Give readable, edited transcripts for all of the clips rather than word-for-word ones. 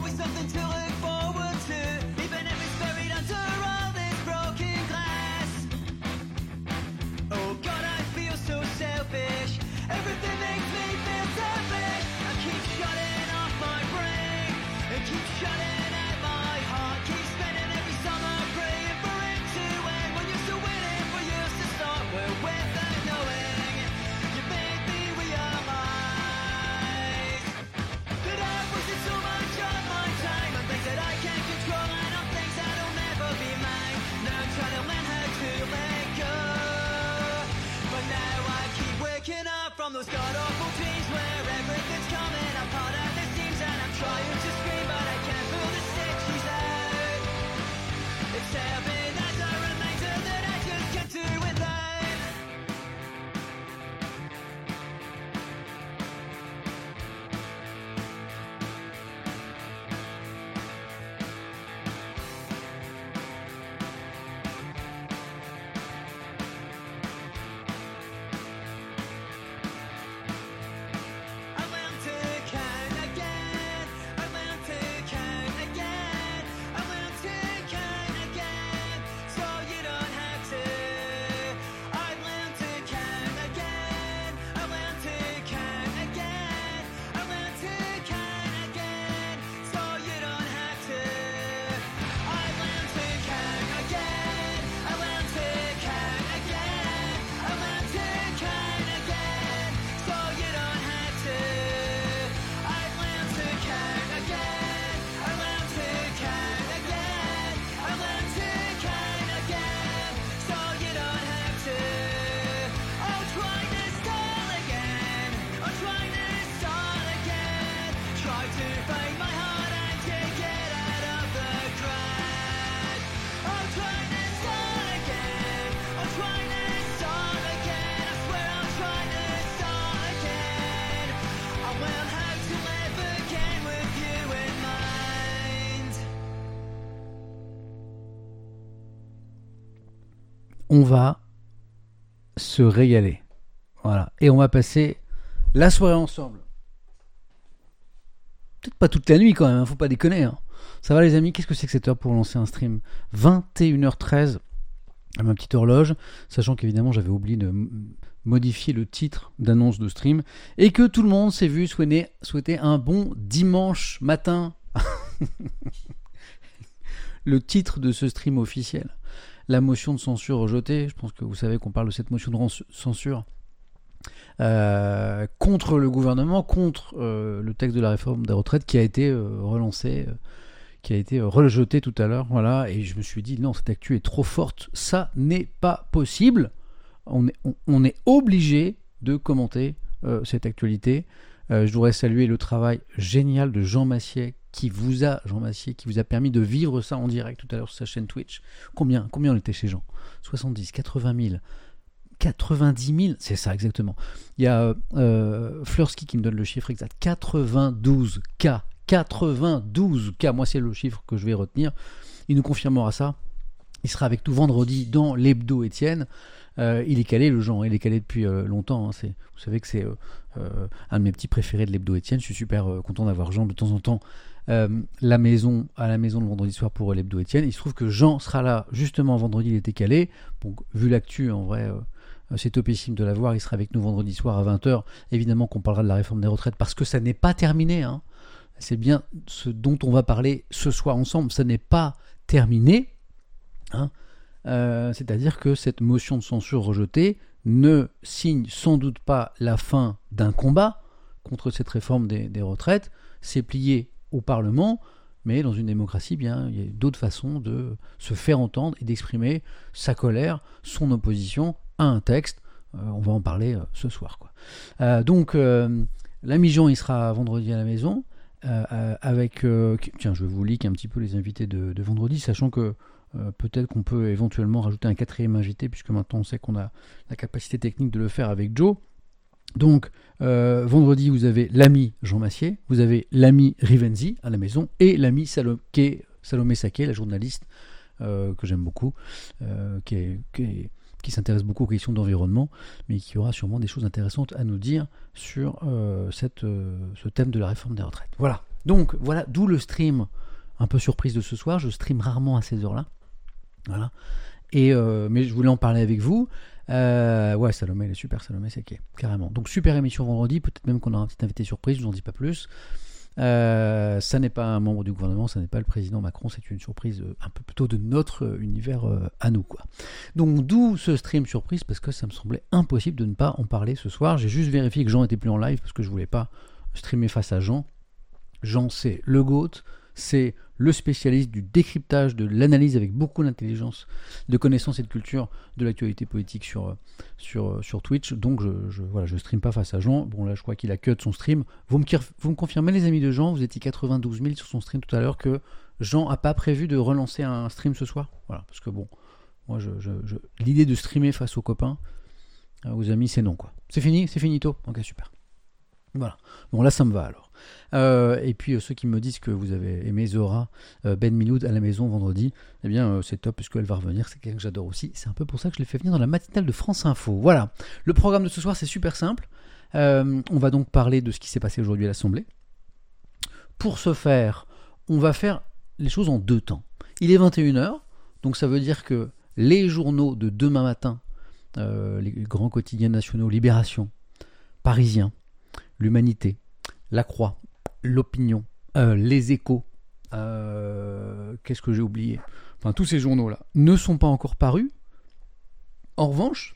always something to look forward to, even if it's buried under all this broken glass. Oh God, I feel so selfish. Everything makes me feel selfish. I keep shutting off my brain and keep shutting at my heart. Keep spending every summer praying for it to end. When you're still waiting for yours to start, well, without knowing, you made me realize that I've wasted so much of my time on things that I can't control and on things that'll never be mine. Now I'm trying to learn how to let go, but now I keep waking up from those god-awful dreams where everything's coming apart at the seams, and I'm trying to scream but I can't pull the stitches out. It's serving as a reminder that I just can't do without. I learned to count again. I learned to count again. I learned to count again, so you don't have to. I learned to count again. I learned to count again. I learned to count again, so you don't have to. I learned to count again. I learned to count again. I learned to count again, so you don't have to. I learned to count again. I learned to count again. I learned to count again, so you don't have to. I'll try to start again. I'll try to start again. Try to find my heart and take it out of the ground. I'll try to start again. I'll try to start again. I swear I'll try to start again. I'll learn how to live again with you in mind. On va se régaler. Voilà. Et on va passer la soirée ensemble. Peut-être pas toute la nuit quand même, hein, faut pas déconner. Hein. Ça va les amis, qu'est-ce que c'est que cette heure pour lancer un stream ? 21h13 à ma petite horloge, sachant qu'évidemment j'avais oublié de modifier le titre d'annonce de stream et que tout le monde s'est vu souhaiter un bon dimanche matin. Le titre de ce stream officiel. La motion de censure rejetée, je pense que vous savez qu'on parle de cette motion de censure contre le gouvernement, contre le texte de la réforme des retraites qui a été relancé, qui a été rejeté tout à l'heure, voilà, et je me suis dit non, cette actu est trop forte, ça n'est pas possible, on est obligé de commenter cette actualité. Je voudrais saluer le travail génial de Jean Massier qui vous a permis de vivre ça en direct tout à l'heure sur sa chaîne Twitch. Combien on était chez Jean ? 70, 80 000, 90 000, c'est ça exactement. Il y a Fleurski qui me donne le chiffre exact, 92K, moi c'est le chiffre que je vais retenir. Il nous confirmera ça. Il sera avec nous vendredi dans l'Hebdo Étienne. Il est calé le Jean, il est calé depuis longtemps. Hein. Vous savez que c'est un de mes petits préférés de l'Hebdo Étienne. Je suis super content d'avoir Jean de temps en temps à la maison le vendredi soir pour l'Hebdo Étienne. Il se trouve que Jean sera là justement vendredi, il était calé. Donc vu l'actu en vrai, c'est topissime de l'avoir. Il sera avec nous vendredi soir à 20h. Évidemment qu'on parlera de la réforme des retraites parce que ça n'est pas terminé. Hein. C'est bien ce dont on va parler ce soir ensemble. Ça n'est pas terminé. Hein. C'est-à-dire que cette motion de censure rejetée ne signe sans doute pas la fin d'un combat contre cette réforme des retraites. C'est plié au Parlement, mais dans une démocratie, bien, il y a d'autres façons de se faire entendre et d'exprimer sa colère, son opposition à un texte. On va en parler ce soir, quoi. Donc, l'ami Jean, il sera vendredi à la maison avec... tiens, je vous leak un petit peu les invités de vendredi, sachant que peut-être qu'on peut éventuellement rajouter un quatrième invité, puisque maintenant on sait qu'on a la capacité technique de le faire avec Joe. Donc, vendredi, vous avez l'ami Jean Massier, vous avez l'ami Rivenzi à la maison, et l'ami Salomé Saké, la journaliste que j'aime beaucoup, qui s'intéresse beaucoup aux questions d'environnement, mais qui aura sûrement des choses intéressantes à nous dire sur ce thème de la réforme des retraites. Voilà, Donc voilà, d'où le stream un peu surprise de ce soir. Je stream rarement à ces heures-là. Voilà. Et mais je voulais en parler avec vous. Ouais, Salomé, elle est super, Salomé, c'est ok, carrément. Donc super émission vendredi, peut-être même qu'on aura un petit invité surprise, je vous en dis pas plus. Ça n'est pas un membre du gouvernement, ça n'est pas le président Macron, c'est une surprise un peu plutôt de notre univers à nous, quoi. Donc d'où ce stream surprise, parce que ça me semblait impossible de ne pas en parler ce soir. J'ai juste vérifié que Jean était plus en live, parce que je voulais pas streamer face à Jean. Jean, c'est le GOAT, c'est le spécialiste du décryptage, de l'analyse avec beaucoup d'intelligence, de connaissance et de culture de l'actualité politique sur Twitch. Donc je stream pas face à Jean. Bon là je crois qu'il a cut son stream. Vous me confirmez les amis de Jean, vous étiez 92 000 sur son stream tout à l'heure, que Jean a pas prévu de relancer un stream ce soir. Voilà, parce que bon, moi l'idée de streamer face aux copains, aux amis, c'est non quoi. C'est fini, c'est finito. Ok, super. Voilà. Bon là ça me va alors. Et puis ceux qui me disent que vous avez aimé Zora, Ben Miloud à la maison vendredi, eh bien c'est top puisqu'elle va revenir, c'est quelqu'un que j'adore aussi. C'est un peu pour ça que je l'ai fait venir dans la matinale de France Info. Voilà. Le programme de ce soir c'est super simple. On va donc parler de ce qui s'est passé aujourd'hui à l'Assemblée. Pour ce faire, on va faire les choses en deux temps. Il est 21h, donc ça veut dire que les journaux de demain matin, les grands quotidiens nationaux, Libération, Parisien, L'Humanité, La Croix, L'Opinion, Les Échos, qu'est-ce que j'ai oublié ? Enfin, tous ces journaux-là ne sont pas encore parus. En revanche,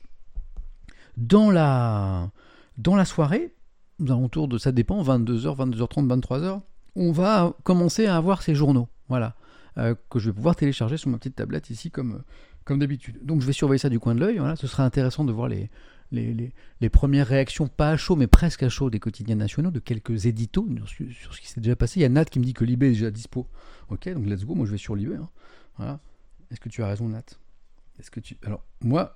dans la soirée, aux alentours de, ça dépend, 22h, 22h30, 23h, on va commencer à avoir ces journaux, voilà, que je vais pouvoir télécharger sur ma petite tablette ici comme d'habitude. Donc je vais surveiller ça du coin de l'œil, voilà, ce sera intéressant de voir les premières réactions, pas à chaud, mais presque à chaud des quotidiens nationaux, de quelques éditos sur ce qui s'est déjà passé. Il y a Nat qui me dit que Libé est déjà dispo. Ok, donc let's go, moi je vais sur Libé. Hein. Voilà. Est-ce que tu as raison, Nat ? Alors, moi,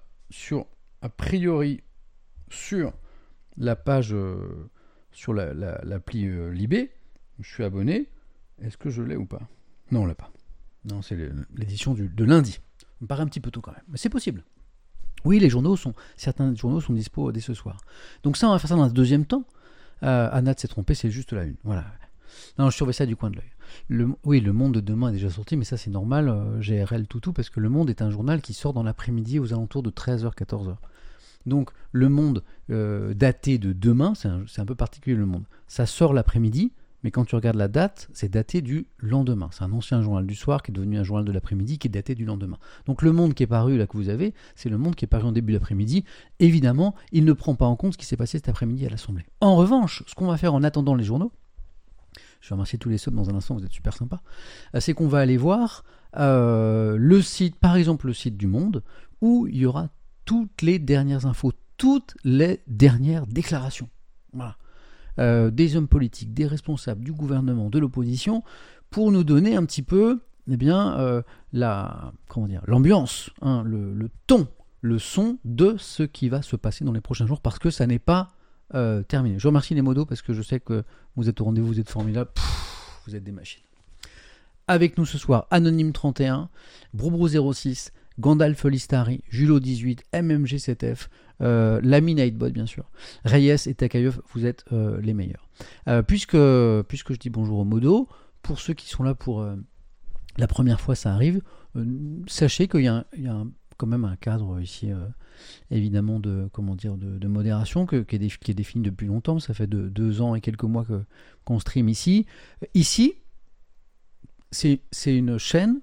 a priori, sur la page, sur l'appli Libé, je suis abonné. Est-ce que je l'ai ou pas ? Non, on l'a pas. Non, c'est l'édition de lundi. Ça me paraît un petit peu tôt quand même, mais c'est possible. Oui, certains journaux sont dispo dès ce soir. Donc ça, on va faire ça dans un deuxième temps. Anat s'est trompé, c'est juste la une. Voilà. Non, je surveille ça du coin de l'œil. Oui, Le Monde de demain est déjà sorti, mais ça c'est normal, GRL toutou, parce que Le Monde est un journal qui sort dans l'après-midi aux alentours de 13h, 14h. Donc Le Monde daté de demain, c'est un peu particulier Le Monde. Ça sort l'après-midi, mais quand tu regardes la date, c'est daté du lendemain. C'est un ancien journal du soir qui est devenu un journal de l'après-midi qui est daté du lendemain. Donc Le Monde qui est paru, là que vous avez, c'est Le Monde qui est paru en début d'après-midi. Évidemment, il ne prend pas en compte ce qui s'est passé cet après-midi à l'Assemblée. En revanche, ce qu'on va faire en attendant les journaux, je vais remercier tous les subs dans un instant, vous êtes super sympas, c'est qu'on va aller voir le site, par exemple le site du Monde, où il y aura toutes les dernières infos, toutes les dernières déclarations. Voilà. Des hommes politiques, des responsables du gouvernement, de l'opposition, pour nous donner un petit peu, eh bien, l'ambiance, hein, le ton, le son de ce qui va se passer dans les prochains jours, parce que ça n'est pas terminé. Je remercie les modos parce que je sais que vous êtes au rendez-vous, vous êtes formidables, vous êtes des machines. Avec nous ce soir, Anonyme31, Broubrou06, Gandalf Listari, Julo18, MMG7F, Lami Nightbot bien sûr, Reyes et Takayev, vous êtes les meilleurs. Puisque je dis bonjour aux modos, pour ceux qui sont là pour la première fois, ça arrive, sachez qu'il y a quand même un cadre ici, évidemment, de modération qui est défini depuis longtemps. Ça fait 2 ans et quelques mois qu'on stream ici. Ici, c'est une chaîne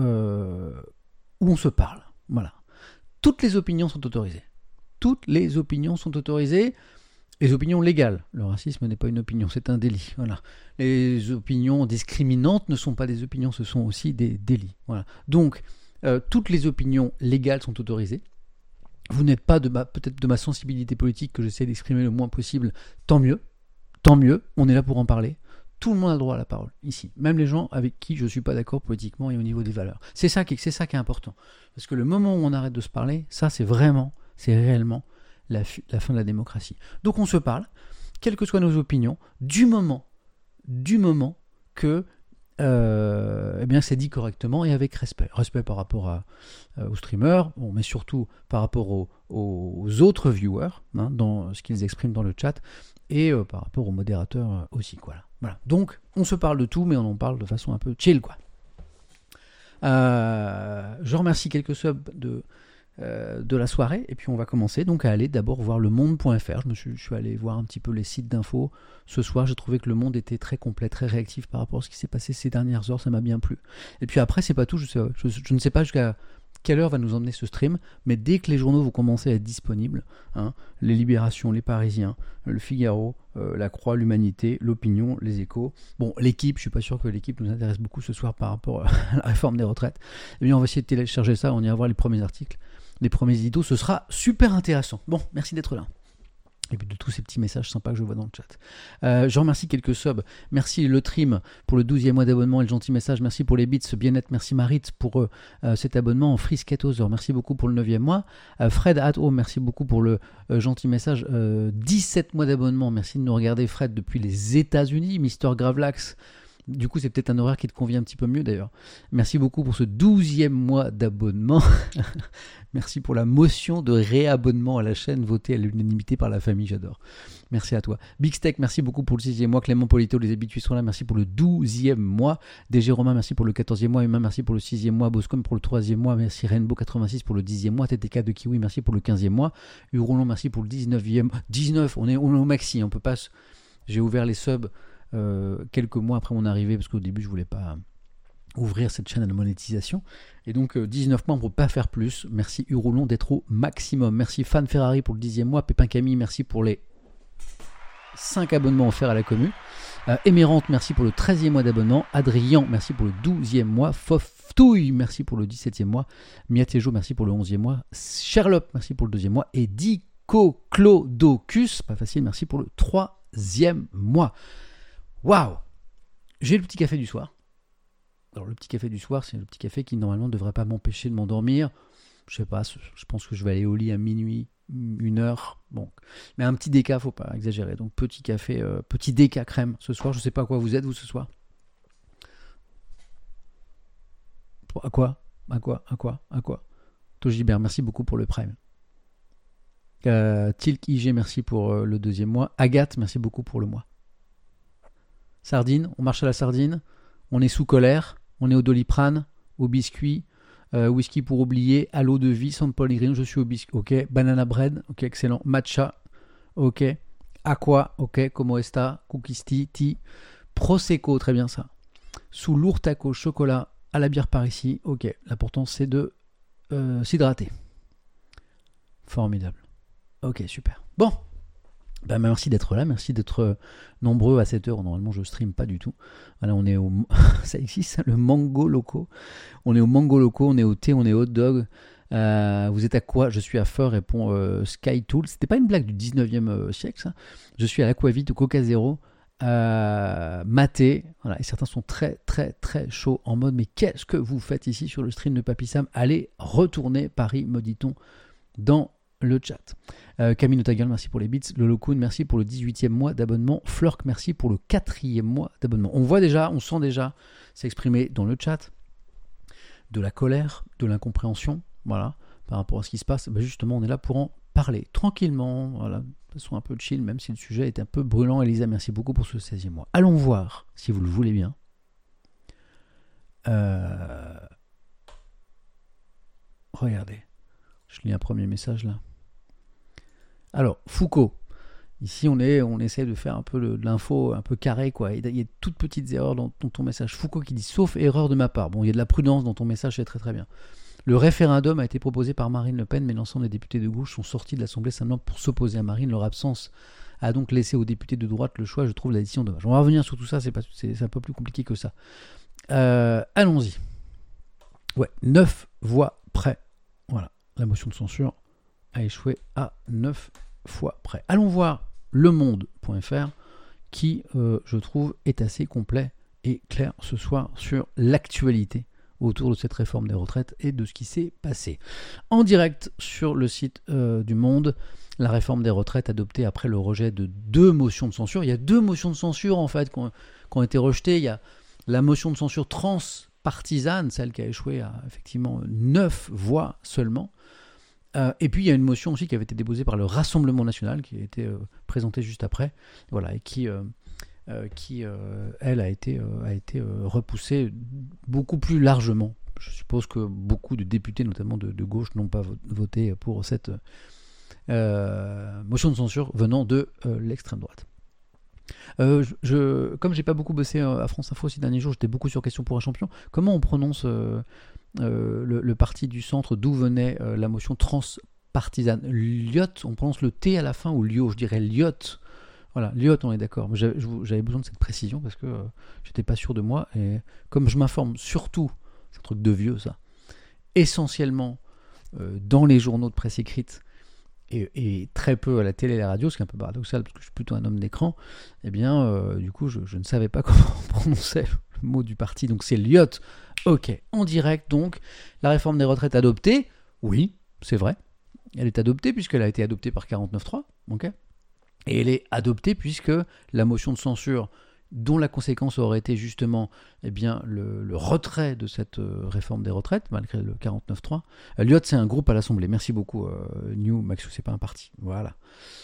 où on se parle. Voilà. Toutes les opinions sont autorisées. Toutes les opinions sont autorisées. Les opinions légales. Le racisme n'est pas une opinion, c'est un délit. Voilà. Les opinions discriminantes ne sont pas des opinions, ce sont aussi des délits. Voilà. Donc, toutes les opinions légales sont autorisées. Vous n'êtes pas peut-être de ma sensibilité politique que j'essaie d'exprimer le moins possible. Tant mieux. Tant mieux. On est là pour en parler. Tout le monde a le droit à la parole, ici. Même les gens avec qui je ne suis pas d'accord politiquement et au niveau des valeurs. C'est ça qui est important. Parce que le moment où on arrête de se parler, ça c'est réellement la fin de la démocratie. Donc on se parle, quelles que soient nos opinions, du moment que c'est dit correctement et avec respect. Respect par rapport aux streamers, mais surtout par rapport aux autres viewers, hein, dans ce qu'ils expriment dans le chat, et par rapport aux modérateurs aussi. Voilà. Voilà. Donc, on se parle de tout, mais on en parle de façon un peu chill, quoi. Je remercie quelques subs de la soirée, et puis on va commencer donc à aller d'abord voir lemonde.fr. Je suis allé voir un petit peu les sites d'infos ce soir. J'ai trouvé que Le Monde était très complet, très réactif par rapport à ce qui s'est passé ces dernières heures. Ça m'a bien plu. Et puis après, c'est pas tout. Je ne sais pas jusqu'à quelle heure va nous emmener ce stream, mais dès que les journaux vont commencer à être disponibles, les Libérations, les Parisiens, le Figaro, la Croix, l'Humanité, l'Opinion, les Échos, bon, l'équipe, je suis pas sûr que l'équipe nous intéresse beaucoup ce soir par rapport à la réforme des retraites, eh bien on va essayer de télécharger ça, on ira voir les premiers articles, les premiers éditos, ce sera super intéressant. Bon, merci d'être là. Et puis de tous ces petits messages sympas que je vois dans le chat. Je remercie quelques subs. Merci le Trim pour le 12e mois d'abonnement et le gentil message. Merci pour les bits, bien-être. Merci Marit pour cet abonnement. Frisketozer, merci beaucoup pour le 9e mois. Fred at home, merci beaucoup pour le gentil message. 17 mois d'abonnement. Merci de nous regarder, Fred, depuis les États-Unis. Mister Gravelax. Du coup, c'est peut-être un horaire qui te convient un petit peu mieux d'ailleurs. Merci beaucoup pour ce 12e mois d'abonnement. Merci pour la motion de réabonnement à la chaîne votée à l'unanimité par la famille, j'adore. Merci à toi. Big Steak, merci beaucoup pour le 6e mois. Clément Polito, les habitués sont là, merci pour le 12e mois. DG Romain, merci pour le 14e mois. Humain, merci pour le 6e mois. Boscom pour le 3e mois. Merci Rainbow86 pour le 10e mois. TTK de Kiwi, merci pour le 15e mois. Hurolon, merci pour le 19e. 19, on est au maxi, on peut pas... J'ai ouvert les subs quelques mois après mon arrivée, parce qu'au début je voulais pas ouvrir cette chaîne à la monétisation, et donc 19 mois on ne peut pas faire plus. Merci Hurolon d'être au maximum. Merci Fan Ferrari pour le 10e mois. Pépin Camille, merci pour les 5 abonnements offerts à la commu. Émérante, merci pour le 13e mois d'abonnement. Adrien, merci pour le 12e mois. Foftouille, merci pour le 17e mois. Miatejo, merci pour le 11e mois. Sherlock, merci pour le 2e mois. Et Dico Clodocus, pas facile, merci pour le 3e mois. Waouh! J'ai le petit café du soir. Alors le petit café du soir, c'est le petit café qui normalement ne devrait pas m'empêcher de m'endormir. Je sais pas, je pense que je vais aller au lit à minuit, 1h. Bon, mais un petit déca, faut pas exagérer. Donc petit café, petit déca crème ce soir. Je sais pas à quoi vous êtes vous ce soir. À quoi? Tojibert, merci beaucoup pour le prime. Tilk IG, merci pour le 2e mois. Agathe, merci beaucoup pour le mois. Sardine, on marche à la sardine, on est sous colère, on est au Doliprane, au biscuit, whisky pour oublier, à l'eau de vie, San Pellegrino, je suis au biscuit, ok, banana bread, ok, excellent, matcha, ok, aqua, ok, como esta, cookies tea, prosecco, très bien ça, sous lourd taco, chocolat, à la bière par ici, ok, l'important c'est de s'hydrater, formidable, ok, super, bon. Ben, merci d'être là, merci d'être nombreux à cette heure. Normalement, je stream pas du tout. Voilà, on est au... ça existe, le Mango Loco. On est au Mango Loco, on est au thé, on est au hot dog. Vous êtes à quoi? Je suis à Feur, répond Sky Tool. C'était pas une blague du 19e siècle, ça. Je suis à l'Aquavite, au Coca Zero, maté. Voilà, et certains sont très, très, très chauds en mode, mais qu'est-ce que vous faites ici sur le stream de Papy Sam? Allez, retournez Paris, me dit-on, dans le chat. Camille Notagal, merci pour les bits. Lolo Kun, merci pour le 18e mois d'abonnement. Flork, merci pour le 4e mois d'abonnement. On voit déjà, on sent déjà s'exprimer dans le chat de la colère, de l'incompréhension, voilà, par rapport à ce qui se passe. Ben justement, on est là pour en parler tranquillement, voilà, de façon un peu chill, même si le sujet est un peu brûlant. Elisa, merci beaucoup pour ce 16e mois. Allons voir, si vous le voulez bien. Regardez, je lis un premier message là. Alors, Foucault, ici on essaie de faire un peu de l'info un peu carré, quoi. Il y a de toutes petites erreurs dans ton message. Foucault qui dit, sauf erreur de ma part. Bon, il y a de la prudence dans ton message, c'est très très bien. Le référendum a été proposé par Marine Le Pen, mais l'ensemble des députés de gauche sont sortis de l'Assemblée simplement pour s'opposer à Marine. Leur absence a donc laissé aux députés de droite le choix. Je trouve la décision dommage. On va revenir sur tout ça, c'est un peu plus compliqué que ça. Allons-y. Ouais, 9 voix près. Voilà, la motion de censure a échoué à 9 fois près. Allons voir lemonde.fr qui, je trouve, est assez complet et clair ce soir sur l'actualité autour de cette réforme des retraites et de ce qui s'est passé. En direct sur le site du Monde, la réforme des retraites adoptée après le rejet de 2 motions de censure. Il y a 2 motions de censure en fait qui ont été rejetées. Il y a la motion de censure transpartisane, celle qui a échoué à effectivement 9 voix seulement. Et puis il y a une motion aussi qui avait été déposée par le Rassemblement National, qui a été présentée juste après, voilà, et qui qui, elle, a été repoussée beaucoup plus largement. Je suppose que beaucoup de députés, notamment de gauche, n'ont pas voté pour cette motion de censure venant de l'extrême droite. Comme j'ai pas beaucoup bossé à France Info ces derniers jours, j'étais beaucoup sur Question pour un champion. Comment on prononce le parti du centre d'où venait la motion transpartisane? Lyot, on prononce le T à la fin ou Lyot? Je dirais Lyot. Voilà, Lyot, on est d'accord. Mais j'avais besoin de cette précision parce que j'étais pas sûr de moi. Et comme je m'informe surtout, c'est un truc de vieux ça, essentiellement dans les journaux de presse écrite et très peu à la télé et à la radio, ce qui est un peu paradoxal parce que je suis plutôt un homme d'écran, eh bien, du coup, je ne savais pas comment on prononçait le mot du parti. Donc c'est Lyot. Ok, en direct donc, la réforme des retraites adoptée, oui, c'est vrai. Elle est adoptée puisqu'elle a été adoptée par 49.3, ok. Et elle est adoptée puisque la motion de censure, dont la conséquence aurait été justement le retrait de cette réforme des retraites, malgré le 49.3. Lyot, c'est un groupe à l'Assemblée. Merci beaucoup, New Maxou, c'est pas un parti. Voilà.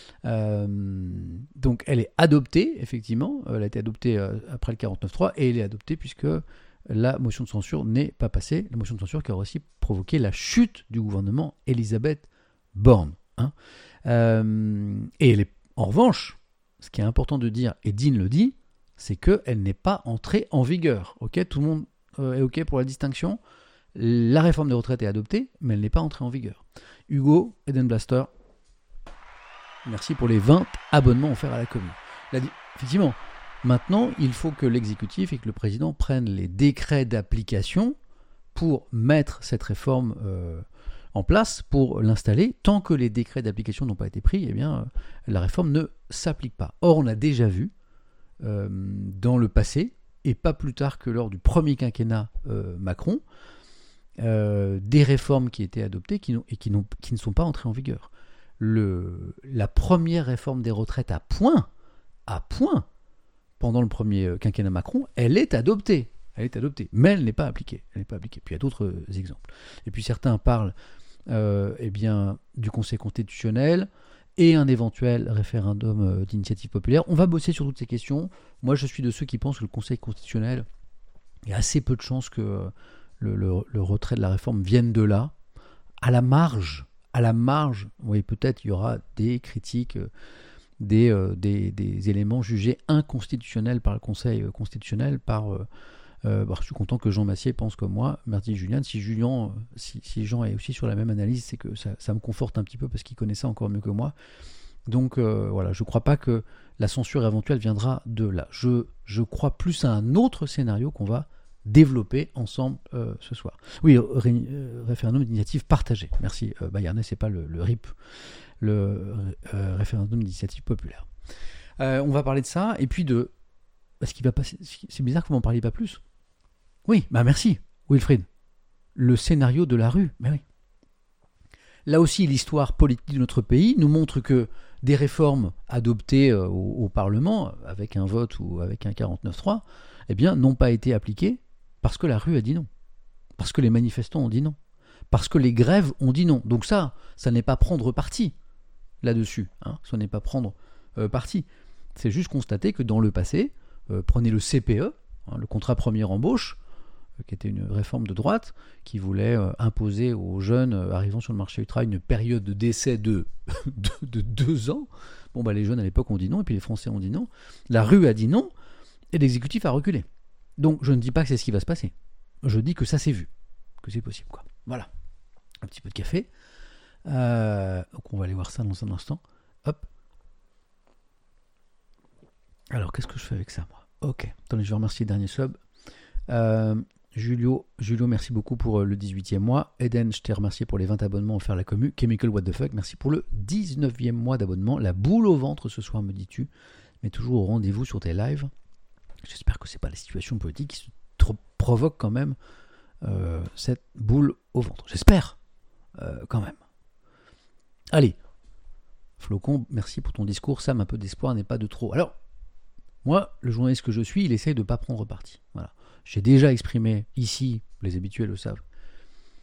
Donc elle est adoptée, effectivement. Elle a été adoptée après le 49.3 et elle est adoptée puisque la motion de censure n'est pas passée. La motion de censure qui aurait aussi provoqué la chute du gouvernement Elisabeth Borne. Hein. Et elle est en revanche, ce qui est important de dire, et Dean le dit, c'est qu'elle n'est pas entrée en vigueur. Okay, tout le monde est OK pour la distinction. La réforme des retraites est adoptée, mais elle n'est pas entrée en vigueur. Hugo Edenblaster, merci pour les 20 abonnements offerts à la commune. Effectivement, maintenant, il faut que l'exécutif et que le président prennent les décrets d'application pour mettre cette réforme en place, pour l'installer. Tant que les décrets d'application n'ont pas été pris, eh bien, la réforme ne s'applique pas. Or, on a déjà vu dans le passé, et pas plus tard que lors du premier quinquennat Macron, des réformes qui étaient adoptées qui ne sont pas entrées en vigueur. La première réforme des retraites à point, pendant le premier quinquennat Macron, elle est adoptée, mais elle n'est pas appliquée. Puis il y a d'autres exemples. Et puis certains parlent du Conseil constitutionnel et un éventuel référendum d'initiative populaire. On va bosser sur toutes ces questions. Moi, je suis de ceux qui pensent que le Conseil constitutionnel, il y a assez peu de chances que le retrait de la réforme vienne de là. À la marge, oui, peut-être il y aura des critiques, des éléments jugés inconstitutionnels par le Conseil constitutionnel, je suis content que Jean Massier pense comme moi. Merci Julien. Si Jean est aussi sur la même analyse, c'est que ça me conforte un petit peu parce qu'il connaît ça encore mieux que moi. Donc voilà, je ne crois pas que la censure éventuelle viendra de là. Je crois plus à un autre scénario qu'on va développer ensemble ce soir. Oui, référendum d'initiative partagée. Merci Bayarnet, c'est pas le RIP, le référendum d'initiative populaire. On va parler de ça et puis de ce qui va passer. C'est bizarre que vous m'en parliez pas plus. Oui, merci, Wilfried. Le scénario de la rue, mais oui. Là aussi, l'histoire politique de notre pays nous montre que des réformes adoptées au Parlement, avec un vote ou avec un 49.3, n'ont pas été appliquées parce que la rue a dit non. Parce que les manifestants ont dit non. Parce que les grèves ont dit non. Donc ça n'est pas prendre parti là-dessus. Hein. Ça n'est pas prendre parti. C'est juste constater que dans le passé, prenez le CPE, le contrat première embauche, qui était une réforme de droite, qui voulait imposer aux jeunes arrivant sur le marché du travail une période de d'essai de 2 ans. Les jeunes à l'époque ont dit non, et puis les Français ont dit non. La rue a dit non, et l'exécutif a reculé. Donc je ne dis pas que c'est ce qui va se passer. Je dis que ça s'est vu, que c'est possible, quoi. Voilà. Un petit peu de café. Donc on va aller voir ça dans un instant. Hop. Alors, qu'est-ce que je fais avec ça, moi ? Ok. Attendez, je vais remercier le dernier sub. Julio, merci beaucoup pour le 18e mois. Eden, je t'ai remercié pour les 20 abonnements offerts à la commu. Chemical What the Fuck, merci pour le 19e mois d'abonnement. La boule au ventre ce soir, me dis-tu, mais toujours au rendez-vous sur tes lives. J'espère que c'est pas la situation politique qui se provoque quand même cette boule au ventre. J'espère quand même. Allez, Flocon, merci pour ton discours. Sam, un peu d'espoir n'est pas de trop. Alors, moi, le journaliste que je suis, il essaye de ne pas prendre parti. Voilà. J'ai déjà exprimé ici, les habitués le savent,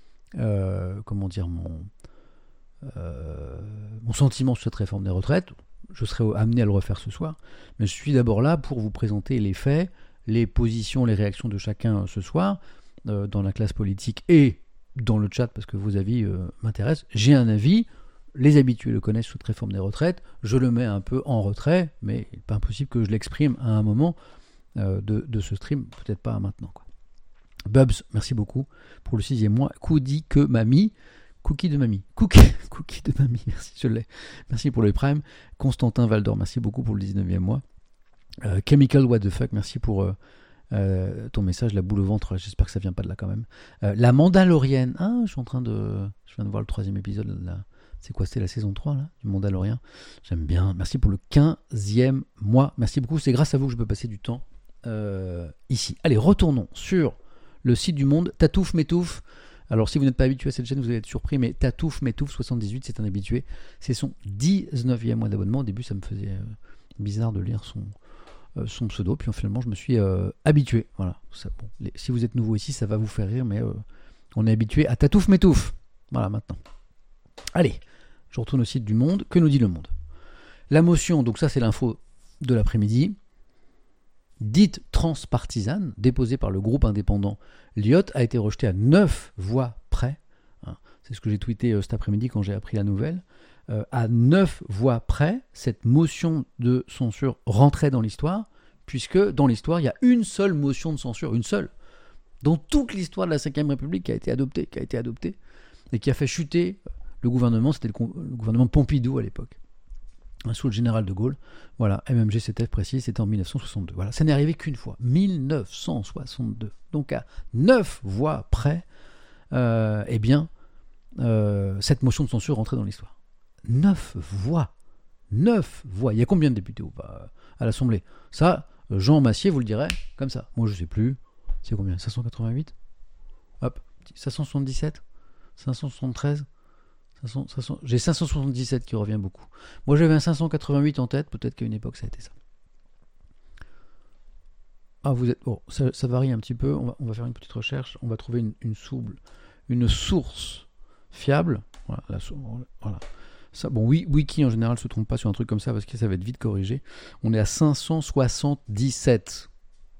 mon sentiment sur cette réforme des retraites. je serai amené à le refaire ce soir, mais je suis d'abord là pour vous présenter les faits, les positions, les réactions de chacun ce soir, dans la classe politique et dans le chat, parce que vos avis m'intéressent. J'ai un avis, les habitués le connaissent, cette réforme des retraites, je le mets un peu en retrait, mais il n'est pas impossible que je l'exprime à un moment de ce stream, peut-être pas maintenant, quoi. Bubs, merci beaucoup pour le 6e mois. Cookie de mamie. Cookie de mamie, merci, je l'ai. Merci pour le prime. Constantin Valdor, merci beaucoup pour le 19e mois. Chemical What the fuck, merci pour ton message. La boule au ventre, j'espère que ça vient pas de là quand même. La Mandalorienne, je viens de voir le 3e épisode là. C'est quoi, c'était la saison 3 là, du Mandalorien. J'aime bien, merci pour le 15e mois, merci beaucoup, c'est grâce à vous que je peux passer du temps ici. Allez, retournons sur le site du Monde. Tatouf Métouf. Alors si vous n'êtes pas habitué à cette chaîne, vous allez être surpris, mais Tatouf Métouf 78, c'est un habitué. C'est son 19e mois d'abonnement. Au début, ça me faisait bizarre de lire son pseudo, puis finalement, je me suis habitué. Voilà. Ça, bon, si vous êtes nouveau ici, ça va vous faire rire, mais on est habitué à Tatouf Métouf. Voilà, maintenant. Allez, je retourne au site du Monde. Que nous dit le Monde ? La motion, donc ça c'est l'info de l'après-midi, dite transpartisane, déposée par le groupe indépendant Lyot, a été rejetée à 9 voix près. C'est ce que j'ai tweeté cet après-midi quand j'ai appris la nouvelle. À 9 voix près, cette motion de censure rentrait dans l'histoire, puisque dans l'histoire, il y a une seule motion de censure, une seule, dans toute l'histoire de la Ve République qui a été adoptée, et qui a fait chuter le gouvernement, c'était le gouvernement Pompidou à l'époque, sous le général de Gaulle. Voilà, MMG-CTF précis, c'était en 1962. Voilà, ça n'est arrivé qu'une fois, 1962. Donc à 9 voix près, cette motion de censure rentrait dans l'histoire. 9 voix. 9 voix. Il y a combien de députés ou pas à l'Assemblée ? Ça, Jean Massier vous le dirait comme ça. Moi, je sais plus. C'est combien ? 588 ? Hop, 577 ? 573 ? J'ai 577 qui revient beaucoup. Moi j'avais un 588 en tête, peut-être qu'à une époque ça a été ça. Vous êtes. Bon, ça varie un petit peu, on va faire une petite recherche, on va trouver une source fiable. Voilà, voilà. Ça, bon, Wiki en général se trompe pas sur un truc comme ça parce que ça va être vite corrigé. On est à 577.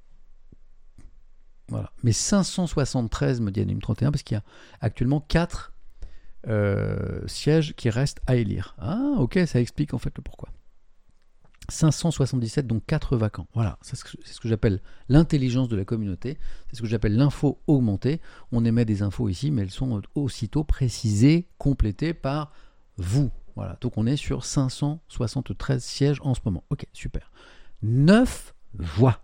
Voilà. Mais 573 me dit Anime 31 parce qu'il y a actuellement 4 sièges qui restent à élire. Ok, ça explique en fait le pourquoi. 577, donc 4 vacants. Voilà, c'est ce que j'appelle l'intelligence de la communauté, c'est ce que j'appelle l'info augmentée. On émet des infos ici, mais elles sont aussitôt précisées, complétées par vous. Voilà, donc on est sur 573 sièges en ce moment. Ok, super. 9 voix.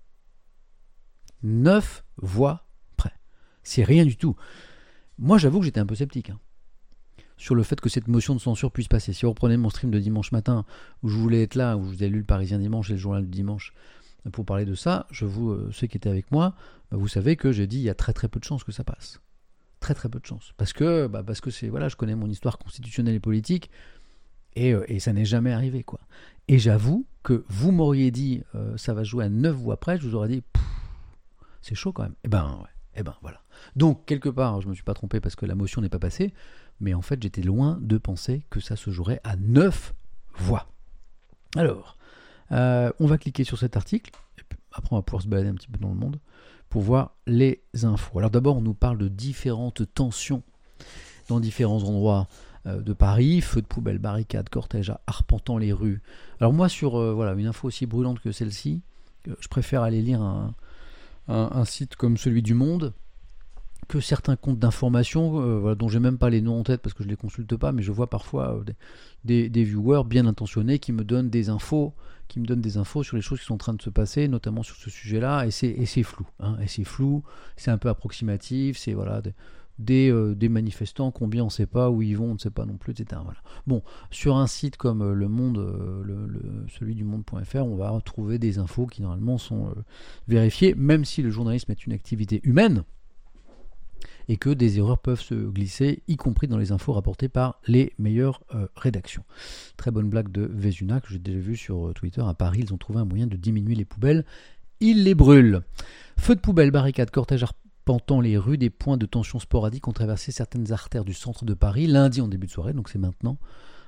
9 voix près. C'est rien du tout. Moi, j'avoue que j'étais un peu sceptique sur le fait que cette motion de censure puisse passer. Si vous reprenez mon stream de dimanche matin, où je voulais être là, où je vous ai lu le Parisien dimanche et le journal du dimanche, pour parler de ça, ceux qui étaient avec moi, vous savez que j'ai dit il y a très très peu de chances que ça passe. Très très peu de chances. Parce que c'est, voilà, je connais mon histoire constitutionnelle et politique, et ça n'est jamais arrivé, quoi. Et j'avoue que vous m'auriez dit ça va jouer à 9 voix près, je vous aurais dit c'est chaud quand même. Voilà. Donc, quelque part, je ne me suis pas trompé parce que la motion n'est pas passée, mais en fait, j'étais loin de penser que ça se jouerait à 9 voix. Alors, on va cliquer sur cet article, et puis après on va pouvoir se balader un petit peu dans le monde pour voir les infos. Alors d'abord, on nous parle de différentes tensions dans différents endroits de Paris, feux de poubelle, barricades, cortèges arpentant les rues. Alors moi, sur une info aussi brûlante que celle-ci, je préfère aller lire un site comme celui du Monde que certains comptes d'information dont j'ai même pas les noms en tête parce que je les consulte pas, mais je vois parfois des viewers bien intentionnés qui me donnent des infos sur les choses qui sont en train de se passer, notamment sur ce sujet-là, et c'est flou, et c'est flou, c'est un peu approximatif, c'est des manifestants, combien on ne sait pas, où ils vont, on ne sait pas non plus, etc. Voilà. Bon, sur un site comme Le Monde, celui du monde.fr, on va trouver des infos qui normalement sont vérifiées, même si le journalisme est une activité humaine, et que des erreurs peuvent se glisser, y compris dans les infos rapportées par les meilleures rédactions. Très bonne blague de Vezuna, que j'ai déjà vu sur Twitter. À Paris, ils ont trouvé un moyen de diminuer les poubelles. Ils les brûlent. Feux de poubelle, barricades, cortèges arpentant les rues, des points de tension sporadiques ont traversé certaines artères du centre de Paris, lundi en début de soirée, donc c'est maintenant,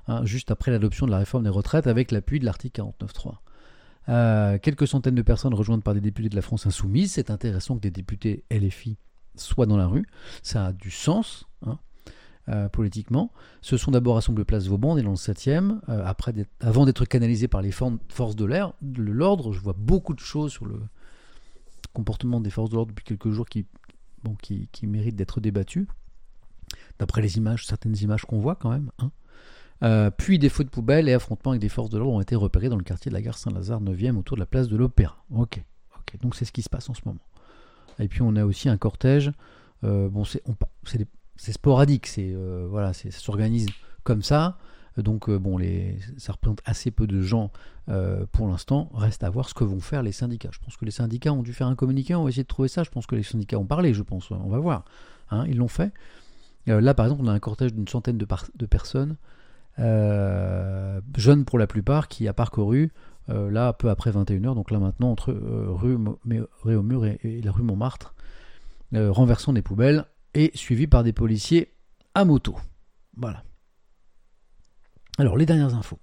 juste après l'adoption de la réforme des retraites avec l'appui de l'article 49.3. Quelques centaines de personnes rejointes par des députés de la France Insoumise. C'est intéressant que des députés LFI soient dans la rue. Ça a du sens, politiquement. Se sont d'abord rassemblés place Vauban et dans le 7e. Avant d'être canalisés par les forces de l'ordre, je vois beaucoup de choses sur le comportement des forces de l'ordre depuis quelques jours qui méritent d'être débattues. D'après les images, certaines images qu'on voit quand même. Puis des feux de poubelle et affrontements avec des forces de l'ordre ont été repérés dans le quartier de la gare Saint-Lazare 9e autour de la place de l'Opéra. Ok. Donc c'est ce qui se passe en ce moment. Et puis on a aussi un cortège. C'est sporadique. Ça s'organise comme ça. Donc ça représente assez peu de gens pour l'instant. Reste à voir ce que vont faire les syndicats. Je pense que les syndicats ont dû faire un communiqué. On va essayer de trouver ça. Je pense que les syndicats ont parlé. On va voir. Ils l'ont fait. Là par exemple on a un cortège d'une centaine de personnes. Jeunes pour la plupart, qui a parcouru là peu après 21h, donc là maintenant entre rue Réaumur et la rue Montmartre, renversant des poubelles et suivi par des policiers à moto. Voilà. Alors les dernières infos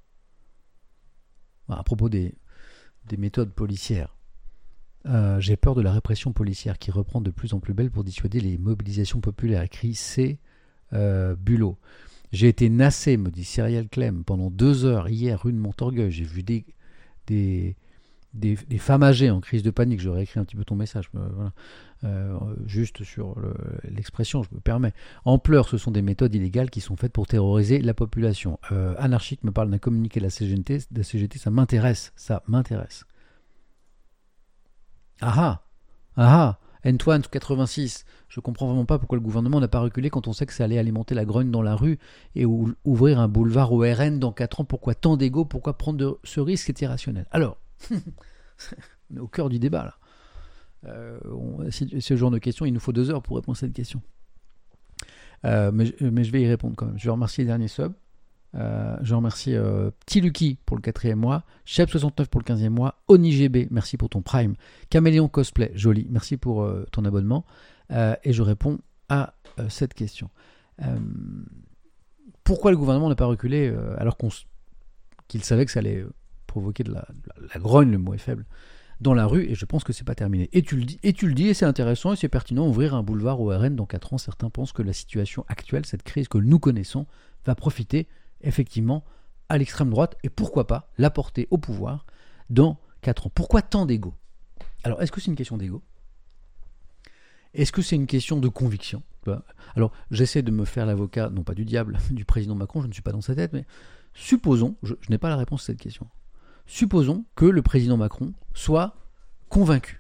à propos des méthodes policières. J'ai peur de la répression policière qui reprend de plus en plus belle pour dissuader les mobilisations populaires, écrit C. Bulot. J'ai été nassé, me dit Cyrielle Clem, pendant 2 heures hier rue de Montorgueil. J'ai vu des femmes âgées en crise de panique. J'aurais écrit un petit peu ton message, juste sur l'expression, je me permets. En pleurs, ce sont des méthodes illégales qui sont faites pour terroriser la population. Anarchique me parle d'un communiqué de la CGT, ça m'intéresse. Antoine, 86, je comprends vraiment pas pourquoi le gouvernement n'a pas reculé quand on sait que ça allait alimenter la grogne dans la rue et ouvrir un boulevard au RN dans 4 ans. Pourquoi tant d'égo? Pourquoi prendre ce risque? C'est irrationnel. Alors, on est au cœur du débat là. Ce genre de questions, il nous faut 2 heures pour répondre à cette question. Mais je vais y répondre quand même. Je vais remercier les derniers subs. Je remercie Petit Lucky pour le 4e mois, Cheb69 pour le 15e mois, OniGB, merci pour ton Prime, Caméléon Cosplay, joli, merci pour ton abonnement. Et je réponds à cette question. Pourquoi le gouvernement n'a pas reculé alors qu'il savait que ça allait provoquer de la grogne, le mot est faible, dans la rue, et je pense que c'est pas terminé. Et tu le dis, et c'est intéressant et c'est pertinent, ouvrir un boulevard au RN dans 4 ans. Certains pensent que la situation actuelle, cette crise que nous connaissons, va profiter effectivement à l'extrême droite, et pourquoi pas la porter au pouvoir dans 4 ans. Pourquoi tant d'ego? Alors, est-ce que c'est une question d'ego? Est-ce que c'est une question de conviction? Alors, j'essaie de me faire l'avocat, non pas du diable, du président Macron, je ne suis pas dans sa tête, mais supposons, je n'ai pas la réponse à cette question, supposons que le président Macron soit convaincu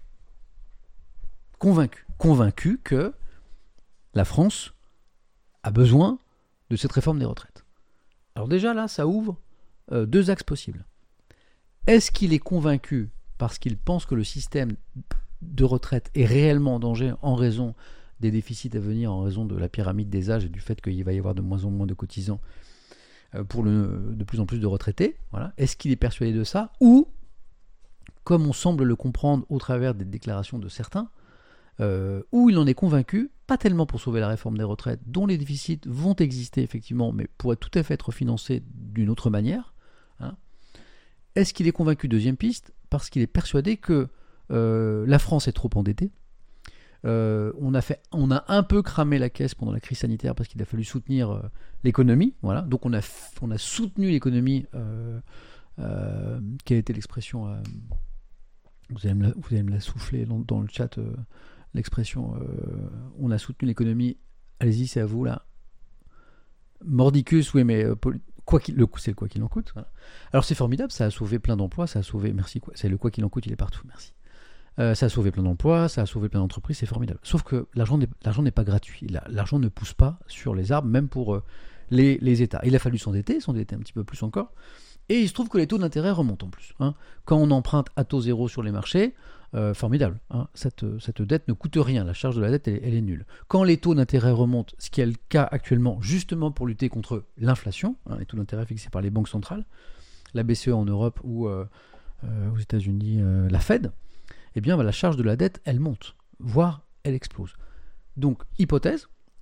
que la France a besoin de cette réforme des retraites. Alors déjà là, ça ouvre 2 axes possibles. Est-ce qu'il est convaincu parce qu'il pense que le système de retraite est réellement en danger en raison des déficits à venir, en raison de la pyramide des âges et du fait qu'il va y avoir de moins en moins de cotisants pour de plus en plus de retraités? Voilà. Est-ce qu'il est persuadé de ça? Ou, comme on semble le comprendre au travers des déclarations de certains, où il en est convaincu, pas tellement pour sauver la réforme des retraites, dont les déficits vont exister effectivement, mais pourraient tout à fait être financés d'une autre manière. Est-ce qu'il est convaincu, deuxième piste, parce qu'il est persuadé que la France est trop endettée? On a un peu cramé la caisse pendant la crise sanitaire parce qu'il a fallu soutenir l'économie. Voilà. Donc on a soutenu l'économie. Quelle était l'expression vous allez me la souffler dans le chat. L'expression on a soutenu l'économie, allez-y, c'est à vous là. Mordicus, oui, mais c'est le quoi qu'il en coûte. Voilà. Alors c'est formidable, ça a sauvé plein d'emplois, c'est le quoi qu'il en coûte, il est partout, merci. Ça a sauvé plein d'emplois, ça a sauvé plein d'entreprises, c'est formidable. Sauf que l'argent n'est pas gratuit, l'argent ne pousse pas sur les arbres, même pour les États. Il a fallu s'endetter un petit peu plus encore, et il se trouve que les taux d'intérêt remontent en plus. Quand on emprunte à taux zéro sur les marchés, formidable, cette dette ne coûte rien, la charge de la dette elle est nulle. Quand les taux d'intérêt remontent, ce qui est le cas actuellement justement pour lutter contre l'inflation, les taux d'intérêt fixés par les banques centrales, la BCE en Europe ou aux États-Unis la Fed, eh bien la charge de la dette elle monte, voire elle explose. Donc hypothèse,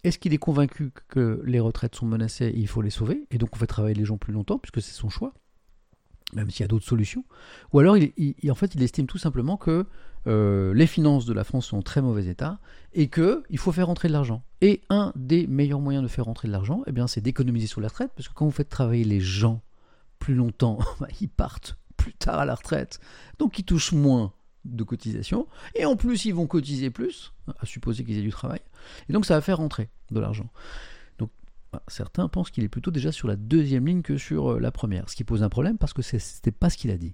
Est-ce qu'il est convaincu que les retraites sont menacées et il faut les sauver, et donc on fait travailler les gens plus longtemps, puisque c'est son choix, même s'il y a d'autres solutions? Ou alors, en fait, il estime tout simplement que les finances de la France sont en très mauvais état et qu'il faut faire rentrer de l'argent. Et un des meilleurs moyens de faire rentrer de l'argent, eh bien, c'est d'économiser sur la retraite, parce que quand vous faites travailler les gens plus longtemps, ils partent plus tard à la retraite, donc ils touchent moins de cotisation, et en plus ils vont cotiser plus, à supposer qu'ils aient du travail, et donc ça va faire rentrer de l'argent. Donc certains pensent qu'il est plutôt déjà sur la deuxième ligne que sur la première, ce qui pose un problème parce que c'était pas ce qu'il a dit.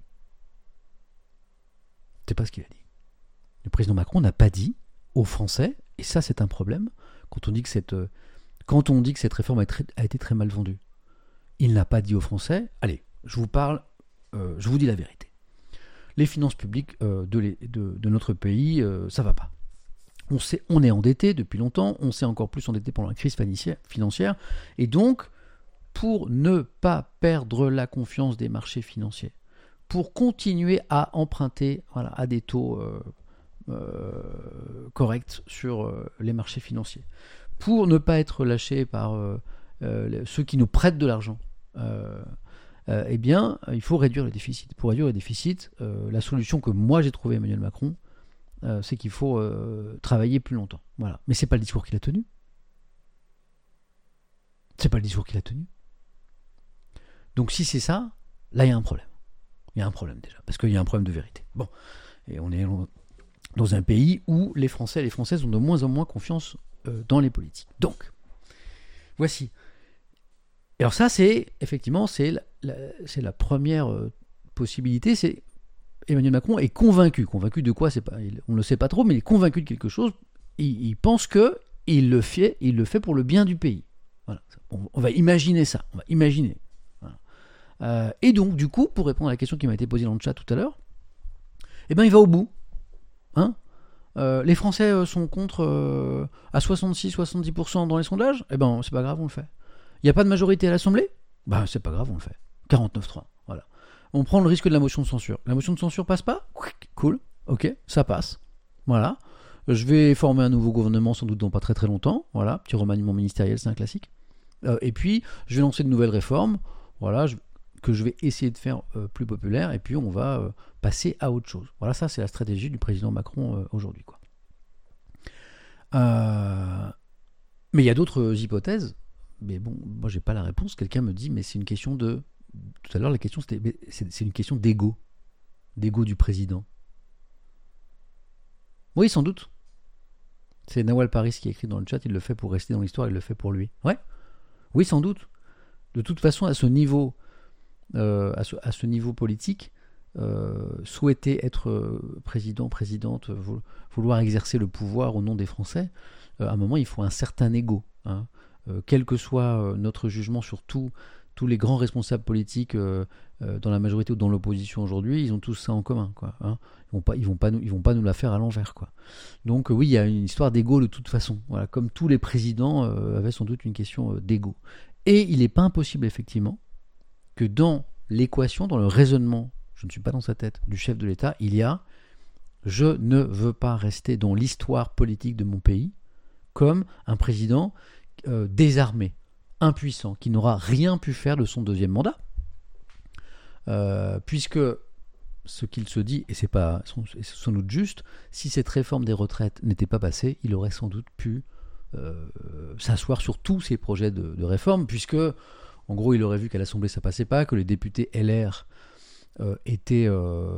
C'est pas ce qu'il a dit. Le président Macron n'a pas dit aux Français, et ça c'est un problème, quand on dit que cette réforme a été très mal vendue. Il n'a pas dit aux Français, allez, je vous dis la vérité. Les finances publiques de notre pays, ça va pas. On est endetté depuis longtemps, on s'est encore plus endetté pendant la crise financière, et donc, pour ne pas perdre la confiance des marchés financiers, pour continuer à emprunter à des taux corrects sur les marchés financiers, pour ne pas être lâché par ceux qui nous prêtent de l'argent, eh bien, il faut réduire le déficit. Pour réduire le déficit, la solution que moi j'ai trouvée, Emmanuel Macron, c'est qu'il faut travailler plus longtemps. Voilà. Mais c'est pas le discours qu'il a tenu. C'est pas le discours qu'il a tenu. Donc si c'est ça, là il y a un problème. Il y a un problème déjà, parce qu'il y a un problème de vérité. Bon, et on est dans un pays où les Français et les Françaises ont de moins en moins confiance dans les politiques. Donc, voici. Alors ça, c'est la première possibilité, c'est Emmanuel Macron est convaincu. Convaincu de quoi? On ne le sait pas trop, mais il est convaincu de quelque chose. Il pense que il le fait pour le bien du pays. Voilà. On va imaginer ça. On va imaginer. Voilà. Et donc, du coup, pour répondre à la question qui m'a été posée dans le chat tout à l'heure, eh ben, il va au bout. Hein? Les Français sont contre à 66-70% dans les sondages. Eh ben, c'est pas grave, on le fait. Il n'y a pas de majorité à l'Assemblée? Ben, c'est pas grave, on le fait. 49-3, voilà. On prend le risque de la motion de censure. La motion de censure passe pas? Cool, ok, ça passe. Voilà. Je vais former un nouveau gouvernement, sans doute dans pas très très longtemps. Voilà, petit remaniement ministériel, c'est un classique. Et puis, je vais lancer de nouvelles réformes, voilà, que je vais essayer de faire plus populaires, et puis on va passer à autre chose. Voilà, ça c'est la stratégie du président Macron aujourd'hui, quoi. Mais il y a d'autres hypothèses. Mais bon, moi j'ai pas la réponse. Quelqu'un me dit, mais c'est une question de... Tout à l'heure la question c'était, c'est une question d'ego du président. Oui, sans doute. C'est Nawal Paris qui écrit dans le chat, il le fait pour rester dans l'histoire, il le fait pour lui. Ouais. Oui, sans doute. De toute façon, à ce niveau politique, souhaiter être présidente, vouloir exercer le pouvoir au nom des Français, à un moment il faut un certain ego, hein. Quel que soit notre jugement sur tous les grands responsables politiques dans la majorité ou dans l'opposition aujourd'hui, ils ont tous ça en commun, quoi, hein. Ils vont pas nous la faire à l'envers, quoi. Donc oui, il y a une histoire d'ego de toute façon. Voilà, comme tous les présidents avaient sans doute une question d'ego. Et il n'est pas impossible effectivement que dans l'équation, dans le raisonnement, je ne suis pas dans sa tête, du chef de l'État, il y a « je ne veux pas rester dans l'histoire politique de mon pays comme un président désarmé, impuissant, qui n'aura rien pu faire de son deuxième mandat, puisque ce qu'il se dit, et c'est sans doute juste, si cette réforme des retraites n'était pas passée, il aurait sans doute pu s'asseoir sur tous ces projets de réforme, puisque en gros il aurait vu qu'à l'Assemblée ça passait pas, que les députés LR étaient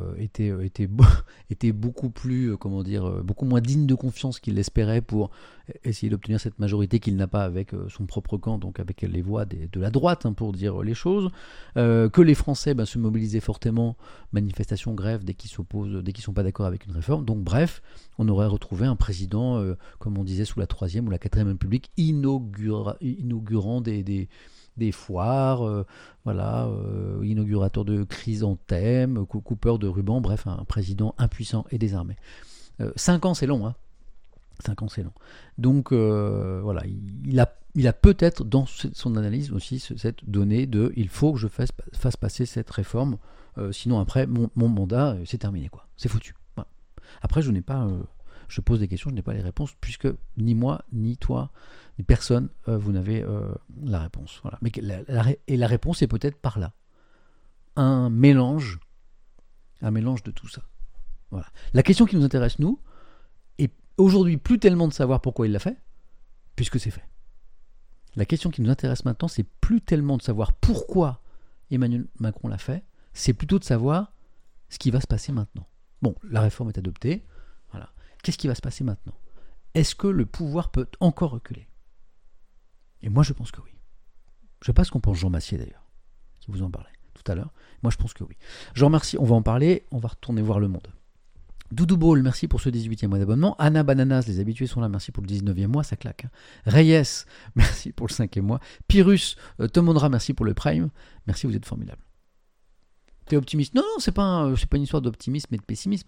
beaucoup plus, beaucoup moins dignes de confiance qu'il l'espérait pour essayer d'obtenir cette majorité qu'il n'a pas avec son propre camp, donc avec les voix de la droite, hein, pour dire les choses, que les Français se mobilisaient fortement, manifestations, grèves, dès qu'ils sont pas d'accord avec une réforme. Donc bref, on aurait retrouvé un président, comme on disait sous la 3e ou la 4e République, inaugurant des foires, inaugurateur de chrysanthèmes, coupeur de rubans, bref, un président impuissant et désarmé. 5 ans, c'est long, hein. 5 ans, c'est long. Donc, voilà, il a peut-être dans son analyse aussi cette donnée de « il faut que je fasse passer cette réforme, sinon après, mon mandat, c'est terminé, quoi. C'est foutu. » Voilà. Après, je n'ai pas Je pose des questions, je n'ai pas les réponses, puisque ni moi, ni toi, ni personne, vous n'avez la réponse. Voilà. Mais la réponse est peut-être par là. Un mélange de tout ça. Voilà. La question qui nous intéresse, nous, est aujourd'hui plus tellement de savoir pourquoi il l'a fait, puisque c'est fait. La question qui nous intéresse maintenant, c'est plus tellement de savoir pourquoi Emmanuel Macron l'a fait, c'est plutôt de savoir ce qui va se passer maintenant. Bon, la réforme est adoptée, voilà. Qu'est-ce qui va se passer maintenant ? Est-ce que le pouvoir peut encore reculer ? Et moi, je pense que oui. Je ne sais pas ce qu'on pense Jean Massier, d'ailleurs, qui vous en parlait tout à l'heure. Moi, je pense que oui. Je remercie, on va en parler, on va retourner voir le monde. Doudou Ball, merci pour ce 18e mois d'abonnement. Anna Bananas, les habitués sont là, merci pour le 19e mois, ça claque. Hein. Reyes, merci pour le 5e mois. Pyrrhus, Tomondra, merci pour le Prime. Merci, vous êtes formidable. T'es optimiste ? Non, c'est pas une histoire d'optimisme et de pessimisme.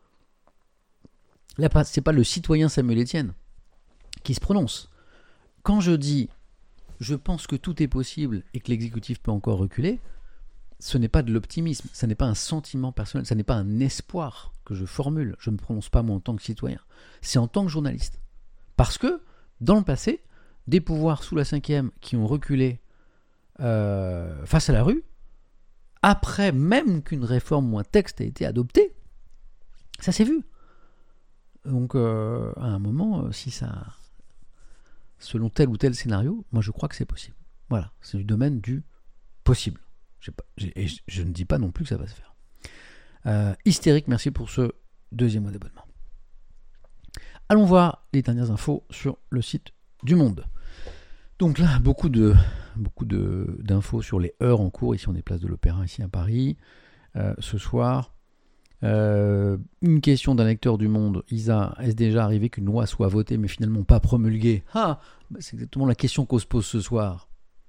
Là, c'est pas le citoyen Samuel Etienne qui se prononce. Quand je dis « je pense que tout est possible et que l'exécutif peut encore reculer », ce n'est pas de l'optimisme, ce n'est pas un sentiment personnel, ce n'est pas un espoir que je formule. Je ne me prononce pas moi en tant que citoyen. C'est en tant que journaliste. Parce que, dans le passé, des pouvoirs sous la 5e qui ont reculé face à la rue, après même qu'une réforme ou un texte ait été adopté, ça s'est vu. Donc, à un moment, si ça... selon tel ou tel scénario, moi je crois que c'est possible. Voilà, c'est du domaine du possible. Et je ne dis pas non plus que ça va se faire. Hystérique, merci pour ce 2e mois d'abonnement. Allons voir les dernières infos sur le site du Monde. Donc là, beaucoup d'infos sur les heures en cours. Ici, on est place de l'Opéra, ici à Paris. Ce soir, une question d'un lecteur du Monde. Isa, est-ce déjà arrivé qu'une loi soit votée mais finalement pas promulguée ? C'est exactement la question qu'on se pose ce soir.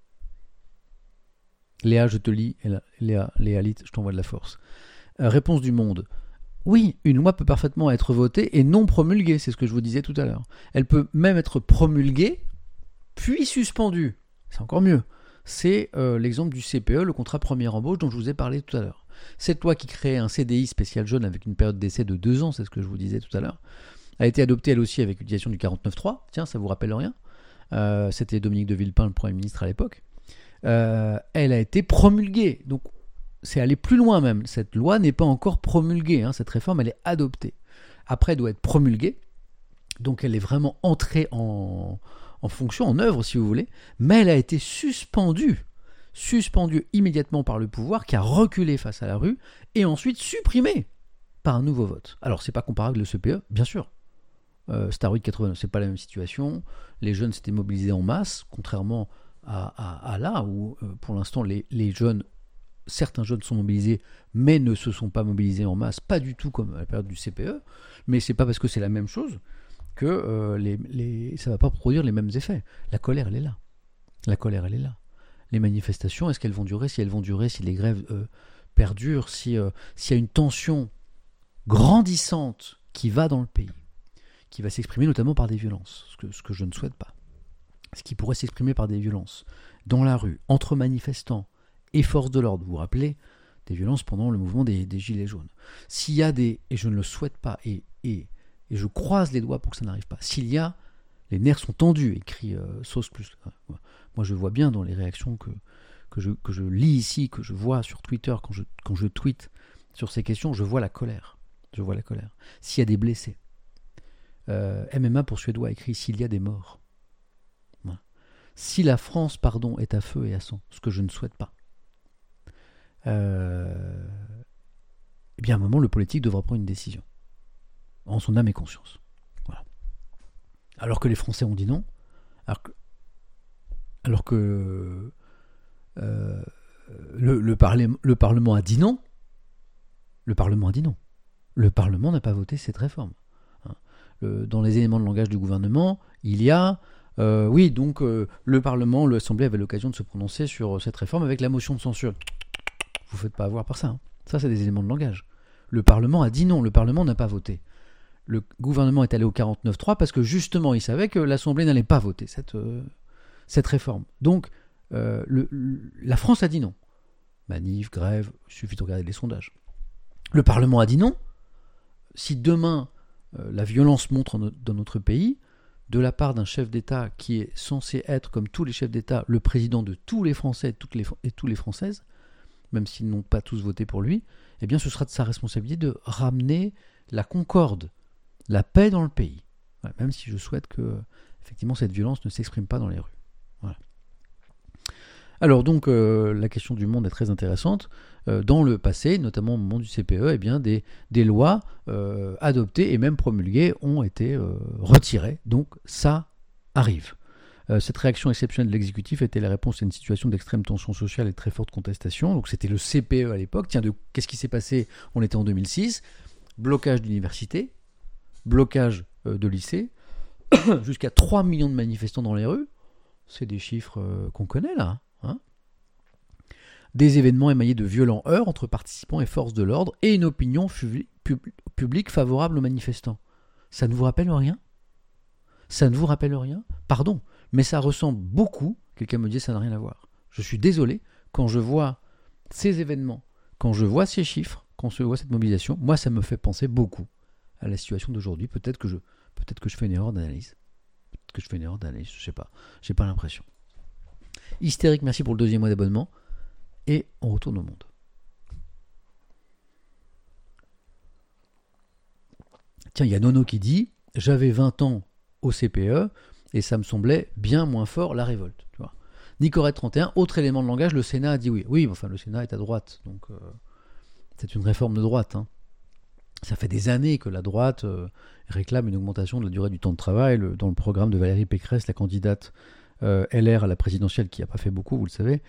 Léa, je te lis. Léa Lite, je t'envoie de la force. Réponse du Monde. Oui, une loi peut parfaitement être votée et non promulguée, c'est ce que je vous disais tout à l'heure. Elle peut même être promulguée, puis suspendue. C'est encore mieux. C'est l'exemple du CPE, le contrat première embauche, dont je vous ai parlé tout à l'heure. Cette loi qui crée un CDI spécial jeune avec une période d'essai de 2 ans, c'est ce que je vous disais tout à l'heure, a été adoptée elle aussi avec l'utilisation du 49.3. Tiens, ça vous rappelle rien ? C'était Dominique de Villepin, le Premier ministre à l'époque. Elle a été promulguée. Donc, c'est aller plus loin même. Cette loi n'est pas encore promulguée. Cette réforme, elle est adoptée. Après, elle doit être promulguée. Donc, elle est vraiment entrée en fonction, en œuvre, si vous voulez. Mais elle a été suspendue immédiatement par le pouvoir qui a reculé face à la rue et ensuite supprimée par un nouveau vote. Alors, c'est pas comparable le CPE, bien sûr. Star Week 89, c'est pas la même situation. Les jeunes s'étaient mobilisés en masse, contrairement à là où pour l'instant les jeunes, certains jeunes sont mobilisés mais ne se sont pas mobilisés en masse, pas du tout comme à la période du CPE, mais c'est pas parce que c'est la même chose que ça va pas produire les mêmes effets. La colère elle est là. Les manifestations, est-ce qu'elles vont durer ? Si elles vont durer, si les grèves perdurent, s'il y a une tension grandissante qui va dans le pays, qui va s'exprimer notamment par des violences, ce que je ne souhaite pas. Ce qui pourrait s'exprimer par des violences dans la rue, entre manifestants et forces de l'ordre. Vous vous rappelez des violences pendant le mouvement des Gilets jaunes. S'il y a et je ne le souhaite pas, et je croise les doigts pour que ça n'arrive pas, s'il y a, les nerfs sont tendus, écrit Sauce Plus. Moi je vois bien dans les réactions que je lis ici, que je vois sur Twitter, quand je tweete sur ces questions, je vois la colère. S'il y a des blessés. MMA pour Suédois écrit s'il y a des morts. Si la France, est à feu et à sang, ce que je ne souhaite pas, eh bien à un moment, le politique devra prendre une décision, en son âme et conscience. Voilà. Alors que les Français ont dit non, alors que le Parlement a dit non, le Parlement n'a pas voté cette réforme. Dans les éléments de langage du gouvernement, il y a le Parlement, l'Assemblée avait l'occasion de se prononcer sur cette réforme avec la motion de censure. Vous ne faites pas avoir par ça. Ça, c'est des éléments de langage. Le Parlement a dit non, le Parlement n'a pas voté. Le gouvernement est allé au 49.3 parce que justement, il savait que l'Assemblée n'allait pas voter cette réforme. Donc, la France a dit non. Manif, grève, il suffit de regarder les sondages. Le Parlement a dit non. Si demain, la violence monte dans notre pays, de la part d'un chef d'État qui est censé être, comme tous les chefs d'État, le président de tous les Français et toutes les Françaises, même s'ils n'ont pas tous voté pour lui, eh bien ce sera de sa responsabilité de ramener la concorde, la paix dans le pays. Voilà, même si je souhaite que effectivement cette violence ne s'exprime pas dans les rues. Voilà. Alors donc la question du monde est très intéressante. Dans le passé, notamment au moment du CPE, eh bien, des lois adoptées et même promulguées ont été retirées. Donc ça arrive. Cette réaction exceptionnelle de l'exécutif était la réponse à une situation d'extrême tension sociale et de très forte contestation. Donc c'était le CPE à l'époque. Tiens, qu'est-ce qui s'est passé? On était en 2006. Blocage d'universités, blocage de lycées, jusqu'à 3 millions de manifestants dans les rues. C'est des chiffres qu'on connaît là. Hein, des événements émaillés de violents heurts entre participants et forces de l'ordre et une opinion publique favorable aux manifestants. Ça ne vous rappelle rien? Ça ne vous rappelle rien? Pardon, mais ça ressemble beaucoup. Quelqu'un me dit ça n'a rien à voir. Je suis désolé, quand je vois ces événements, quand je vois ces chiffres, quand je vois cette mobilisation, moi ça me fait penser beaucoup à la situation d'aujourd'hui. Peut-être que je fais une erreur d'analyse. Je sais pas. J'ai pas l'impression. Hystérique, merci pour le 2e mois d'abonnement. Et on retourne au monde. Tiens, il y a Nono qui dit « J'avais 20 ans au CPE et ça me semblait bien moins fort la révolte. » Tu vois. Nicorette 31, autre élément de langage, le Sénat a dit oui. Oui, enfin le Sénat est à droite, donc c'est une réforme de droite. Hein. Ça fait des années que la droite réclame une augmentation de la durée du temps de travail. Dans le programme de Valérie Pécresse, la candidate LR à la présidentielle, qui n'a pas fait beaucoup, vous le savez,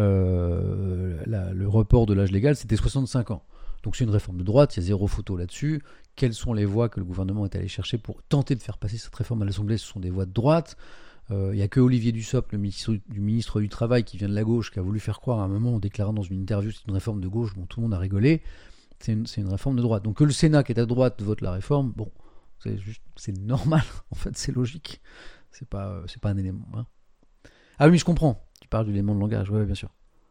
le report de l'âge légal, c'était 65 ans. Donc c'est une réforme de droite, il y a zéro photo là-dessus. Quelles sont les voies que le gouvernement est allé chercher pour tenter de faire passer cette réforme à l'Assemblée? Ce sont des voies de droite. Il n'y a que Olivier Dussopt, le ministre du Travail, qui vient de la gauche, qui a voulu faire croire à un moment en déclarant dans une interview que c'est une réforme de gauche. Bon, tout le monde a rigolé. C'est une réforme de droite. Donc que le Sénat, qui est à droite, vote la réforme, bon, c'est normal. En fait, c'est logique. C'est pas un élément. Hein. Ah oui, mais je comprends. Tu parles de l'élément de langage, oui, bien sûr.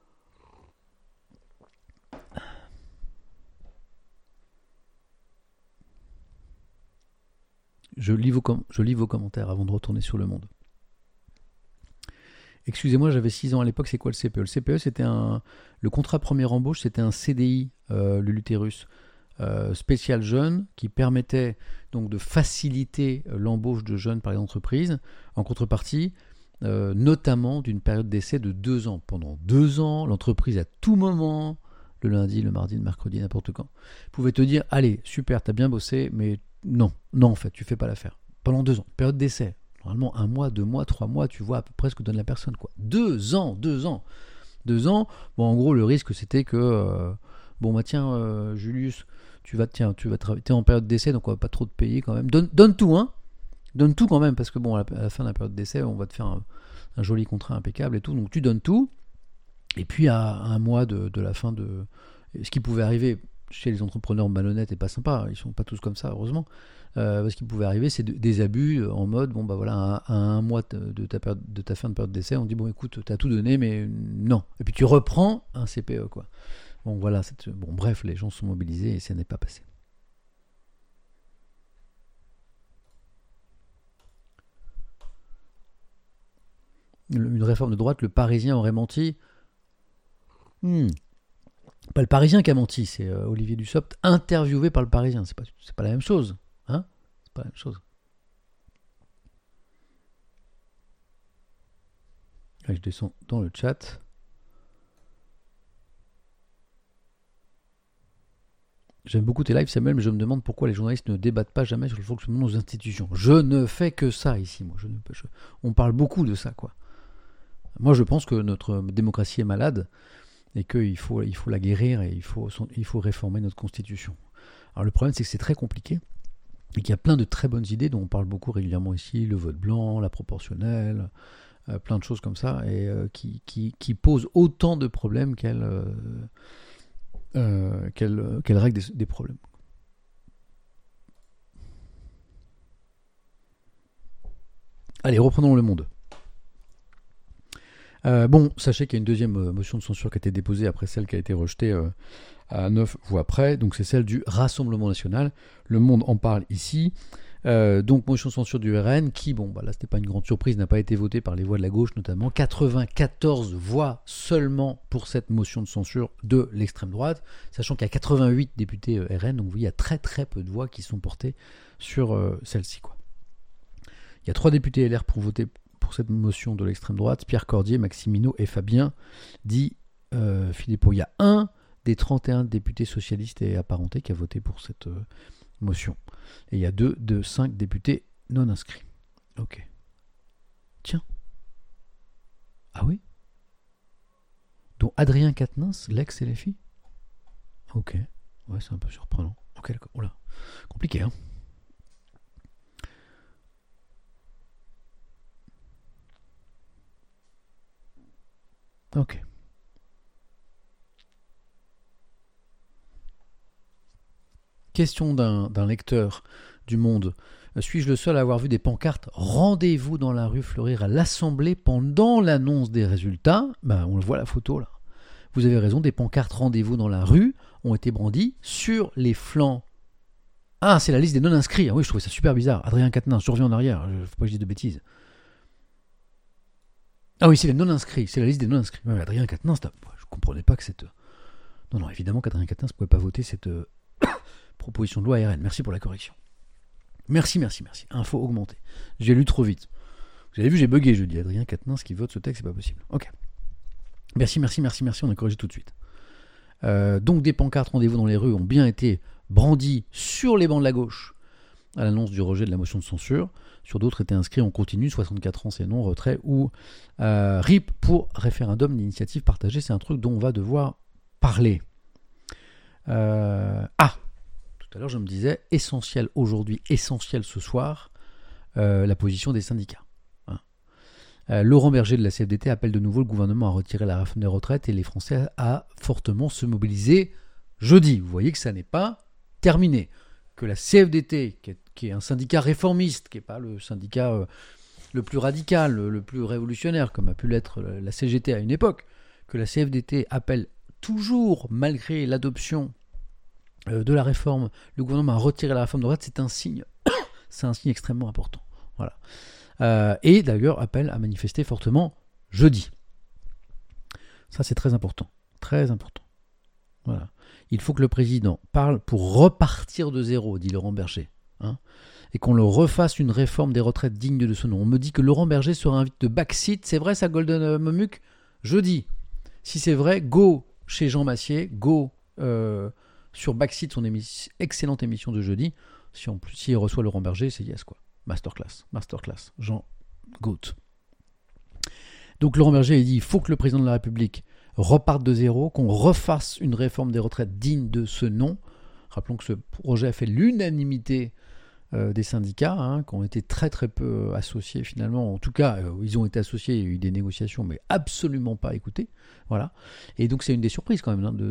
Je lis vos commentaires avant de retourner sur le monde. Excusez-moi, j'avais 6 ans à l'époque, c'est quoi le CPE? Le CPE, c'était le contrat première embauche, c'était un CDI, le Lutérus, spécial jeune, qui permettait donc de faciliter l'embauche de jeunes par les entreprises, en contrepartie, notamment d'une période d'essai de 2 ans. Pendant 2 ans, l'entreprise, à tout moment, le lundi, le mardi, le mercredi, n'importe quand, pouvait te dire, allez, super, t'as bien bossé, mais non, en fait, tu fais pas l'affaire. Pendant 2 ans, période d'essai. Normalement, 1 mois, 2 mois, 3 mois, tu vois à peu près ce que donne la personne, quoi. 2 ans. 2 ans. Bon, en gros, le risque, c'était que, tiens, Julius, t'es en période d'essai, donc on va pas trop te payer quand même. Donne tout, hein. Donne tout quand même, parce que bon, à la fin de la période d'essai, on va te faire un joli contrat impeccable et tout. Donc tu donnes tout. Et puis à 1 mois de la fin de... Ce qui pouvait arriver chez les entrepreneurs malhonnêtes et pas sympas, ils sont pas tous comme ça, heureusement. Ce qui pouvait arriver, c'est des abus en mode, à 1 mois de ta fin de période d'essai, on dit, bon écoute, t'as tout donné, mais non. Et puis tu reprends un CPE, quoi. Bon voilà, bref, les gens sont mobilisés et ça n'est pas passé. Une réforme de droite, le Parisien aurait menti. Pas le Parisien qui a menti, c'est Olivier Dussopt interviewé par le Parisien. C'est pas la même chose, hein? C'est pas la même chose. Allez, je descends dans le chat. J'aime beaucoup tes lives, Samuel, mais je me demande pourquoi les journalistes ne débattent pas jamais sur le fonctionnement de nos institutions. Je ne fais que ça ici, moi. On parle beaucoup de ça, quoi. Moi, je pense que notre démocratie est malade et qu'il faut la guérir et il faut réformer notre constitution. Alors le problème, c'est que c'est très compliqué et qu'il y a plein de très bonnes idées dont on parle beaucoup régulièrement ici, le vote blanc, la proportionnelle, plein de choses comme ça, et qui posent autant de problèmes qu'elles règlent des problèmes. Allez, reprenons le monde. Bon, sachez qu'il y a une deuxième motion de censure qui a été déposée après celle qui a été rejetée à 9 voix près. Donc c'est celle du Rassemblement National. Le Monde en parle ici. Donc motion de censure du RN qui, bon, bah là c'était pas une grande surprise, n'a pas été votée par les voix de la gauche notamment. 94 voix seulement pour cette motion de censure de l'extrême droite, sachant qu'il y a 88 députés RN, donc vous voyez, il y a très très peu de voix qui sont portées sur celle-ci, quoi. Il y a 3 députés LR pour voter pour cette motion de l'extrême droite, Pierre Cordier, Maximino et Fabien, dit Philippot. Il y a un des 31 députés socialistes et apparentés qui a voté pour cette motion. Et il y a 2 de 5 députés non inscrits. Ok. Tiens. Ah oui. Donc Adrien Quatennens, l'ex-LFI. Ok. Ouais, c'est un peu surprenant. Ok, d'accord. Oula. Compliqué, hein. Ok. Question d'un lecteur du Monde. Suis-je le seul à avoir vu des pancartes « Rendez-vous dans la rue » fleurir à l'Assemblée pendant l'annonce des résultats ? Ben, on le voit la photo là. Vous avez raison, des pancartes « Rendez-vous dans la rue » ont été brandies sur les flancs. Ah, c'est la liste des non-inscrits. Ah oui, je trouvais ça super bizarre. Adrien Quatennens, je reviens en arrière. Il ne faut pas que je dise de bêtises. Ah oui, c'est les non-inscrits. C'est la liste des non-inscrits. Ouais, Adrien Quatennens, je ne comprenais pas que cette... Non, évidemment qu'Adrien Quatennens ne pouvait pas voter cette proposition de loi RN. Merci pour la correction. Merci. Info augmentée. J'ai lu trop vite. Vous avez vu, j'ai bugué jeudi. Adrien Quatennens qui vote ce texte, c'est pas possible. Ok. Merci. On a corrigé tout de suite. Donc des pancartes rendez-vous dans les rues ont bien été brandies sur les bancs de la gauche à l'annonce du rejet de la motion de censure. Sur d'autres étaient inscrits en continu, 64 ans c'est non, retrait ou RIP pour référendum d'initiative partagée. C'est un truc dont on va devoir parler. Tout à l'heure je me disais, essentiel aujourd'hui, essentiel ce soir, la position des syndicats. Laurent Berger de la CFDT appelle de nouveau le gouvernement à retirer la réforme des retraites et les Français à fortement se mobiliser jeudi. Vous voyez que ça n'est pas terminé. Que la CFDT, qui est un syndicat réformiste, qui n'est pas le syndicat le plus radical, le plus révolutionnaire, comme a pu l'être la CGT à une époque, que la CFDT appelle toujours, malgré l'adoption de la réforme, le gouvernement a retiré la réforme de retraite, c'est un signe extrêmement important. Voilà. Et d'ailleurs appelle à manifester fortement jeudi. Ça c'est très important. Très important. Voilà. Il faut que le président parle pour repartir de zéro, dit Laurent Berger. Et qu'on le refasse une réforme des retraites digne de ce nom. On me dit que Laurent Berger sera invité de backseat. C'est vrai ça, Golden Momuc ? Jeudi. Si c'est vrai, go chez Jean Massier, go sur backseat, son excellente émission de jeudi. S'il reçoit Laurent Berger, c'est yes quoi. Masterclass. Jean Gaut. Donc Laurent Berger il dit il faut que le président de la République reparte de zéro, qu'on refasse une réforme des retraites digne de ce nom. Rappelons que ce projet a fait l'unanimité des syndicats, qui ont été très très peu associés finalement. En tout cas, ils ont été associés, il y a eu des négociations, mais absolument pas écoutés. Voilà. Et donc c'est une des surprises quand même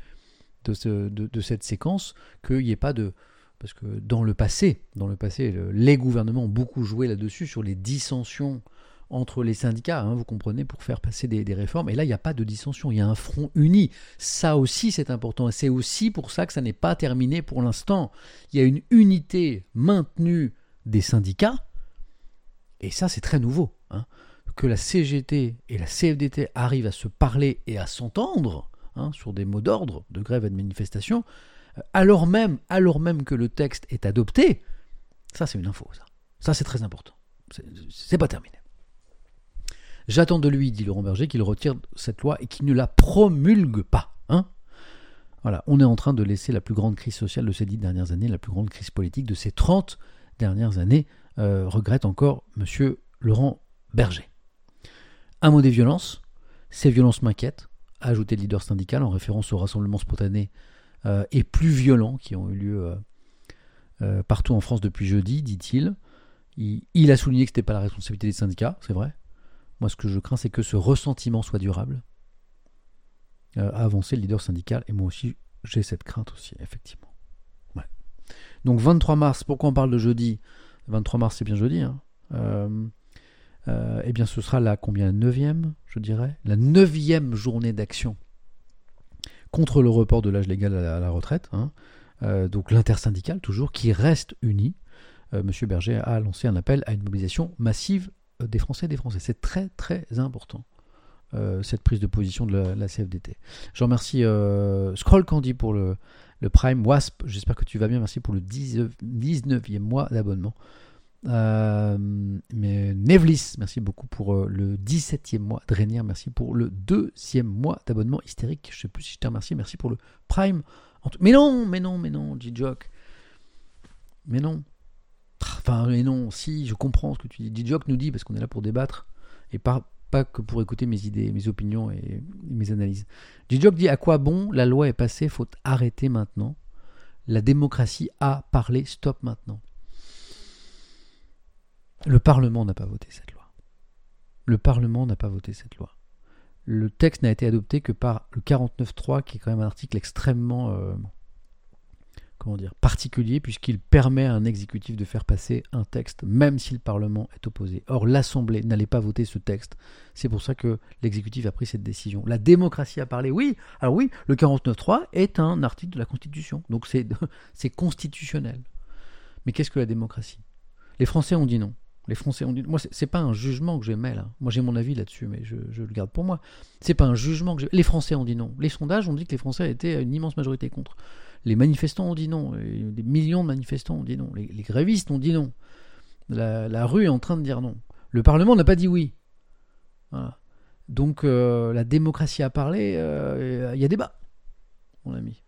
de cette séquence, qu'il n'y ait pas de... Parce que dans le passé, les gouvernements ont beaucoup joué là-dessus, sur les dissensions entre les syndicats, vous comprenez, pour faire passer des réformes. Et là, il n'y a pas de dissension, il y a un front uni. Ça aussi, c'est important. Et c'est aussi pour ça que ça n'est pas terminé pour l'instant. Il y a une unité maintenue des syndicats. Et ça, c'est très nouveau. Que la CGT et la CFDT arrivent à se parler et à s'entendre sur des mots d'ordre de grève et de manifestation, alors même que le texte est adopté. Ça, c'est une info, ça. Ça, c'est très important. C'est pas terminé. J'attends de lui, dit Laurent Berger, qu'il retire cette loi et qu'il ne la promulgue pas. Voilà, on est en train de laisser la plus grande crise sociale de ces 10 dernières années, la plus grande crise politique de ces 30 dernières années, regrette encore M. Laurent Berger. Un mot des violences. Ces violences m'inquiètent, a ajouté le leader syndical en référence au rassemblement spontané et plus violents qui ont eu lieu partout en France depuis jeudi, dit-il. Il a souligné que ce n'était pas la responsabilité des syndicats, c'est vrai. Moi, ce que je crains, c'est que ce ressentiment soit durable. A avancé le leader syndical, et moi aussi, j'ai cette crainte aussi, effectivement. Ouais. Donc, 23 mars, pourquoi on parle de jeudi ? 23 mars, c'est bien jeudi. eh bien ce sera la combien, 9e, je dirais, la 9e journée d'action contre le report de l'âge légal à la retraite, hein. Donc l'intersyndicale toujours, qui reste unie. Monsieur Berger a lancé un appel à une mobilisation massive des Français et des Français. C'est très très important, cette prise de position de la CFDT. Je remercie Scroll Candy pour le Prime. Wasp, j'espère que tu vas bien, merci pour le 19e mois d'abonnement. Mais Nevlis, merci beaucoup pour le 17e mois. Drainier, merci pour le 2e mois d'abonnement. Hystérique, je sais plus si je te remercie, merci pour le Prime. Mais non, G-Jock. Mais non. Enfin, mais non, si, je comprends ce que tu dis. G-Jock nous dit, parce qu'on est là pour débattre, et pas que pour écouter mes idées, mes opinions et mes analyses. G-Jock dit, à quoi bon, la loi est passée, faut arrêter maintenant. La démocratie a parlé, stop maintenant. Le Parlement n'a pas voté cette loi. Le Parlement n'a pas voté cette loi. Le texte n'a été adopté que par le 49.3, qui est quand même un article extrêmement particulier, puisqu'il permet à un exécutif de faire passer un texte, même si le Parlement est opposé. Or, l'Assemblée n'allait pas voter ce texte. C'est pour ça que l'exécutif a pris cette décision. La démocratie a parlé, oui. Alors oui, le 49.3 est un article de la Constitution. Donc c'est constitutionnel. Mais qu'est-ce que la démocratie ? Les Français ont dit non. Les Français ont dit... Moi, c'est pas un jugement que j'émets, là. Moi, j'ai mon avis là-dessus, mais je le garde pour moi. C'est pas un jugement que j'ai... Les Français ont dit non. Les sondages ont dit que les Français étaient à une immense majorité contre. Les manifestants ont dit non. Des millions de manifestants ont dit non. Les grévistes ont dit non. La rue est en train de dire non. Le Parlement n'a pas dit oui. Voilà. Donc, la démocratie a parlé. Il y a débat, mon ami.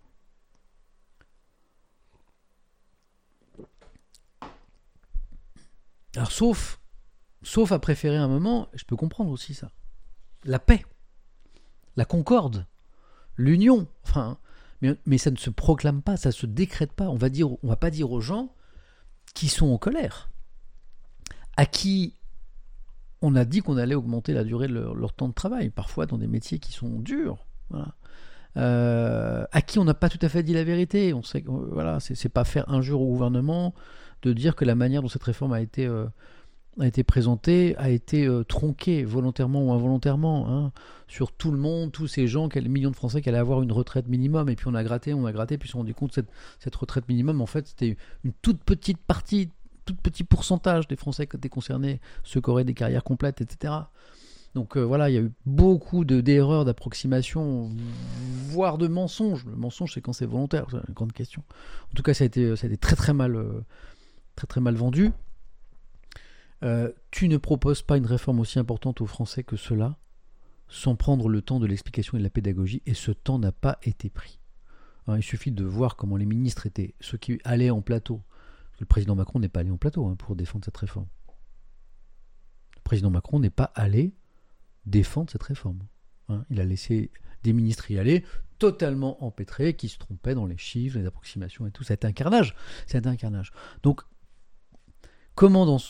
Alors, sauf à préférer un moment, je peux comprendre aussi ça. La paix, la concorde, l'union, enfin, mais ça ne se proclame pas, ça ne se décrète pas. On va pas dire aux gens qui sont en colère, à qui on a dit qu'on allait augmenter la durée de leur temps de travail, parfois dans des métiers qui sont durs, voilà. À qui on n'a pas tout à fait dit la vérité. On sait que voilà, c'est pas faire injure au gouvernement de dire que la manière dont cette réforme a été présentée a été tronquée volontairement ou involontairement, hein, sur tout le monde, tous ces gens, les millions de Français qui allaient avoir une retraite minimum, et puis on a gratté, puis on s'est rendu compte que cette retraite minimum, en fait, c'était une toute petite partie, tout petit pourcentage des Français qui étaient concernés, ceux qui auraient des carrières complètes, etc. Donc voilà, il y a eu beaucoup d'erreurs, d'approximations, voire de mensonges. Le mensonge, c'est quand c'est volontaire, c'est une grande question. En tout cas, ça a été très très mal vendu. Tu ne proposes pas une réforme aussi importante aux Français que cela, sans prendre le temps de l'explication et de la pédagogie, et ce temps n'a pas été pris. Hein, il suffit de voir comment les ministres étaient, ceux qui allaient en plateau. Parce que le président Macron n'est pas allé en plateau, hein, pour défendre cette réforme. Le président Macron n'est pas allé défendre cette réforme. Hein, il a laissé des ministres y aller, totalement empêtrés, qui se trompaient dans les chiffres, les approximations et tout. Ça a été un carnage. Donc, comment dans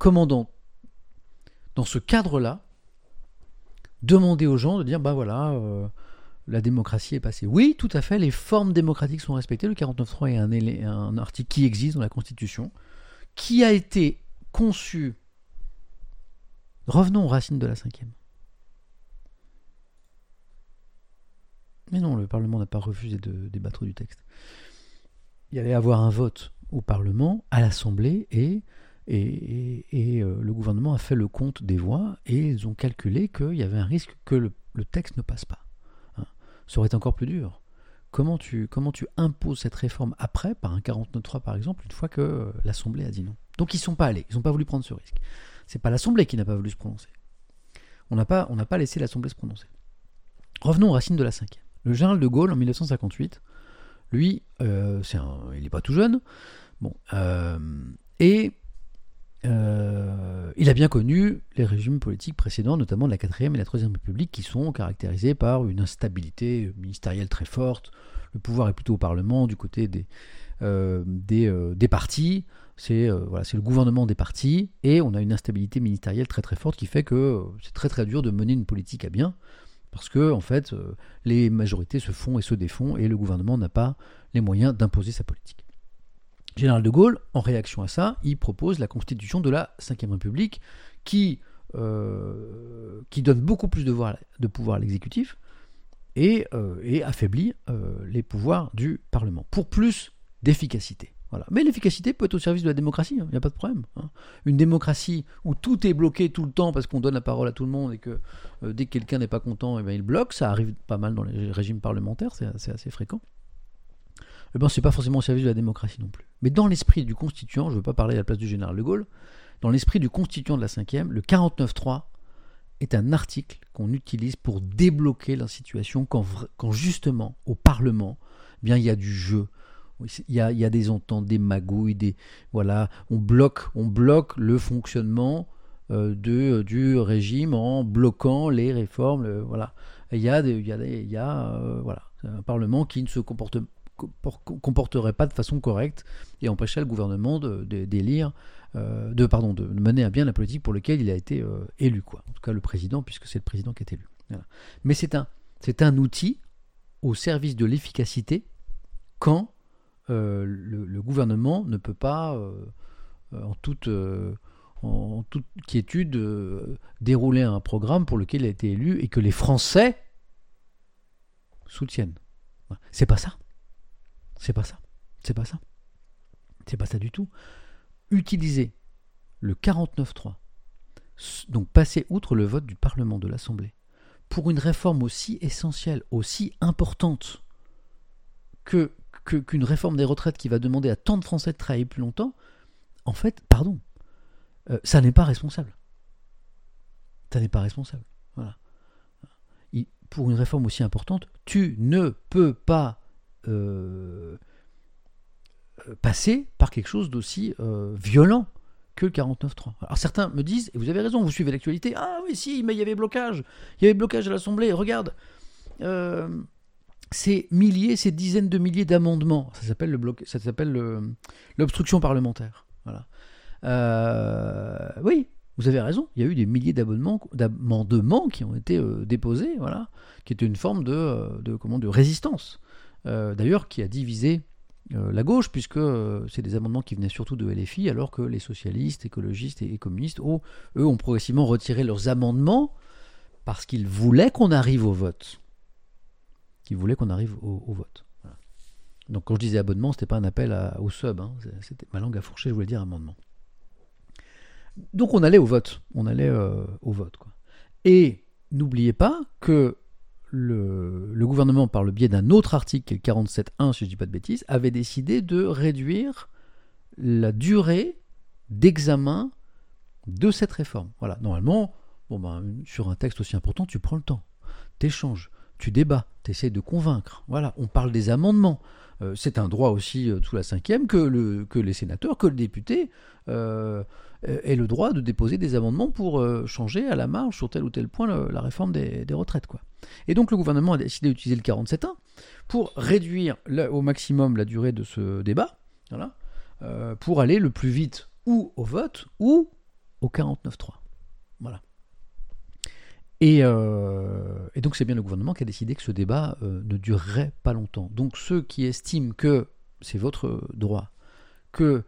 ce cadre-là, demander aux gens de dire, ben voilà, la démocratie est passée. Oui, tout à fait, les formes démocratiques sont respectées. Le 49.3 est un article qui existe dans la Constitution, qui a été conçu... Revenons aux racines de la 5e. Mais non, le Parlement n'a pas refusé de débattre du texte. Il y allait avoir un vote au Parlement, à l'Assemblée, et le gouvernement a fait le compte des voix, et ils ont calculé qu'il y avait un risque que le texte ne passe pas. Hein. Ça aurait été encore plus dur. Comment tu imposes cette réforme après, par un 49.3 par exemple, une fois que l'Assemblée a dit non. Donc ils ne sont pas allés, ils n'ont pas voulu prendre ce risque. C'est pas l'Assemblée qui n'a pas voulu se prononcer. On n'a pas laissé l'Assemblée se prononcer. Revenons aux racines de la 5e. Le général de Gaulle, en 1958, lui, il n'est pas tout jeune, bon, et il a bien connu les régimes politiques précédents, notamment de la 4e et la 3e République, qui sont caractérisés par une instabilité ministérielle très forte. Le pouvoir est plutôt au Parlement, du côté des partis. C'est le gouvernement des partis, et on a une instabilité ministérielle très très forte qui fait que c'est très très dur de mener une politique à bien, parce que en fait, les majorités se font et se défont, et le gouvernement n'a pas les moyens d'imposer sa politique. Général de Gaulle, en réaction à ça, il propose la constitution de la 5e République, qui qui donne beaucoup plus de pouvoir à l'exécutif et affaiblit les pouvoirs du Parlement pour plus d'efficacité. Voilà. Mais l'efficacité peut être au service de la démocratie, il n'y a pas de problème. Une démocratie où tout est bloqué tout le temps parce qu'on donne la parole à tout le monde et que dès que quelqu'un n'est pas content, eh ben, il bloque, ça arrive pas mal dans les régimes parlementaires, c'est assez fréquent. Eh ben, c'est pas forcément au service de la démocratie non plus. Mais dans l'esprit du constituant, je ne veux pas parler à la place du général de Gaulle, dans l'esprit du constituant de la 5e, le 49.3 est un article qu'on utilise pour débloquer la situation quand justement, au Parlement, eh bien, il y a du jeu. Il y a des ententes, des magouilles, voilà, on bloque le fonctionnement du régime en bloquant les réformes. Voilà. Il y a voilà, un Parlement qui ne se comporterait pas de façon correcte et empêcherait le gouvernement d'élire, de mener à bien la politique pour laquelle il a été élu, quoi. En tout cas le président, puisque c'est le président qui est élu. Voilà. Mais c'est un outil au service de l'efficacité quand le gouvernement ne peut pas, en toute quiétude, dérouler un programme pour lequel il a été élu et que les Français soutiennent. C'est pas ça. C'est pas ça du tout. Utiliser le 49.3, donc passer outre le vote du Parlement, de l'Assemblée, pour une réforme aussi essentielle, aussi importante qu'une réforme des retraites qui va demander à tant de Français de travailler plus longtemps, en fait, ça n'est pas responsable. Ça n'est pas responsable. Voilà. Pour une réforme aussi importante, tu ne peux pas passer par quelque chose d'aussi violent que le 49.3. Alors certains me disent, et vous avez raison, vous suivez l'actualité, ah oui, si, mais il y avait blocage à l'Assemblée, regarde, ces dizaines de milliers d'amendements, ça s'appelle l'obstruction parlementaire. Voilà. Oui, vous avez raison, il y a eu des milliers d'amendements qui ont été déposés, voilà, qui étaient une forme de résistance. D'ailleurs, qui a divisé la gauche, puisque c'est des amendements qui venaient surtout de LFI, alors que les socialistes, écologistes et communistes, eux, ont progressivement retiré leurs amendements parce qu'ils voulaient qu'on arrive au vote. Au vote. Voilà. Donc quand je disais abonnement, c'était pas un appel au sub, c'était ma langue à fourcher, je voulais dire amendement. Donc on allait au vote, quoi. Et n'oubliez pas que le gouvernement, par le biais d'un autre article, qui est le 47.1, si je ne dis pas de bêtises, avait décidé de réduire la durée d'examen de cette réforme. Voilà, normalement, sur un texte aussi important, tu prends le temps, t'échanges, tu débats, tu essaies de convaincre. Voilà, on parle des amendements. C'est un droit aussi sous la 5e que les sénateurs, que le député aient le droit de déposer des amendements pour changer à la marge sur tel ou tel point la réforme des retraites, quoi. Et donc le gouvernement a décidé d'utiliser le 47.1 pour réduire au maximum la durée de ce débat, voilà, pour aller le plus vite ou au vote ou au 49.3. Voilà. Et donc c'est bien le gouvernement qui a décidé que ce débat ne durerait pas longtemps. Donc ceux qui estiment que c'est votre droit, que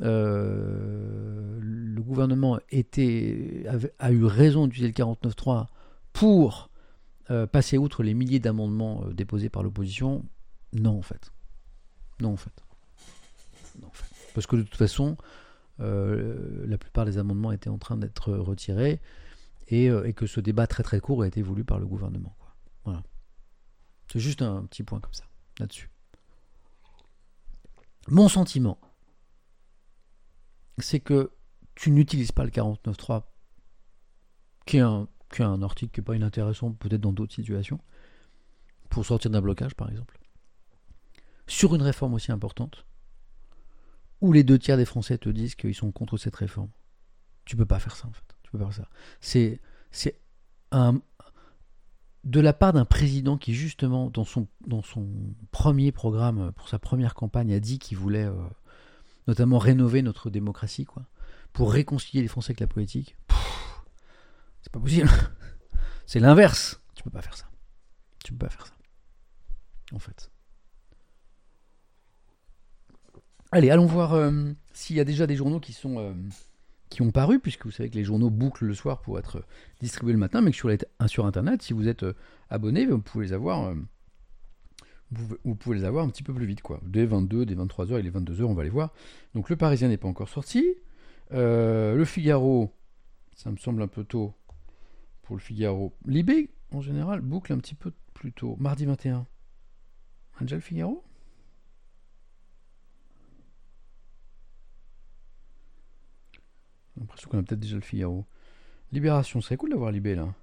le gouvernement a eu raison d'utiliser le 49.3 pour passer outre les milliers d'amendements déposés par l'opposition, non en fait. Parce que de toute façon, la plupart des amendements étaient en train d'être retirés et que ce débat très très court a été voulu par le gouvernement, quoi. Voilà. C'est juste un petit point comme ça, là-dessus. Mon sentiment, c'est que tu n'utilises pas le 49.3, qui est un article qui n'est pas inintéressant, peut-être dans d'autres situations, pour sortir d'un blocage, par exemple, sur une réforme aussi importante, où les 2/3 des Français te disent qu'ils sont contre cette réforme. Tu peux pas faire ça, en fait. C'est de la part d'un président qui, justement, dans son premier programme, pour sa première campagne, a dit qu'il voulait notamment rénover notre démocratie, quoi, pour réconcilier les Français avec la politique. C'est pas possible. C'est l'inverse. Tu peux pas faire ça. En fait. Allez, allons voir s'il y a déjà des journaux qui sont qui ont paru, puisque vous savez que les journaux bouclent le soir pour être distribués le matin, mais que sur Internet, si vous êtes abonné, vous pouvez les avoir... vous pouvez les avoir un petit peu plus vite, quoi. Dès 22, dès 23h et les 22h, on va les voir. Donc le Parisien n'est pas encore sorti. Le Figaro, ça me semble un peu tôt pour le Figaro. Libé, en général, boucle un petit peu plus tôt. Mardi 21. On a déjà le Figaro ? J'ai l'impression qu'on a peut-être déjà le Figaro. Libération, c'est cool d'avoir Libé, là.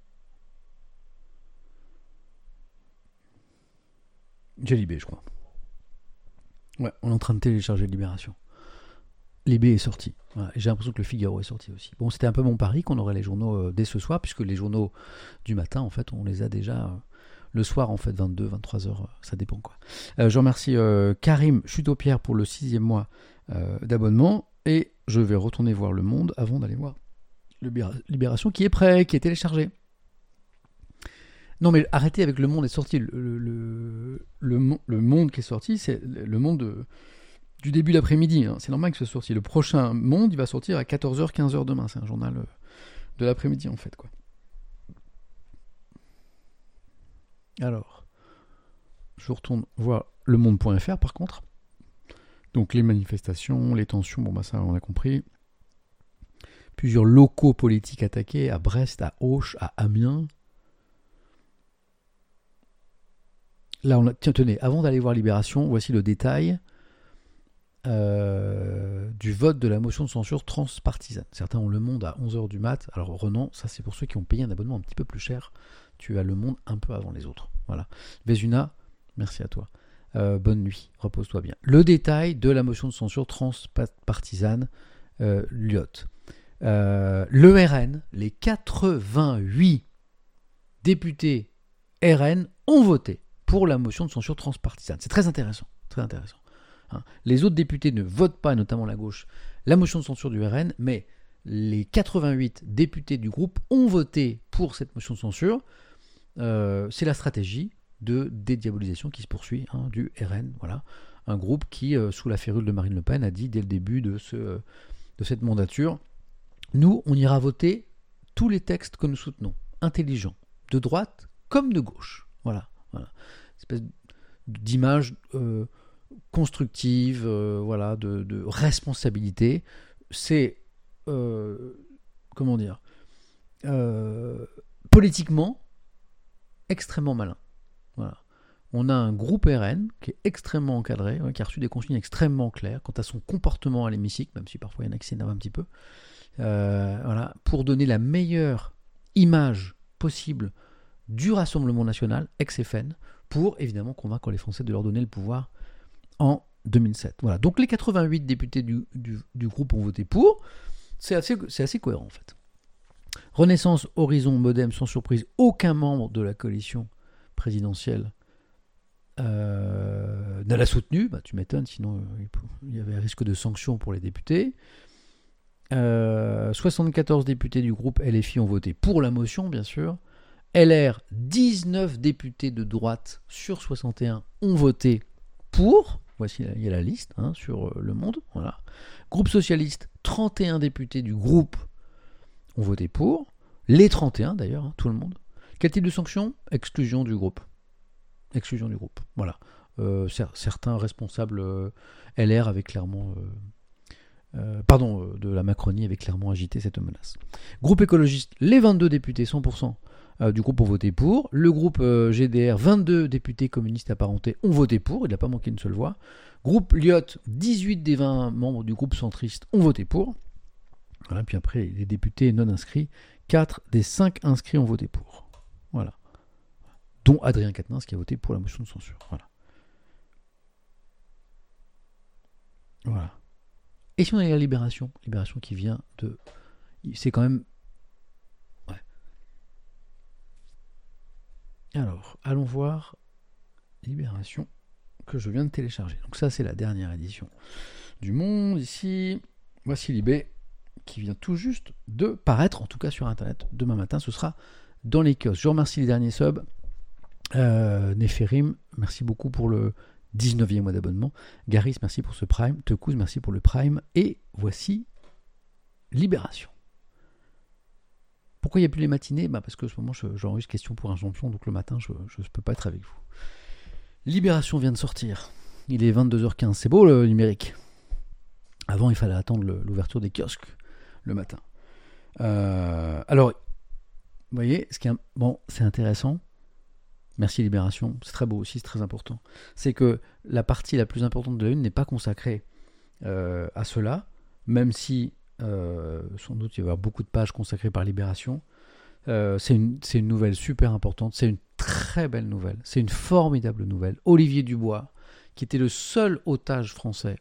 J'ai Libé, je crois. Ouais, on est en train de télécharger Libération. Libé est sorti. Voilà. Et j'ai l'impression que le Figaro est sorti aussi. Bon, c'était un peu mon pari qu'on aurait les journaux dès ce soir, puisque les journaux du matin, en fait, on les a déjà le soir, en fait, 22, 23 heures, ça dépend, quoi. Je remercie Karim Chutopierre pour le 6e mois d'abonnement, et je vais retourner voir Le Monde avant d'aller voir Libération, qui est prêt, qui est téléchargé. Non, mais arrêtez avec Le Monde est sorti. Le Monde qui est sorti, c'est le Monde du début d'après-midi. Hein. C'est normal que ce soit sorti. Le prochain Monde, il va sortir à 14h, 15h demain. C'est un journal de l'après-midi, en fait, quoi. Alors, je retourne voir lemonde.fr, par contre. Donc, les manifestations, les tensions, bon, bah ça, on a compris. Plusieurs locaux politiques attaqués à Brest, à Auch, à Amiens. Là, tiens, tenez, avant d'aller voir Libération, voici le détail du vote de la motion de censure transpartisane. Certains ont Le Monde à 11h du mat. Alors Renan, ça c'est pour ceux qui ont payé un abonnement un petit peu plus cher. Tu as Le Monde un peu avant les autres. Voilà. Vezuna, merci à toi. Bonne nuit, repose-toi bien. Le détail de la motion de censure transpartisane, Lyot. Le RN, les 88 députés RN ont voté pour la motion de censure transpartisane. C'est très intéressant, très intéressant. Hein. Les autres députés ne votent pas, notamment la gauche, la motion de censure du RN, mais les 88 députés du groupe ont voté pour cette motion de censure. C'est la stratégie de dédiabolisation qui se poursuit, hein, du RN. Voilà. Un groupe qui, sous la férule de Marine Le Pen, a dit dès le début de cette mandature, nous, on ira voter tous les textes que nous soutenons, intelligents, de droite comme de gauche. Voilà. Voilà. Une espèce d'image constructive, voilà, de responsabilité. C'est, comment dire, politiquement extrêmement malin. Voilà. On a un groupe RN qui est extrêmement encadré, qui a reçu des consignes extrêmement claires quant à son comportement à l'hémicycle, même si parfois il y en a qui s'énervent un petit peu, voilà, pour donner la meilleure image possible du Rassemblement National, ex-FN, pour évidemment convaincre les Français de leur donner le pouvoir en 2007. Voilà. Donc les 88 députés du groupe ont voté pour. C'est assez cohérent en fait. Renaissance, Horizon, Modem, sans surprise, aucun membre de la coalition présidentielle ne l'a soutenu. Bah, tu m'étonnes, sinon il y avait un risque de sanctions pour les députés. 74 députés du groupe LFI ont voté pour la motion, bien sûr. LR, 19 députés de droite sur 61 ont voté pour. Voici, il y a la liste, hein, sur Le Monde. Voilà. Groupe socialiste, 31 députés du groupe ont voté pour. Les 31 d'ailleurs, hein, tout le monde. Quel type de sanction ? Exclusion du groupe. Exclusion du groupe. Voilà. Certains responsables LR avaient clairement... de la Macronie avaient clairement agité cette menace. Groupe écologiste, les 22 députés, 100% du groupe ont voté pour. Le groupe GDR, 22 députés communistes apparentés ont voté pour. Il n'a pas manqué une seule voix. Groupe Lyot, 18 des 20 membres du groupe centriste ont voté pour. Voilà, puis après, les députés non inscrits, 4 des 5 inscrits ont voté pour. Voilà. Dont Adrien Quatennens qui a voté pour la motion de censure. Voilà. Voilà. Et si on a la Libération qui vient de... C'est quand même... Ouais. Alors, allons voir Libération que je viens de télécharger. Donc ça, c'est la dernière édition du Monde, ici. Voici Libé, qui vient tout juste de paraître, en tout cas sur Internet. Demain matin, ce sera dans les kiosques. Je remercie les derniers subs. Néphérim, merci beaucoup pour le 19e mois d'abonnement. Garis, merci pour ce Prime. Tekouz, merci pour le Prime. Et voici Libération. Pourquoi il n'y a plus les matinées ? Parce que en ce moment, j'enregistre Question pour un champion, donc le matin, je ne peux pas être avec vous. Libération vient de sortir. Il est 22h15. C'est beau le numérique. Avant, il fallait attendre l'ouverture des kiosques le matin. Alors, vous voyez, c'est intéressant. Merci Libération. C'est très beau aussi, c'est très important. C'est que la partie la plus importante de la une n'est pas consacrée à cela, même si sans doute il va y avoir beaucoup de pages consacrées par Libération. C'est une nouvelle super importante. C'est une très belle nouvelle. C'est une formidable nouvelle. Olivier Dubois, qui était le seul otage français.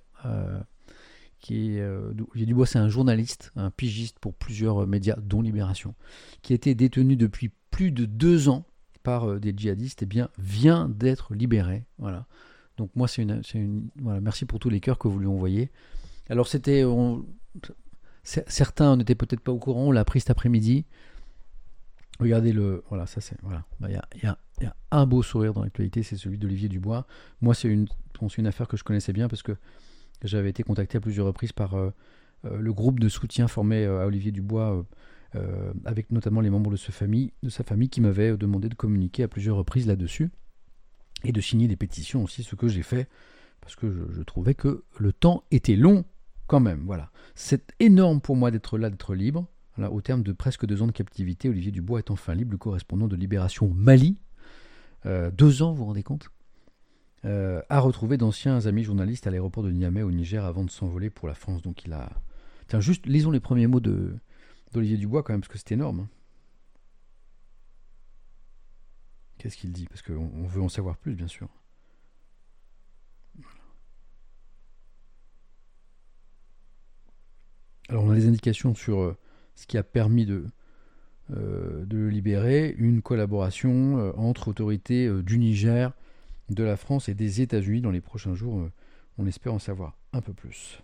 Olivier Dubois, c'est un journaliste, un pigiste pour plusieurs médias, dont Libération, qui a été détenu depuis plus de 2 ans par des djihadistes, et bien vient d'être libéré. Voilà. Donc moi, voilà, merci pour tous les cœurs que vous lui envoyez. Alors certains n'étaient peut-être pas au courant, on l'a appris cet après-midi. Regardez voilà, ça c'est voilà. Il y a un beau sourire dans l'actualité, c'est celui d'Olivier Dubois. Moi, c'est une affaire que je connaissais bien parce que j'avais été contacté à plusieurs reprises par le groupe de soutien formé à Olivier Dubois, avec notamment les membres de sa famille qui m'avaient demandé de communiquer à plusieurs reprises là-dessus et de signer des pétitions aussi, ce que j'ai fait parce que je trouvais que le temps était long quand même. Voilà. C'est énorme pour moi d'être là, d'être libre. Voilà, au terme de presque 2 ans de captivité, Olivier Dubois est enfin libre, le correspondant de Libération au Mali. 2 ans, vous vous rendez compte ? A retrouvé d'anciens amis journalistes à l'aéroport de Niamey au Niger avant de s'envoler pour la France. Donc il a... Tiens, juste lisons les premiers mots d'Olivier Dubois quand même, parce que c'est énorme. Qu'est-ce qu'il dit ? Parce qu'on veut en savoir plus, bien sûr. Alors on a des indications sur ce qui a permis de le libérer. Une collaboration entre autorités du Niger, de la France et des États-Unis. Dans les prochains jours, on espère en savoir un peu plus.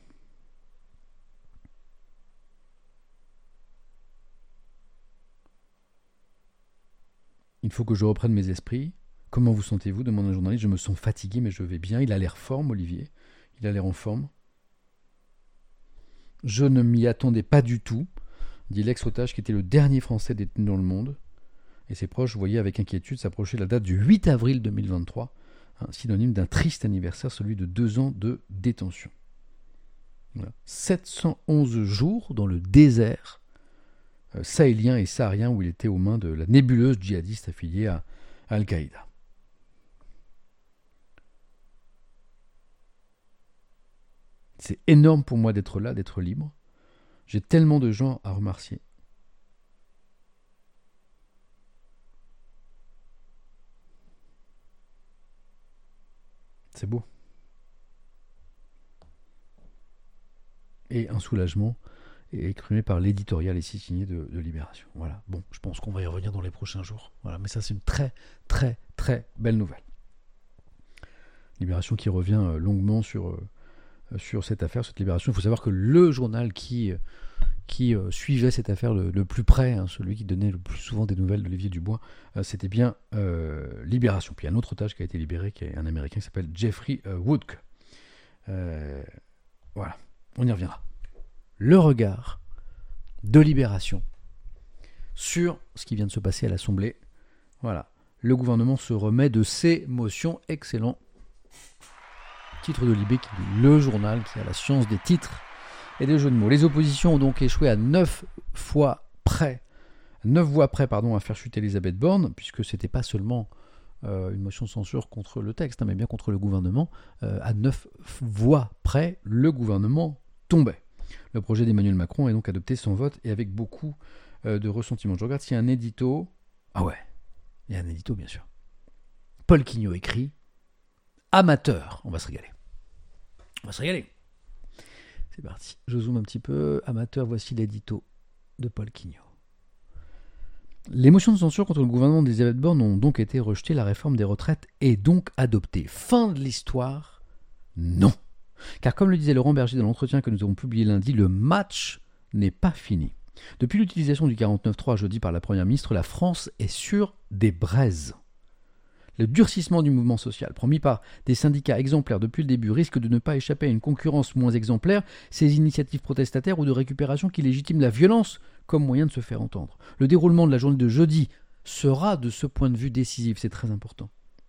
Il faut que je reprenne mes esprits. Comment vous sentez-vous ? Demande un journaliste. Je me sens fatigué, mais je vais bien. Il a l'air forme, Olivier. Il a l'air en forme. Je ne m'y attendais pas du tout, dit l'ex-otage qui était le dernier Français détenu dans le monde. Et ses proches voyaient avec inquiétude s'approcher la date du 8 avril 2023, synonyme d'un triste anniversaire, celui de 2 ans de détention. Voilà. 711 jours dans le désert sahélien et saharien où il était aux mains de la nébuleuse djihadiste affiliée à Al-Qaïda. C'est énorme pour moi d'être là, d'être libre. J'ai tellement de gens à remercier. C'est beau. Et un soulagement exprimé par l'éditorial ici signé de Libération. Voilà. Bon, je pense qu'on va y revenir dans les prochains jours. Voilà. Mais ça, c'est une très, très, très belle nouvelle. Libération qui revient longuement sur cette affaire, cette Libération. Il faut savoir que le journal qui suivait cette affaire le plus près, celui qui donnait le plus souvent des nouvelles d'Olivier Dubois, c'était bien Libération. Puis il y a un autre otage qui a été libéré, qui est un Américain qui s'appelle Jeffrey Woodke. Voilà, on y reviendra. Le regard de Libération sur ce qui vient de se passer à l'Assemblée. Voilà, le gouvernement se remet de ses motions. Excellent titre de Libé, qui est le journal qui a la science des titres et des jeux de mots. Les oppositions ont donc échoué à 9 voix près, à faire chuter Elisabeth Borne, puisque c'était pas seulement une motion de censure contre le texte, mais bien contre le gouvernement. À 9 voix près, le gouvernement tombait. Le projet d'Emmanuel Macron est donc adopté sans vote et avec beaucoup de ressentiment. Je regarde s'il y a un édito. Ah ouais, il y a un édito, bien sûr. Paul Quignot écrit « Amateur ». On va se régaler. C'est parti. Je zoome un petit peu. Amateur, voici l'édito de Paul Quignot. Les motions de censure contre le gouvernement d'Elisabeth Borne ont donc été rejetées. La réforme des retraites est donc adoptée. Fin de l'histoire ? Non. Car comme le disait Laurent Berger dans l'entretien que nous avons publié lundi, le match n'est pas fini. Depuis l'utilisation du 49.3 jeudi par la Première ministre, la France est sur des braises. Le durcissement du mouvement social, promis par des syndicats exemplaires depuis le début, risque de ne pas échapper à une concurrence moins exemplaire, ces initiatives protestataires ou de récupération qui légitiment la violence comme moyen de se faire entendre. Le déroulement de la journée de jeudi sera de ce point de vue décisif, c'est très important.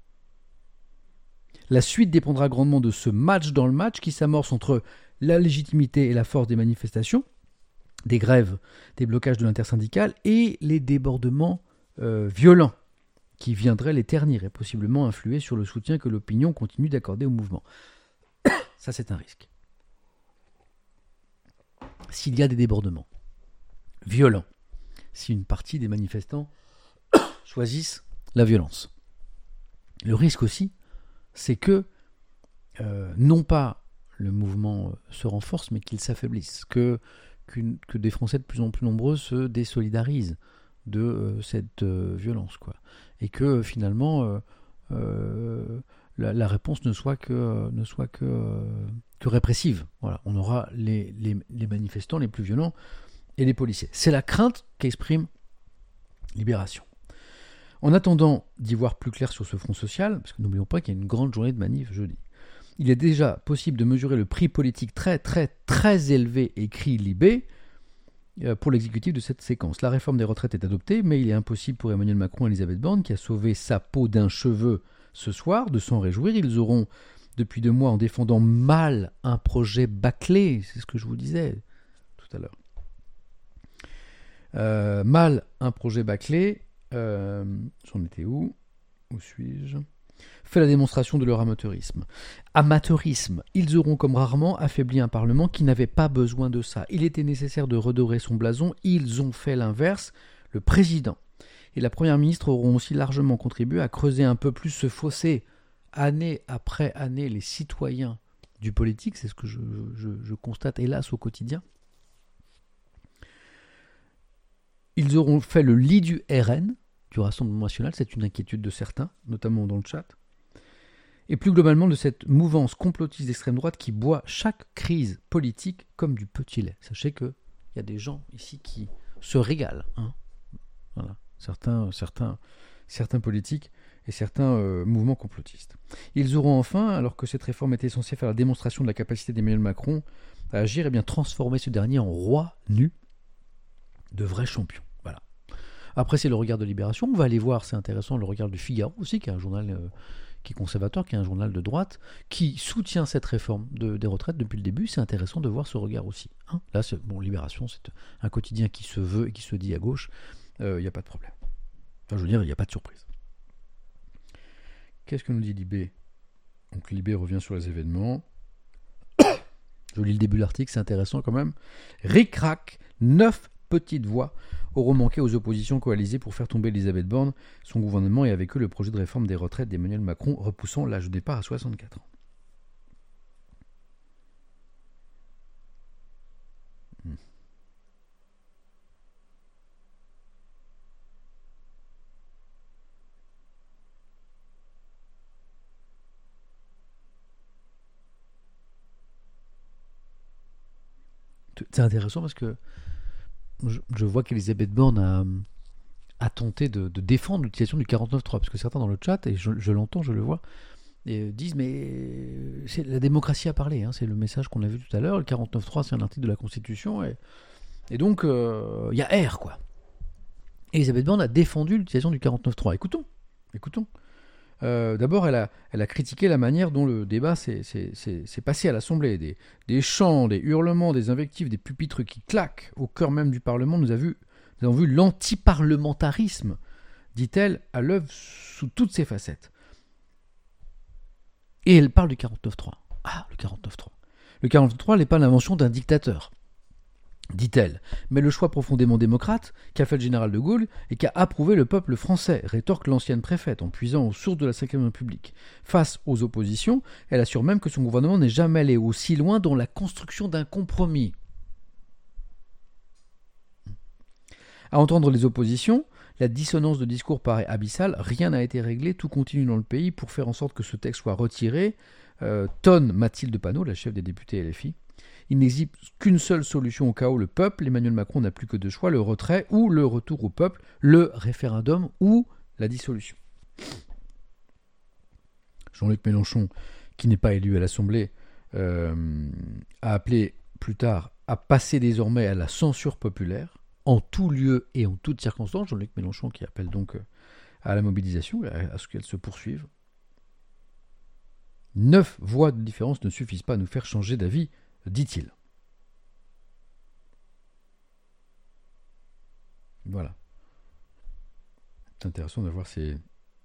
La suite dépendra grandement de ce match dans le match qui s'amorce entre la légitimité et la force des manifestations, des grèves, des blocages de l'intersyndicale et les débordements violents qui viendraient les ternir et possiblement influer sur le soutien que l'opinion continue d'accorder au mouvement. Ça, c'est un risque. S'il y a des débordements violents, si une partie des manifestants choisissent la violence. Le risque aussi, c'est que non pas le mouvement se renforce, mais qu'il s'affaiblisse, que des Français de plus en plus nombreux se désolidarisent de cette violence, quoi. Et que finalement la réponse ne soit que répressive. Voilà. On aura les manifestants les plus violents et les policiers. C'est la crainte qu'exprime Libération. En attendant d'y voir plus clair sur ce front social, parce que n'oublions pas qu'il y a une grande journée de manif jeudi, il est déjà possible de mesurer le prix politique très très très élevé, écrit Libé, pour l'exécutif de cette séquence. La réforme des retraites est adoptée, mais il est impossible pour Emmanuel Macron et Elisabeth Borne, qui a sauvé sa peau d'un cheveu ce soir, de s'en réjouir. Ils auront, depuis 2 mois, en défendant mal un projet bâclé, c'est ce que je vous disais tout à l'heure. Mal un projet bâclé, j'en étais où suis-je ? Fait la démonstration de leur amateurisme. Amateurisme, ils auront comme rarement affaibli un Parlement qui n'avait pas besoin de ça. Il était nécessaire de redorer son blason, ils ont fait l'inverse. Le président et la première ministre auront aussi largement contribué à creuser un peu plus ce fossé. Année après année, les citoyens du politique, c'est ce que je constate hélas au quotidien, ils auront fait le lit du RN, du Rassemblement national, c'est une inquiétude de certains, notamment dans le chat, et plus globalement de cette mouvance complotiste d'extrême droite qui boit chaque crise politique comme du petit lait. Sachez qu'il y a des gens ici qui se régalent. Hein. Voilà. Certains politiques et certains mouvements complotistes. Ils auront enfin, alors que cette réforme était censée faire la démonstration de la capacité d'Emmanuel Macron à agir, et bien transformer ce dernier en roi nu de vrai champion. Voilà. Après, c'est le regard de Libération. On va aller voir, c'est intéressant, le regard du Figaro aussi, qui est un journal qui est conservateur, qui est un journal de droite, qui soutient cette réforme des retraites depuis le début. C'est intéressant de voir ce regard aussi. Hein. Là, Libération, c'est un quotidien qui se veut et qui se dit à gauche. Il n'y a pas de problème. Enfin, je veux dire, il n'y a pas de surprise. Qu'est-ce que nous dit Libé ? Donc Libé revient sur les événements. Je lis le début de l'article, c'est intéressant quand même. Ric-rac, 9 petites voix auront manqué aux oppositions coalisées pour faire tomber Elisabeth Borne, son gouvernement et avec eux le projet de réforme des retraites d'Emmanuel Macron, repoussant l'âge de départ à 64 ans. C'est intéressant parce que je vois qu'Elisabeth Borne a tenté de défendre l'utilisation du 49.3, parce que certains dans le chat, et je l'entends, je le vois, et disent mais c'est la démocratie a parlé, hein, c'est le message qu'on a vu tout à l'heure, le 49.3 c'est un article de la Constitution, et donc il y a R, quoi. Elisabeth Borne a défendu l'utilisation du 49.3. Écoutons. D'abord, elle a critiqué la manière dont le débat s'est passé à l'Assemblée. Des chants, des hurlements, des invectives, des pupitres qui claquent au cœur même du Parlement. Nous avons vu l'antiparlementarisme, dit-elle, à l'œuvre sous toutes ses facettes. Et elle parle du 49.3. Ah, le 49.3. Le 49.3 n'est pas l'invention d'un dictateur, dit-elle, mais le choix profondément démocrate qu'a fait le général de Gaulle et qu'a approuvé le peuple français, rétorque l'ancienne préfète en puisant aux sources de la Ve République. Face aux oppositions, elle assure même que son gouvernement n'est jamais allé aussi loin dans la construction d'un compromis. À entendre les oppositions, la dissonance de discours paraît abyssale, rien n'a été réglé, tout continue dans le pays pour faire en sorte que ce texte soit retiré, tonne Mathilde Panot, la chef des députés LFI. Il n'existe qu'une seule solution au cas où le peuple, Emmanuel Macron n'a plus que 2 choix, le retrait ou le retour au peuple, le référendum ou la dissolution. Jean-Luc Mélenchon, qui n'est pas élu à l'Assemblée, a appelé plus tard à passer désormais à la censure populaire, en tout lieu et en toute circonstance. Jean-Luc Mélenchon qui appelle donc à la mobilisation, à ce qu'elle se poursuive. 9 voix de différence ne suffisent pas à nous faire changer d'avis, dit-il. Voilà. C'est intéressant d'avoir ces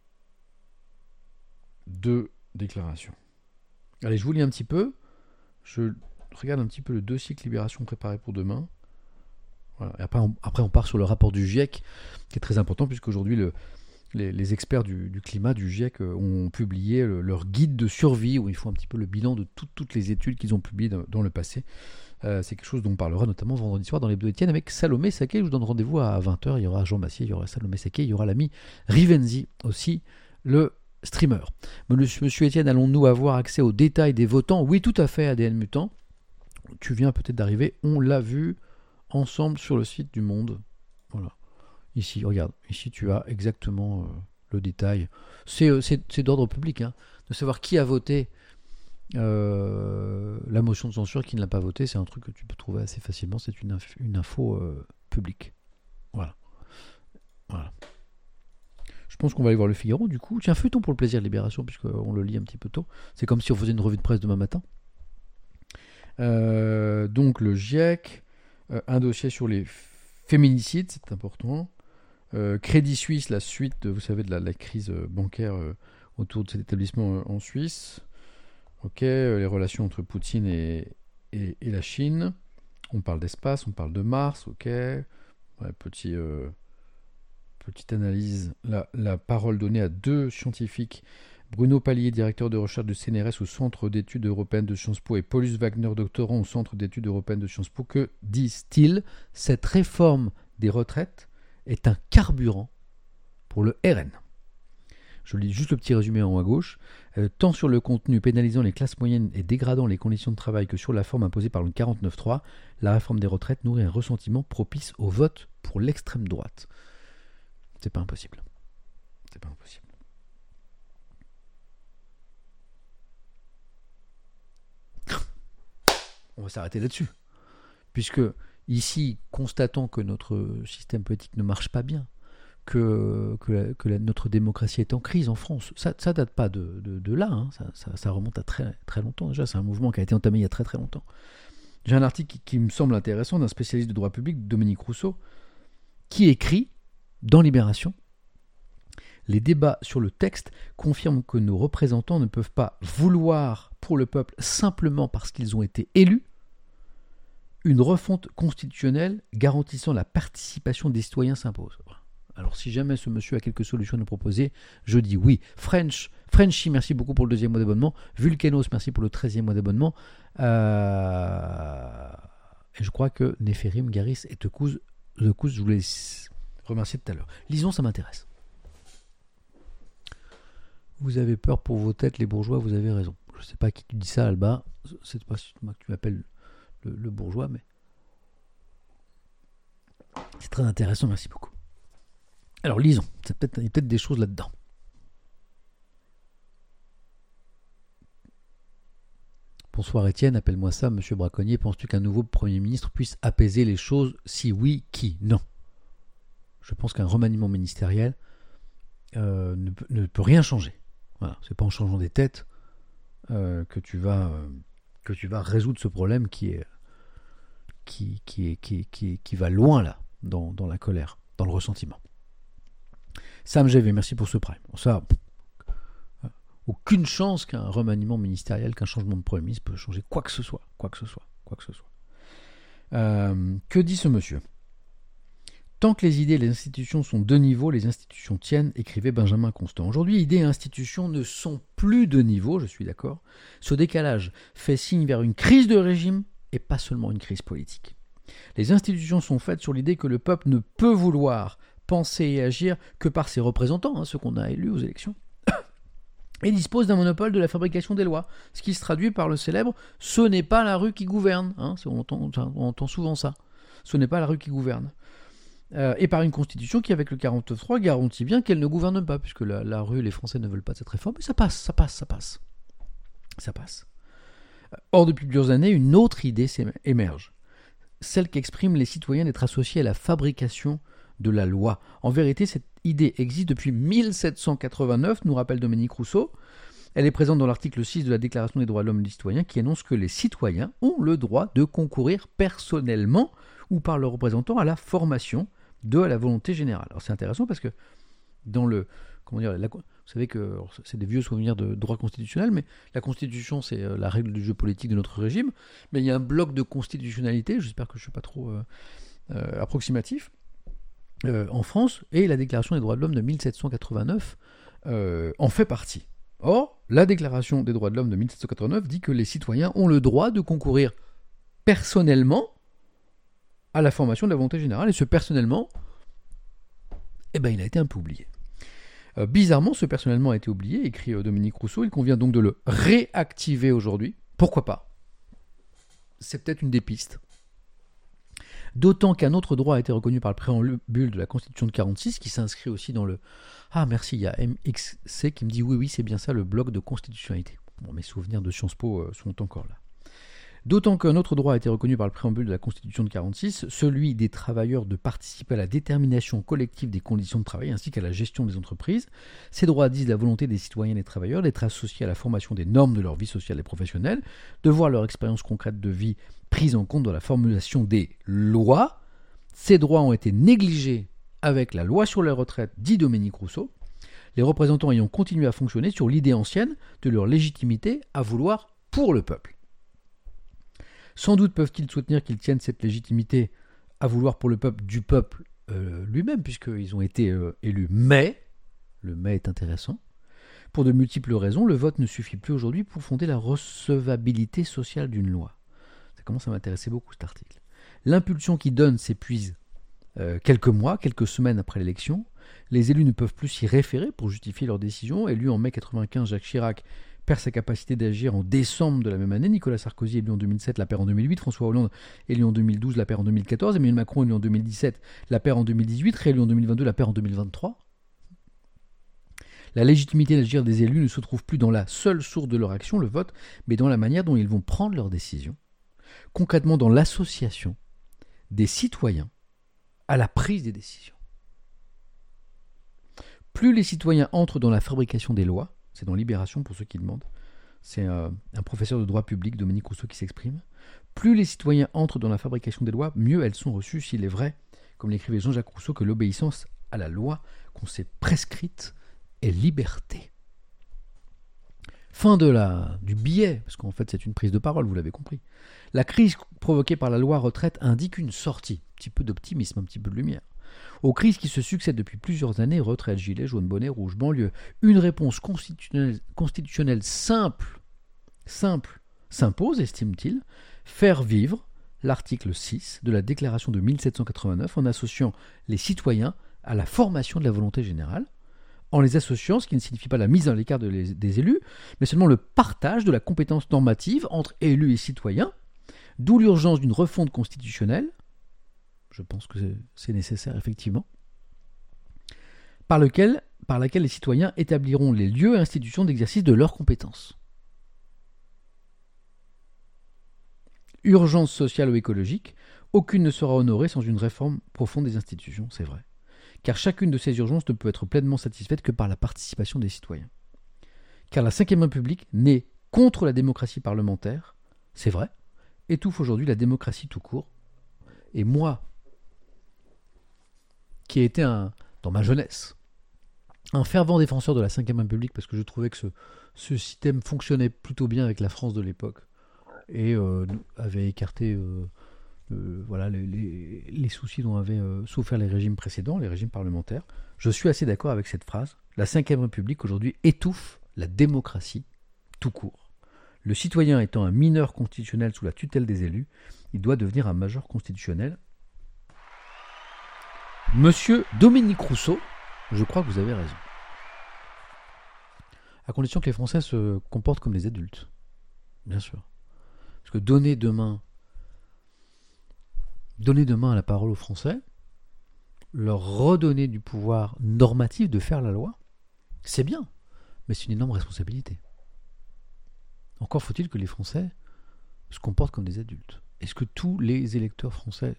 2 déclarations. Allez, je vous lis un petit peu. Je regarde un petit peu le dossier que Libération préparé pour demain. Voilà. Et après, on part sur le rapport du GIEC, qui est très important, puisqu'aujourd'hui, les experts du climat du GIEC ont publié leur guide de survie, où ils font un petit peu le bilan de toutes les études qu'ils ont publiées dans le passé. C'est quelque chose dont on parlera notamment vendredi soir dans l'Hebdo Étienne avec Salomé Saké. Je vous donne rendez-vous à 20h. Il y aura Jean Massier, il y aura Salomé Saké, il y aura l'ami Rivenzi aussi, le streamer. Monsieur Étienne, allons-nous avoir accès aux détails des votants? Oui, tout à fait, ADN Mutant. Tu viens peut-être d'arriver. On l'a vu ensemble sur le site du Monde. Voilà. Ici, regarde. Ici, tu as exactement le détail. C'est d'ordre public, hein, de savoir qui a voté la motion de censure, qui ne l'a pas voté. C'est un truc que tu peux trouver assez facilement. C'est une info publique. Voilà. Je pense qu'on va aller voir le Figaro, du coup. Tiens, feuilleton pour le plaisir de Libération, puisqu'on le lit un petit peu tôt. C'est comme si on faisait une revue de presse demain matin. Donc, le GIEC, un dossier sur les féminicides, c'est important. Crédit Suisse, la suite, vous savez, de la crise bancaire autour de cet établissement en Suisse. Ok, les relations entre Poutine et la Chine. On parle d'espace, on parle de Mars, ok. Ouais, petite analyse. La parole donnée à 2 scientifiques. Bruno Palier, directeur de recherche de CNRS au Centre d'études européennes de Sciences Po, et Paulus Wagner, doctorant au Centre d'études européennes de Sciences Po. Que disent-ils? Cette réforme des retraites est un carburant pour le RN. Je lis juste le petit résumé en haut à gauche. Tant sur le contenu pénalisant les classes moyennes et dégradant les conditions de travail que sur la forme imposée par le 49.3, la réforme des retraites nourrit un ressentiment propice au vote pour l'extrême droite. C'est pas impossible. C'est pas impossible. On va s'arrêter là-dessus. Puisque ici, constatons que notre système politique ne marche pas bien, que notre démocratie est en crise en France. Ça date pas de là, hein. Ça remonte à très, très longtemps déjà. C'est un mouvement qui a été entamé il y a très très longtemps. J'ai un article qui me semble intéressant d'un spécialiste de droit public, Dominique Rousseau, qui écrit dans Libération: les débats sur le texte confirment que nos représentants ne peuvent pas vouloir pour le peuple simplement parce qu'ils ont été élus une refonte constitutionnelle garantissant la participation des citoyens s'impose. Alors si jamais ce monsieur a quelques solutions à nous proposer, je dis oui. Frenchy, merci beaucoup pour le 2e mois d'abonnement. Vulcanos, merci pour le 13e mois d'abonnement. Et je crois que Néphérim, Garis et Tekouz, je vous les remercier tout à l'heure. Lisons, ça m'intéresse. Vous avez peur pour vos têtes, les bourgeois, vous avez raison. Je ne sais pas à qui tu dis ça, Alba. C'est pas moi que tu m'appelles le bourgeois, mais c'est très intéressant, merci beaucoup. Alors lisons, il y a peut-être des choses là-dedans. Bonsoir Étienne, appelle-moi ça, monsieur Braconnier. Penses-tu qu'un nouveau Premier ministre puisse apaiser les choses? Si oui, qui? Non. Je pense qu'un remaniement ministériel ne peut rien changer. Voilà, c'est pas en changeant des têtes que tu vas résoudre ce problème qui va loin là, dans la colère, dans le ressentiment. Sam GV, merci pour ce prime. Ça, aucune chance qu'un remaniement ministériel, qu'un changement de Premier ministre peut changer quoi que ce soit. Que dit ce monsieur? Tant que les idées et les institutions sont de niveau, les institutions tiennent, écrivait Benjamin Constant. Aujourd'hui, idées et institutions ne sont plus de niveau, je suis d'accord. Ce décalage fait signe vers une crise de régime et pas seulement une crise politique. Les institutions sont faites sur l'idée que le peuple ne peut vouloir penser et agir que par ses représentants, ceux qu'on a élus aux élections, et dispose d'un monopole de la fabrication des lois, ce qui se traduit par le célèbre « ce n'est pas la rue qui gouverne ». On entend souvent ça. Ce n'est pas la rue qui gouverne. et par une constitution qui, avec le 49.3, garantit bien qu'elle ne gouverne pas, puisque la rue, les Français ne veulent pas de cette réforme, mais ça passe. Or, depuis plusieurs années, une autre idée émerge, celle qu'expriment les citoyens d'être associés à la fabrication de la loi. En vérité, cette idée existe depuis 1789, nous rappelle Dominique Rousseau. Elle est présente dans l'article 6 de la Déclaration des droits de l'homme et du citoyen qui énonce que les citoyens ont le droit de concourir personnellement ou par leurs représentants à la formation de la volonté générale. Alors c'est intéressant parce que dans le... Comment dire, vous savez que c'est des vieux souvenirs de droit constitutionnel, mais la Constitution, c'est la règle du jeu politique de notre régime. Mais il y a un bloc de constitutionnalité, j'espère que je ne suis pas trop approximatif, en France, et la Déclaration des droits de l'homme de 1789 en fait partie. Or, la Déclaration des droits de l'homme de 1789 dit que les citoyens ont le droit de concourir personnellement à la formation de la volonté générale, et ce personnellement, il a été un peu oublié. Bizarrement, ce personnellement a été oublié, écrit Dominique Rousseau, il convient donc de le réactiver aujourd'hui. Pourquoi pas ? C'est peut-être une des pistes. D'autant qu'un autre droit a été reconnu par le préambule de la Constitution de 1946, qui s'inscrit aussi dans le... Ah merci, il y a MXC qui me dit oui, c'est bien ça, le bloc de constitutionnalité. Bon, mes souvenirs de Sciences Po sont encore là. D'autant qu'un autre droit a été reconnu par le préambule de la Constitution de 1946, celui des travailleurs de participer à la détermination collective des conditions de travail ainsi qu'à la gestion des entreprises. Ces droits disent la volonté des citoyens et des travailleurs d'être associés à la formation des normes de leur vie sociale et professionnelle, de voir leur expérience concrète de vie prise en compte dans la formulation des lois. Ces droits ont été négligés avec la loi sur les retraites, dit Dominique Rousseau, les représentants ayant continué à fonctionner sur l'idée ancienne de leur légitimité à vouloir pour le peuple. Sans doute peuvent-ils soutenir qu'ils tiennent cette légitimité à vouloir pour le peuple du peuple lui-même, puisqu'ils ont été élus. Mais, le mais est intéressant, pour de multiples raisons, le vote ne suffit plus aujourd'hui pour fonder la recevabilité sociale d'une loi. Ça commence à m'intéresser beaucoup cet article. L'impulsion qui donne s'épuise quelques mois, quelques semaines après l'élection. Les élus ne peuvent plus s'y référer pour justifier leurs décisions. Élu en mai 1995, Jacques Chirac perd sa capacité d'agir en décembre de la même année. Nicolas Sarkozy élu en 2007, la perd en 2008. François Hollande élu en 2012, la perd en 2014. Emmanuel Macron élu en 2017, la perd en 2018. Réélu en 2022, la perd en 2023. La légitimité d'agir des élus ne se trouve plus dans la seule source de leur action, le vote, mais dans la manière dont ils vont prendre leurs décisions. Concrètement, dans l'association des citoyens à la prise des décisions. Plus les citoyens entrent dans la fabrication des lois, c'est dans Libération pour ceux qui demandent, c'est un professeur de droit public, Dominique Rousseau, qui s'exprime, plus les citoyens entrent dans la fabrication des lois, mieux elles sont reçues s'il est vrai, comme l'écrivait Jean-Jacques Rousseau, que l'obéissance à la loi qu'on s'est prescrite est liberté. Fin du billet, parce qu'en fait c'est une prise de parole, vous l'avez compris. La crise provoquée par la loi retraite indique une sortie, un petit peu d'optimisme, un petit peu de lumière. Aux crises qui se succèdent depuis plusieurs années, retraite, gilet jaune, bonnet rouge, banlieue, une réponse constitutionnelle simple s'impose, estime-t-il, faire vivre l'article 6 de la Déclaration de 1789 en associant les citoyens à la formation de la volonté générale, en les associant, ce qui ne signifie pas la mise à l'écart des élus, mais seulement le partage de la compétence normative entre élus et citoyens, d'où l'urgence d'une refonte constitutionnelle, je pense que c'est nécessaire effectivement, par laquelle les citoyens établiront les lieux et institutions d'exercice de leurs compétences. Urgence sociale ou écologique, aucune ne sera honorée sans une réforme profonde des institutions, c'est vrai. Car chacune de ces urgences ne peut être pleinement satisfaite que par la participation des citoyens. Car la Ve République, née contre la démocratie parlementaire, c'est vrai, étouffe aujourd'hui la démocratie tout court. Et moi, qui ai été dans ma jeunesse, un fervent défenseur de la Ve République, parce que je trouvais que ce système fonctionnait plutôt bien avec la France de l'époque, et avait écarté les soucis dont avaient souffert les régimes précédents, les régimes parlementaires. Je suis assez d'accord avec cette phrase. La Ve République aujourd'hui étouffe la démocratie tout court. Le citoyen étant un mineur constitutionnel sous la tutelle des élus, il doit devenir un majeur constitutionnel. Monsieur Dominique Rousseau, je crois que vous avez raison. À condition que les Français se comportent comme des adultes. Bien sûr. Parce que donner demain la parole aux Français, leur redonner du pouvoir normatif de faire la loi, c'est bien, mais c'est une énorme responsabilité. Encore faut-il que les Français se comportent comme des adultes. Est-ce que tous les électeurs français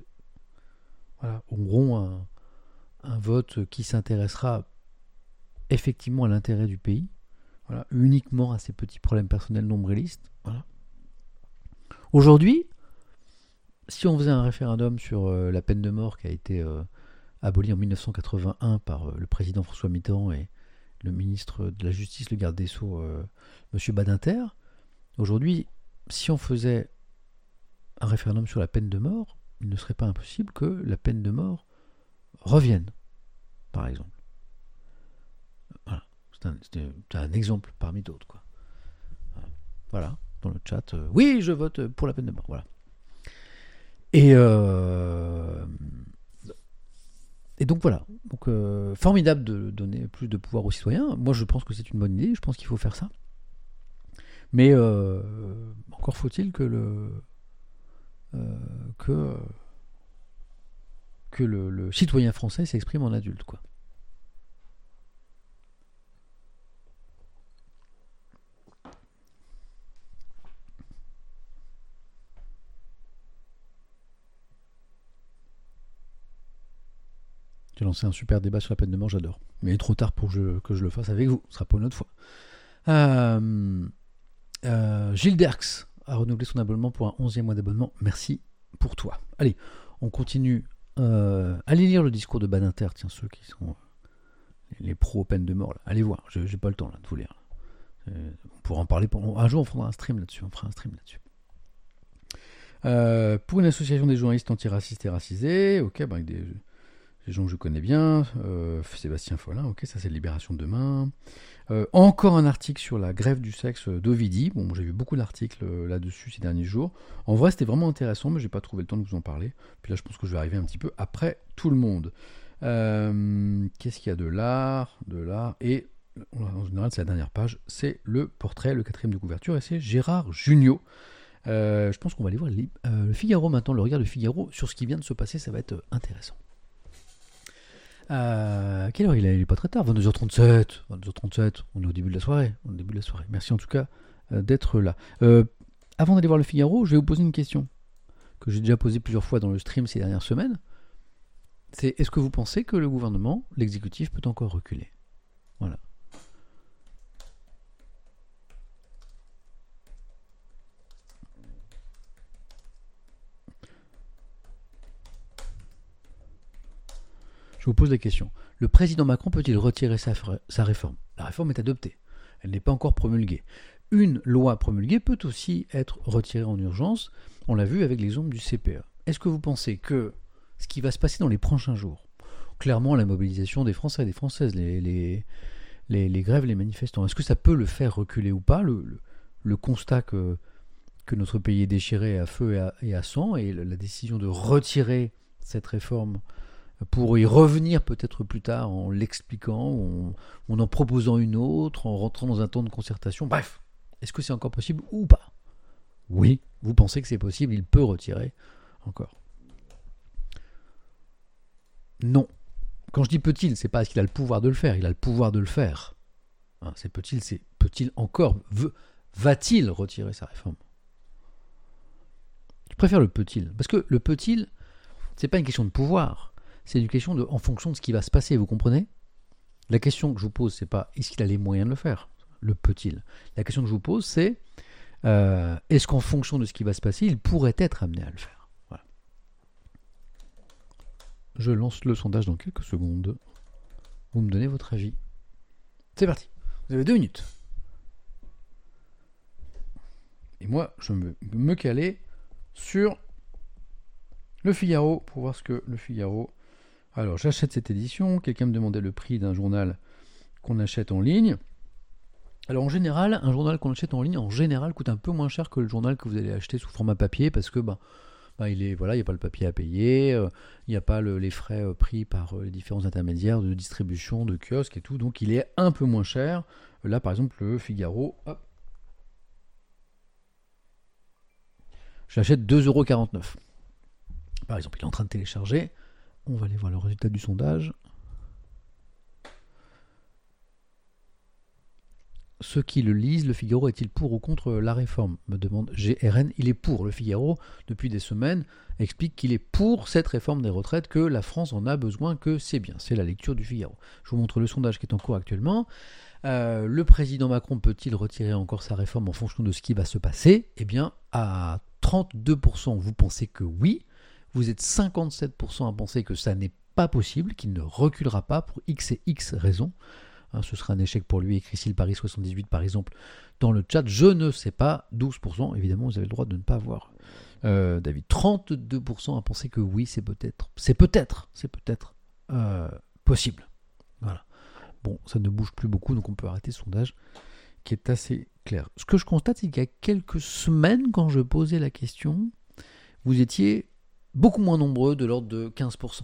auront un vote qui s'intéressera effectivement à l'intérêt du pays, uniquement à ces petits problèmes personnels nombrilistes. Aujourd'hui, si on faisait un référendum sur la peine de mort qui a été abolie en 1981 par le président François Mitterrand et le ministre de la Justice, le garde des Sceaux, M. Badinter, aujourd'hui, si on faisait un référendum sur la peine de mort, il ne serait pas impossible que la peine de mort revienne, par exemple. Voilà. C'est un exemple parmi d'autres, quoi. Voilà, dans le chat, oui, je vote pour la peine de mort. Voilà. Et donc voilà. Donc, formidable de donner plus de pouvoir aux citoyens. Moi, je pense que c'est une bonne idée. Je pense qu'il faut faire ça. Mais encore faut-il que le citoyen français s'exprime en adulte, quoi. J'ai lancé un super débat sur la peine de mort, j'adore. Mais il est trop tard pour que je le fasse avec vous. Ce sera pour une autre fois. Gilles Derks a renouvelé son abonnement pour un 11e mois d'abonnement. Merci pour toi. Allez, on continue. Allez lire le discours de Badinter, tiens, ceux qui sont les pros aux peines de mort. Là. Allez voir, j'ai pas le temps là, de vous lire. On pourra en parler. Un jour, on fera un stream là-dessus. Pour une association des journalistes antiracistes et racisés, ok, avec des gens que je connais bien, Sébastien Follin, ok, ça c'est Libération de demain. Encore un article sur la grève du sexe d'Ovidie. Bon, j'ai vu beaucoup d'articles là-dessus ces derniers jours. En vrai, c'était vraiment intéressant, mais j'ai pas trouvé le temps de vous en parler. Puis là, je pense que je vais arriver un petit peu après tout le monde. Qu'est-ce qu'il y a de l'art, et en général, c'est la dernière page. C'est le portrait, le 4e de couverture, et c'est Gérard Jugnot. Je pense qu'on va aller voir le Figaro maintenant, le regard du Figaro sur ce qui vient de se passer. Ça va être intéressant. Quelle heure il est pas très tard, 22h37. On est au début de la soirée. Merci en tout cas d'être là. Avant d'aller voir le Figaro, je vais vous poser une question que j'ai déjà posée plusieurs fois dans le stream ces dernières semaines. C'est, est-ce que vous pensez que le gouvernement, l'exécutif, peut encore reculer ? Voilà. Je vous pose la question. Le président Macron peut-il retirer sa réforme ? La réforme est adoptée. Elle n'est pas encore promulguée. Une loi promulguée peut aussi être retirée en urgence. On l'a vu avec l'exemple du CPE. Est-ce que vous pensez que ce qui va se passer dans les prochains jours, clairement la mobilisation des Français et des Françaises, les grèves, les manifestants, est-ce que ça peut le faire reculer ou pas, le constat que notre pays est déchiré à feu et à sang, et la décision de retirer cette réforme pour y revenir peut-être plus tard en l'expliquant, ou en proposant une autre, en rentrant dans un temps de concertation. Bref, est-ce que c'est encore possible ou pas ? Oui, vous pensez que c'est possible, il peut retirer encore. Non. Quand je dis peut-il, c'est pas parce qu'il a le pouvoir de le faire, il a le pouvoir de le faire. C'est peut-il, c'est peut-il encore, va-t-il retirer sa réforme ? Je préfère le peut-il, parce que le peut-il, c'est pas une question de pouvoir. C'est une question en fonction de ce qui va se passer, vous comprenez ? La question que je vous pose, c'est pas est-ce qu'il a les moyens de le faire ? Le peut-il ? La question que je vous pose, c'est est-ce qu'en fonction de ce qui va se passer, il pourrait être amené à le faire ? Voilà. Je lance le sondage dans quelques secondes. Vous me donnez votre avis. C'est parti. Vous avez 2 minutes. Et moi, je me caler sur le Figaro pour voir ce que le Figaro... Alors, j'achète cette édition. Quelqu'un me demandait le prix d'un journal qu'on achète en ligne. Alors, en général, un journal qu'on achète en ligne, coûte un peu moins cher que le journal que vous allez acheter sous format papier, parce que il n'y a pas le papier à payer, il n'y a pas les frais pris par les différents intermédiaires de distribution, de kiosques et tout, donc il est un peu moins cher. Là, par exemple, le Figaro, je l'achète 2,49 €. Par exemple, il est en train de télécharger. On va aller voir le résultat du sondage. Ceux qui le lisent, le Figaro est-il pour ou contre la réforme, me demande GRN. Il est pour. Le Figaro, depuis des semaines, explique qu'il est pour cette réforme des retraites, que la France en a besoin, que c'est bien. C'est la lecture du Figaro. Je vous montre le sondage qui est en cours actuellement. Le président Macron peut-il retirer encore sa réforme en fonction de ce qui va se passer ? Eh bien, à 32%, vous pensez que oui. Vous êtes 57% à penser que ça n'est pas possible, qu'il ne reculera pas pour X et X raisons. Ce sera un échec pour lui, écrit Paris 78 par exemple dans le chat. Je ne sais pas, 12%, évidemment vous avez le droit de ne pas avoir David. 32% à penser que oui, c'est peut-être possible. Voilà. Bon, ça ne bouge plus beaucoup, donc on peut arrêter ce sondage qui est assez clair. Ce que je constate, c'est qu'il y a quelques semaines, quand je posais la question, vous étiez beaucoup moins nombreux, de l'ordre de 15%.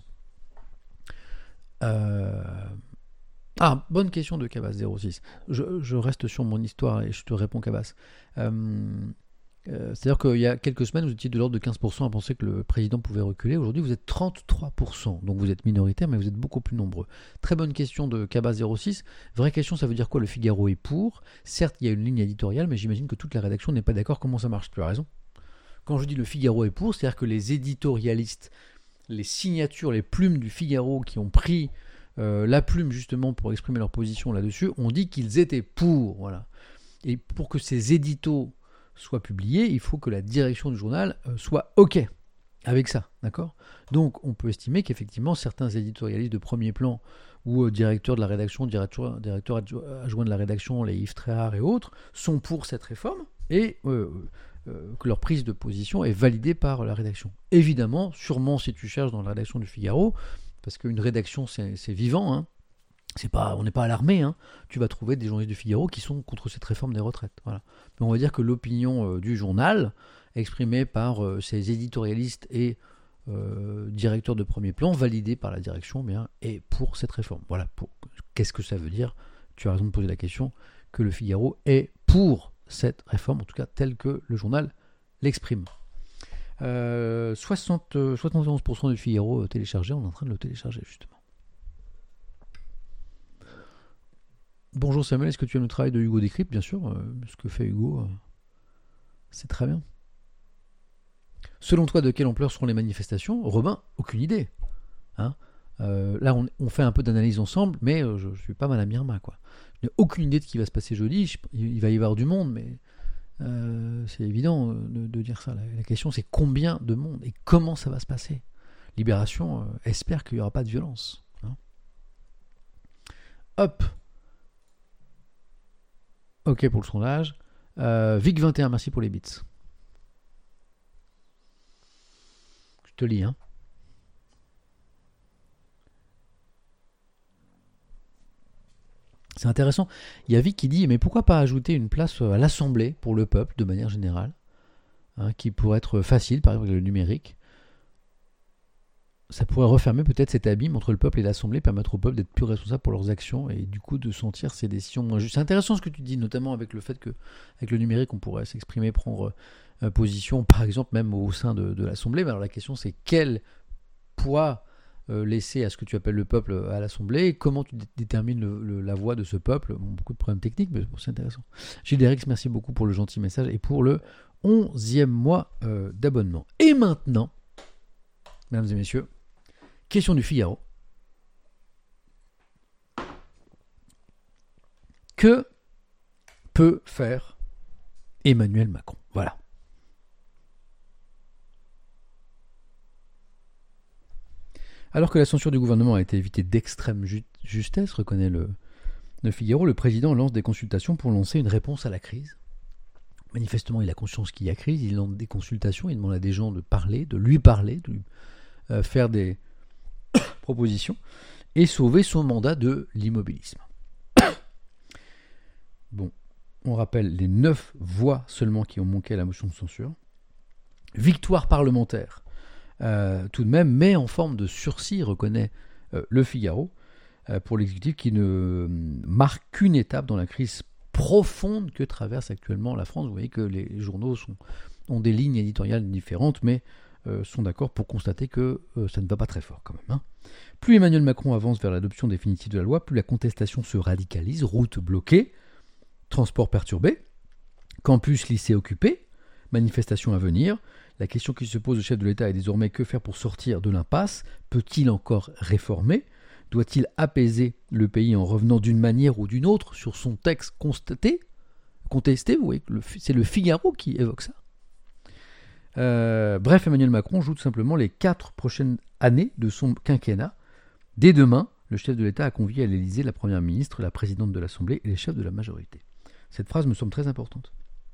Bonne question de Cabas06. Je reste sur mon histoire et je te réponds, Cabas. C'est-à-dire qu'il y a quelques semaines, vous étiez de l'ordre de 15% à penser que le président pouvait reculer. Aujourd'hui, vous êtes 33%. Donc vous êtes minoritaire, mais vous êtes beaucoup plus nombreux. Très bonne question de Cabas06. Vraie question, ça veut dire quoi ? Le Figaro est pour. Certes, il y a une ligne éditoriale, mais j'imagine que toute la rédaction n'est pas d'accord. Comment ça marche ? Tu as raison. Quand je dis le Figaro est pour, c'est-à-dire que les éditorialistes, les signatures, les plumes du Figaro qui ont pris la plume justement pour exprimer leur position là-dessus, ont dit qu'ils étaient pour. Voilà. Et pour que ces éditos soient publiés, il faut que la direction du journal soit OK avec ça. D'accord ? Donc on peut estimer qu'effectivement certains éditorialistes de premier plan ou directeurs de la rédaction, directeurs adjoints de la rédaction, les Yves Tréhard et autres, sont pour cette réforme et que leur prise de position est validée par la rédaction. Évidemment, sûrement si tu cherches dans la rédaction du Figaro, parce qu'une rédaction c'est vivant, hein. On n'est pas à l'armée, hein. Tu vas trouver des journalistes du Figaro qui sont contre cette réforme des retraites. Voilà. Mais on va dire que l'opinion du journal, exprimée par ces éditorialistes et directeurs de premier plan, validée par la direction, est pour cette réforme. Voilà. Qu'est-ce que ça veut dire ? Tu as raison de poser la question, que le Figaro est pour cette réforme, en tout cas telle que le journal l'exprime. 71% du Figaro téléchargé, on est en train de le télécharger justement. Bonjour Samuel, est-ce que tu aimes le travail de Hugo Décrypte ? Bien sûr, ce que fait Hugo, c'est très bien. Selon toi, de quelle ampleur seront les manifestations ? Robin, aucune idée. Hein ? Là, on fait un peu d'analyse ensemble, mais je suis pas mal à Myanmar, quoi. Je n'ai aucune idée de ce qui va se passer jeudi. Il va y avoir du monde, mais c'est évident de dire ça. La question, c'est combien de monde et comment ça va se passer. Libération espère qu'il n'y aura pas de violence. Hein. Hop. Ok pour le sondage. Vic21, merci pour les bits. Je te lis, hein. C'est intéressant. Il y a Vic qui dit, mais pourquoi pas ajouter une place à l'Assemblée pour le peuple, de manière générale, hein, qui pourrait être facile, par exemple avec le numérique. Ça pourrait refermer peut-être cet abîme entre le peuple et l'Assemblée, permettre au peuple d'être plus responsable pour leurs actions et du coup de sentir ses décisions moins justes. C'est intéressant ce que tu dis, notamment avec le fait qu'avec le numérique, on pourrait s'exprimer, prendre position, par exemple, même au sein de l'Assemblée. Mais alors la question, c'est quel poids laisser à ce que tu appelles le peuple à l'Assemblée, comment tu détermines la voix de ce peuple. Beaucoup de problèmes techniques, mais bon, c'est intéressant. Gilles merci beaucoup pour le gentil message et pour le 11e mois d'abonnement. Et maintenant, mesdames et messieurs, question du Figaro. Que peut faire Emmanuel Macron ? Voilà. Alors que la censure du gouvernement a été évitée d'extrême justesse, reconnaît le Figaro, le président lance des consultations pour lancer une réponse à la crise. Manifestement, il a conscience qu'il y a crise, il lance des consultations, il demande à des gens de lui faire des propositions et sauver son mandat de l'immobilisme. Bon, on rappelle les 9 voix seulement qui ont manqué à la motion de censure. Victoire parlementaire. Tout de même, mais en forme de sursis, reconnaît le Figaro, pour l'exécutif qui ne marque qu'une étape dans la crise profonde que traverse actuellement la France. Vous voyez que les journaux ont des lignes éditoriales différentes, mais sont d'accord pour constater que ça ne va pas très fort quand même. Plus Emmanuel Macron avance vers l'adoption définitive de la loi, plus la contestation se radicalise, routes bloquées, transports perturbés, campus, lycées occupés, manifestations à venir. La question qui se pose au chef de l'État est désormais que faire pour sortir de l'impasse ? Peut-il encore réformer ? Doit-il apaiser le pays en revenant d'une manière ou d'une autre sur son texte contesté ? Vous voyez, c'est le Figaro qui évoque ça. Bref, Emmanuel Macron joue tout simplement les 4 prochaines années de son quinquennat. Dès demain, le chef de l'État a convié à l'Élysée la première ministre, la présidente de l'Assemblée et les chefs de la majorité. Cette phrase me semble très importante.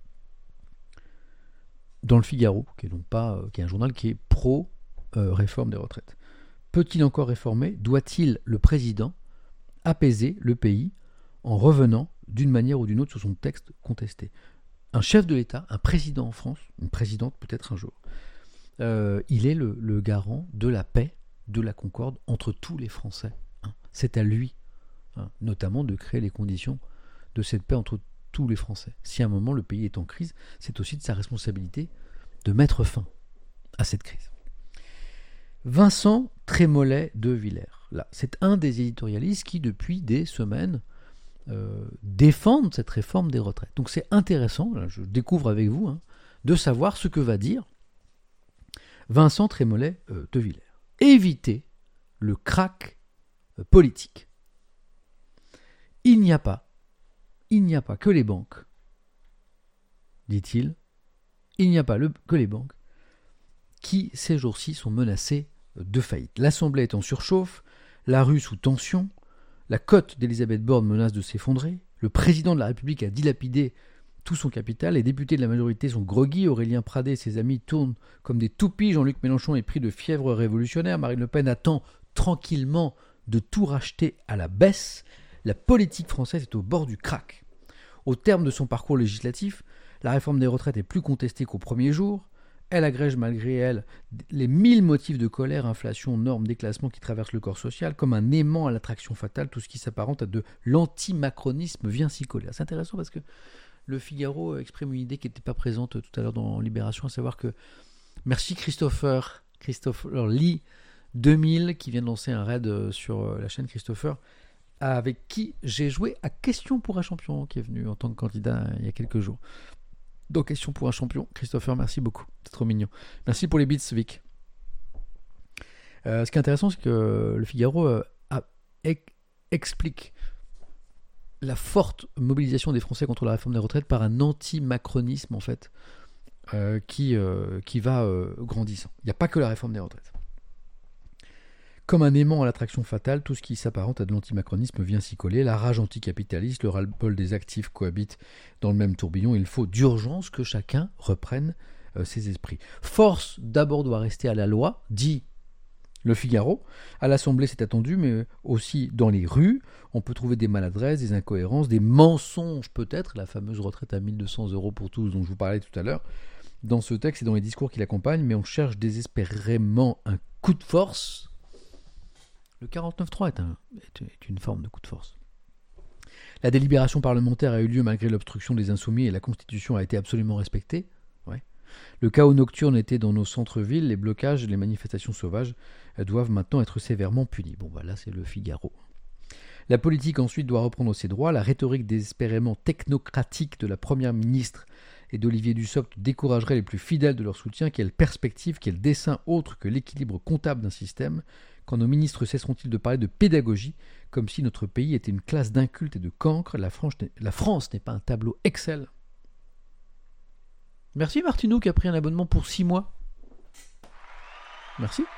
Dans le Figaro, qui est un journal qui est pro-réforme des retraites. Peut-il encore réformer ? Doit-il, le président, apaiser le pays en revenant d'une manière ou d'une autre sur son texte contesté ? Un chef de l'État, un président en France, une présidente peut-être un jour, il est le garant de la paix, de la concorde entre tous les Français. C'est à lui, notamment, de créer les conditions de cette paix entre tous les Français. Si à un moment le pays est en crise, c'est aussi de sa responsabilité de mettre fin à cette crise. Vincent Trémollet de Villers, là, c'est un des éditorialistes qui, depuis des semaines, défendent cette réforme des retraites. Donc c'est intéressant, là, je découvre avec vous, de savoir ce que va dire Vincent Trémollet de Villers. Éviter le krach politique. Il n'y a pas que les banques, dit-il, il n'y a pas que les banques qui, ces jours-ci, sont menacées de faillite. L'Assemblée est en surchauffe, la rue sous tension, la cote d'Elisabeth Borne menace de s'effondrer, le président de la République a dilapidé tout son capital, les députés de la majorité sont groggy, Aurélien Pradé et ses amis tournent comme des toupies, Jean-Luc Mélenchon est pris de fièvre révolutionnaire, Marine Le Pen attend tranquillement de tout racheter à la baisse. La politique française est au bord du krach. Au terme de son parcours législatif, la réforme des retraites est plus contestée qu'au premier jour. Elle agrège malgré elle les 1000 motifs de colère, inflation, normes, déclassement qui traversent le corps social, comme un aimant à l'attraction fatale, tout ce qui s'apparente à de l'antimacronisme vient s'y coller. C'est intéressant parce que le Figaro exprime une idée qui n'était pas présente tout à l'heure dans Libération, à savoir que, merci Christopher Lee 2000, qui vient de lancer un raid sur la chaîne Christopher, avec qui j'ai joué à Question pour un champion, qui est venu en tant que candidat il y a quelques jours. Donc, Question pour un champion. Christopher, merci beaucoup. C'est trop mignon. Merci pour les bits, Vic. Ce qui est intéressant, c'est que le Figaro explique la forte mobilisation des Français contre la réforme des retraites par un anti-macronisme, en fait, qui va grandissant. Il n'y a pas que la réforme des retraites. Comme un aimant à l'attraction fatale, tout ce qui s'apparente à de l'antimacronisme vient s'y coller. La rage anticapitaliste, le ras-le-bol des actifs cohabitent dans le même tourbillon. Il faut d'urgence que chacun reprenne ses esprits. Force d'abord doit rester à la loi, dit le Figaro. À l'Assemblée, c'est attendu, mais aussi dans les rues. On peut trouver des maladresses, des incohérences, des mensonges peut-être. La fameuse retraite à 1 200 € pour tous dont je vous parlais tout à l'heure. Dans ce texte et dans les discours qui l'accompagnent, mais on cherche désespérément un coup de force. Le 49.3 est une forme de coup de force. La délibération parlementaire a eu lieu malgré l'obstruction des insoumis et la Constitution a été absolument respectée. Ouais. Le chaos nocturne était dans nos centres-villes, les blocages, les manifestations sauvages doivent maintenant être sévèrement punis. Bon, là, c'est le Figaro. La politique ensuite doit reprendre ses droits. La rhétorique désespérément technocratique de la Première ministre et d'Olivier Dussopt découragerait les plus fidèles de leur soutien. Quelle perspective, quel dessein autre que l'équilibre comptable d'un système ? Quand nos ministres cesseront-ils de parler de pédagogie, comme si notre pays était une classe d'incultes et de cancres ? La France n'est pas un tableau Excel. Merci Martineau qui a pris un abonnement pour 6 mois. Merci.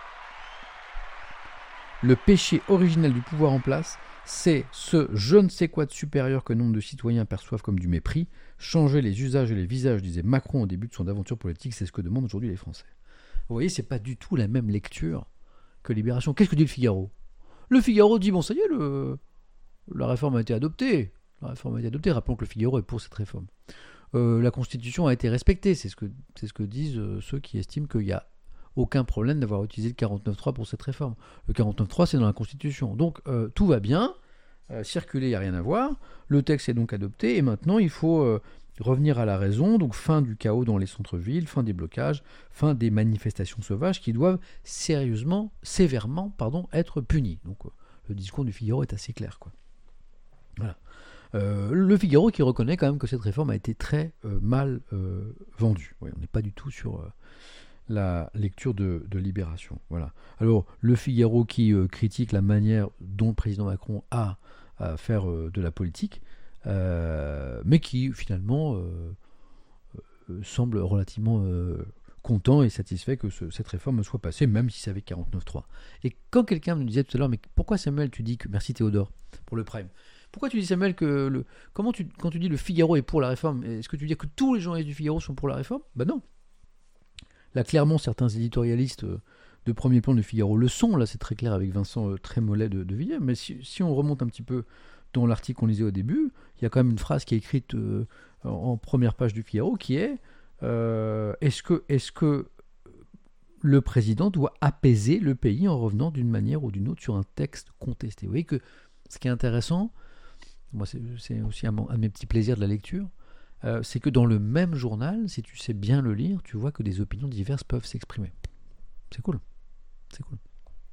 Le péché originel du pouvoir en place, c'est ce je ne sais quoi de supérieur que nombre de citoyens perçoivent comme du mépris. Changer les usages et les visages, disait Macron au début de son aventure politique, c'est ce que demandent aujourd'hui les Français. Vous voyez, c'est pas du tout la même lecture que Libération. Qu'est-ce que dit le Figaro ? Le Figaro dit, bon ça y est, la réforme a été adoptée. Rappelons que le Figaro est pour cette réforme. La Constitution a été respectée. C'est ce que disent ceux qui estiment qu'il n'y a aucun problème d'avoir utilisé le 49.3 pour cette réforme. Le 49.3, c'est dans la Constitution. Donc, tout va bien. Circuler, il n'y a rien à voir. Le texte est donc adopté. Et maintenant, il faut Revenir à la raison, donc fin du chaos dans les centres-villes, fin des blocages, fin des manifestations sauvages qui doivent sévèrement, être punies. Donc le discours du Figaro est assez clair, quoi. Voilà. Le Figaro qui reconnaît quand même que cette réforme a été très mal vendue. Ouais, on n'est pas du tout sur la lecture de Libération. Voilà. Alors, le Figaro qui critique la manière dont le président Macron a à faire de la politique, mais qui finalement semble relativement content et satisfait que cette réforme soit passée, même si c'est avec 49.3. Et quand quelqu'un me disait tout à l'heure, mais pourquoi Samuel tu dis que... Merci Théodore pour le prime. Pourquoi tu dis Samuel que quand tu dis le Figaro est pour la réforme, est-ce que tu dis que tous les journalistes du Figaro sont pour la réforme ? Ben non. Là clairement certains éditorialistes de premier plan du Figaro le sont, là c'est très clair avec Vincent Trémollet de Villiers, mais si on remonte un petit peu dans l'article qu'on lisait au début, il y a quand même une phrase qui est écrite en première page du Figaro qui est est-ce que le président doit apaiser le pays en revenant d'une manière ou d'une autre sur un texte contesté. Vous voyez que ce qui est intéressant, moi c'est aussi un de mes petits plaisirs de la lecture, c'est que dans le même journal, si tu sais bien le lire, tu vois que des opinions diverses peuvent s'exprimer. C'est cool. C'est cool.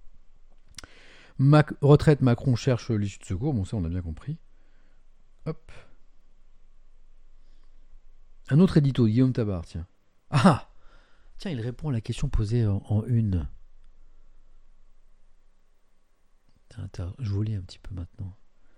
Retraite, Macron cherche l'issue de secours. Bon, ça, on a bien compris. Hop. Un autre édito, Guillaume Tabar, tiens. Ah ! Tiens, il répond à la question posée en une. Je vous lis un petit peu maintenant.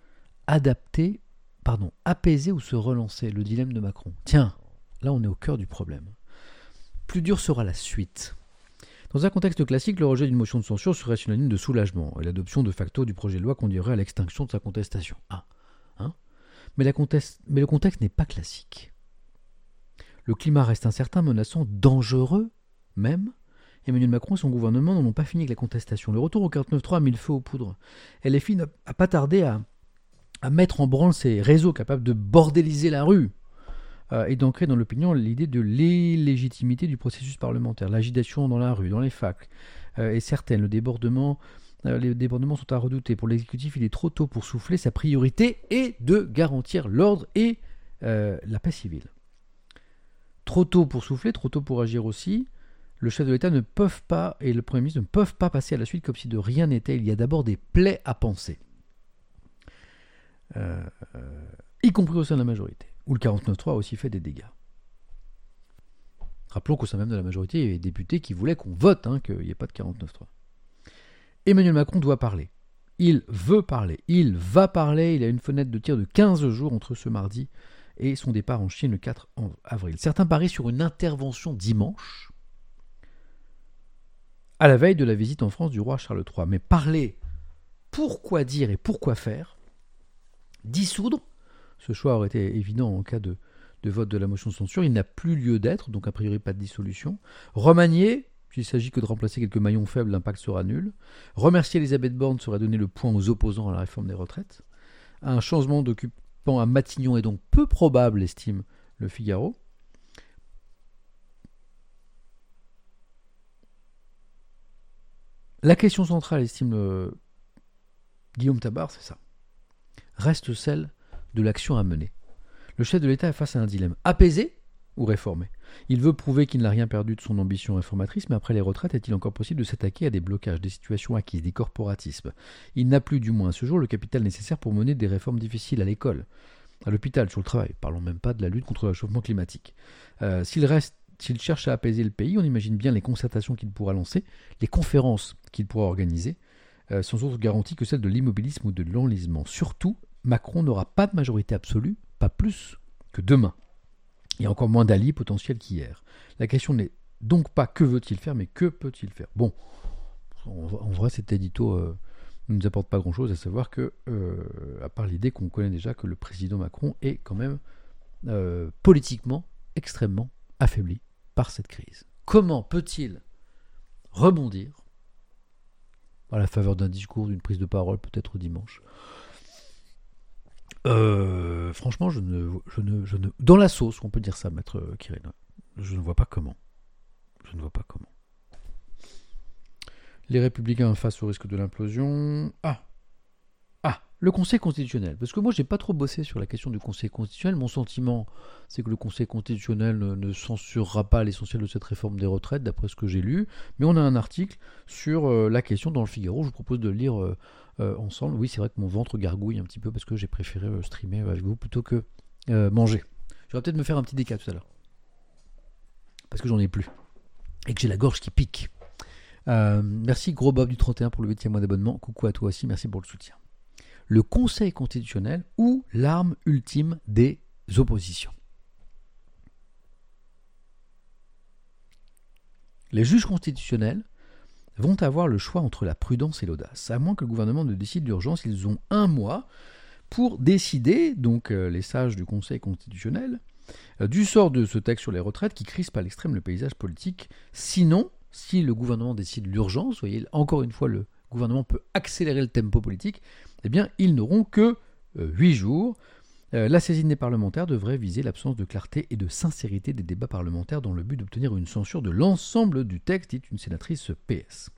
Apaiser ou se relancer, le dilemme de Macron. Tiens, là, on est au cœur du problème. Plus dur sera la suite. Dans un contexte classique, le rejet d'une motion de censure serait synonyme de soulagement, et l'adoption de facto du projet de loi conduirait à l'extinction de sa contestation. Mais le contexte n'est pas classique. Le climat reste incertain, menaçant, dangereux même. Emmanuel Macron et son gouvernement n'en ont pas fini avec la contestation. Le retour au 49.3 a mis le feu aux poudres. LFI n'a pas tardé à mettre en branle ces réseaux capables de bordéliser la rue et d'ancrer dans l'opinion l'idée de l'illégitimité du processus parlementaire. L'agitation dans la rue, dans les facs est certaine. Les débordements sont à redouter. Pour l'exécutif, il est trop tôt pour souffler. Sa priorité est de garantir l'ordre et la paix civile. Trop tôt pour souffler, trop tôt pour agir aussi. Le chef de l'État ne peuvent pas, et le Premier ministre ne peuvent pas passer à la suite comme si de rien n'était. Il y a d'abord des plaies à penser. Y compris au sein de la majorité, où le 49.3 a aussi fait des dégâts. Rappelons qu'au sein même de la majorité, il y avait des députés qui voulaient qu'on vote, qu'il n'y ait pas de 49.3. Emmanuel Macron doit parler. Il veut parler. Il va parler. Il a une fenêtre de tir de 15 jours entre ce mardi et son départ en Chine le 4 avril. Certains parient sur une intervention dimanche, à la veille de la visite en France du roi Charles III. Mais parler, pourquoi dire et pourquoi faire ? Dissoudre, ce choix aurait été évident en cas de vote de la motion de censure, il n'a plus lieu d'être, donc a priori pas de dissolution. Remanier, s'il s'agit que de remplacer quelques maillons faibles, l'impact sera nul. Remercier Elisabeth Borne serait donner le point aux opposants à la réforme des retraites. Un changement d'occupant à Matignon est donc peu probable, estime le Figaro. La question centrale, estime Guillaume Tabar, c'est ça. Reste celle de l'action à mener. Le chef de l'État est face à un dilemme. Apaiser ou réformer ? Il veut prouver qu'il n'a rien perdu de son ambition réformatrice, mais après les retraites, est-il encore possible de s'attaquer à des blocages, des situations acquises, des corporatismes ? Il n'a plus, du moins à ce jour, le capital nécessaire pour mener des réformes difficiles à l'école, à l'hôpital, sur le travail. Parlons même pas de la lutte contre le réchauffement climatique. S'il cherche à apaiser le pays, on imagine bien les concertations qu'il pourra lancer, les conférences qu'il pourra organiser, sans autre garantie que celle de l'immobilisme ou de l'enlisement. Surtout, Macron n'aura pas de majorité absolue, pas plus que demain. Il y a encore moins d'alliés potentiels qu'hier. La question n'est donc pas que veut-il faire, mais que peut-il faire ? Bon, en vrai, cet édito ne nous apporte pas grand-chose, à savoir que, à part l'idée qu'on connaît déjà que le président Macron est quand même politiquement extrêmement affaibli par cette crise. Comment peut-il rebondir à la faveur d'un discours, d'une prise de parole, peut-être dimanche ? Franchement, je ne dans la sauce, on peut dire ça, maître Kirill. Je ne vois pas comment. Les Républicains face au risque de l'implosion. le Conseil constitutionnel. Parce que moi, j'ai pas trop bossé sur la question du Conseil constitutionnel. Mon sentiment, c'est que le Conseil constitutionnel ne censurera pas l'essentiel de cette réforme des retraites, d'après ce que j'ai lu. Mais on a un article sur la question dans le Figaro. Je vous propose de le lire ensemble. Oui, c'est vrai que mon ventre gargouille un petit peu parce que j'ai préféré streamer avec vous plutôt que manger. Je vais peut-être me faire un petit décat tout à l'heure. Parce que j'en ai plus. Et que j'ai la gorge qui pique. Merci Gros Bob du 31 pour le 8e mois d'abonnement. Coucou à toi aussi, merci pour le soutien. Le Conseil constitutionnel ou l'arme ultime des oppositions. Les juges constitutionnels vont avoir le choix entre la prudence et l'audace. À moins que le gouvernement ne décide d'urgence, ils ont un mois pour décider, donc les sages du Conseil constitutionnel, du sort de ce texte sur les retraites qui crispe à l'extrême le paysage politique. Sinon, si le gouvernement décide l'urgence, vous voyez, encore une fois, le gouvernement peut accélérer le tempo politique, eh bien, ils n'auront que 8 jours. La saisine des parlementaires devrait viser l'absence de clarté et de sincérité des débats parlementaires dans le but d'obtenir une censure de l'ensemble du texte, dit une sénatrice PS.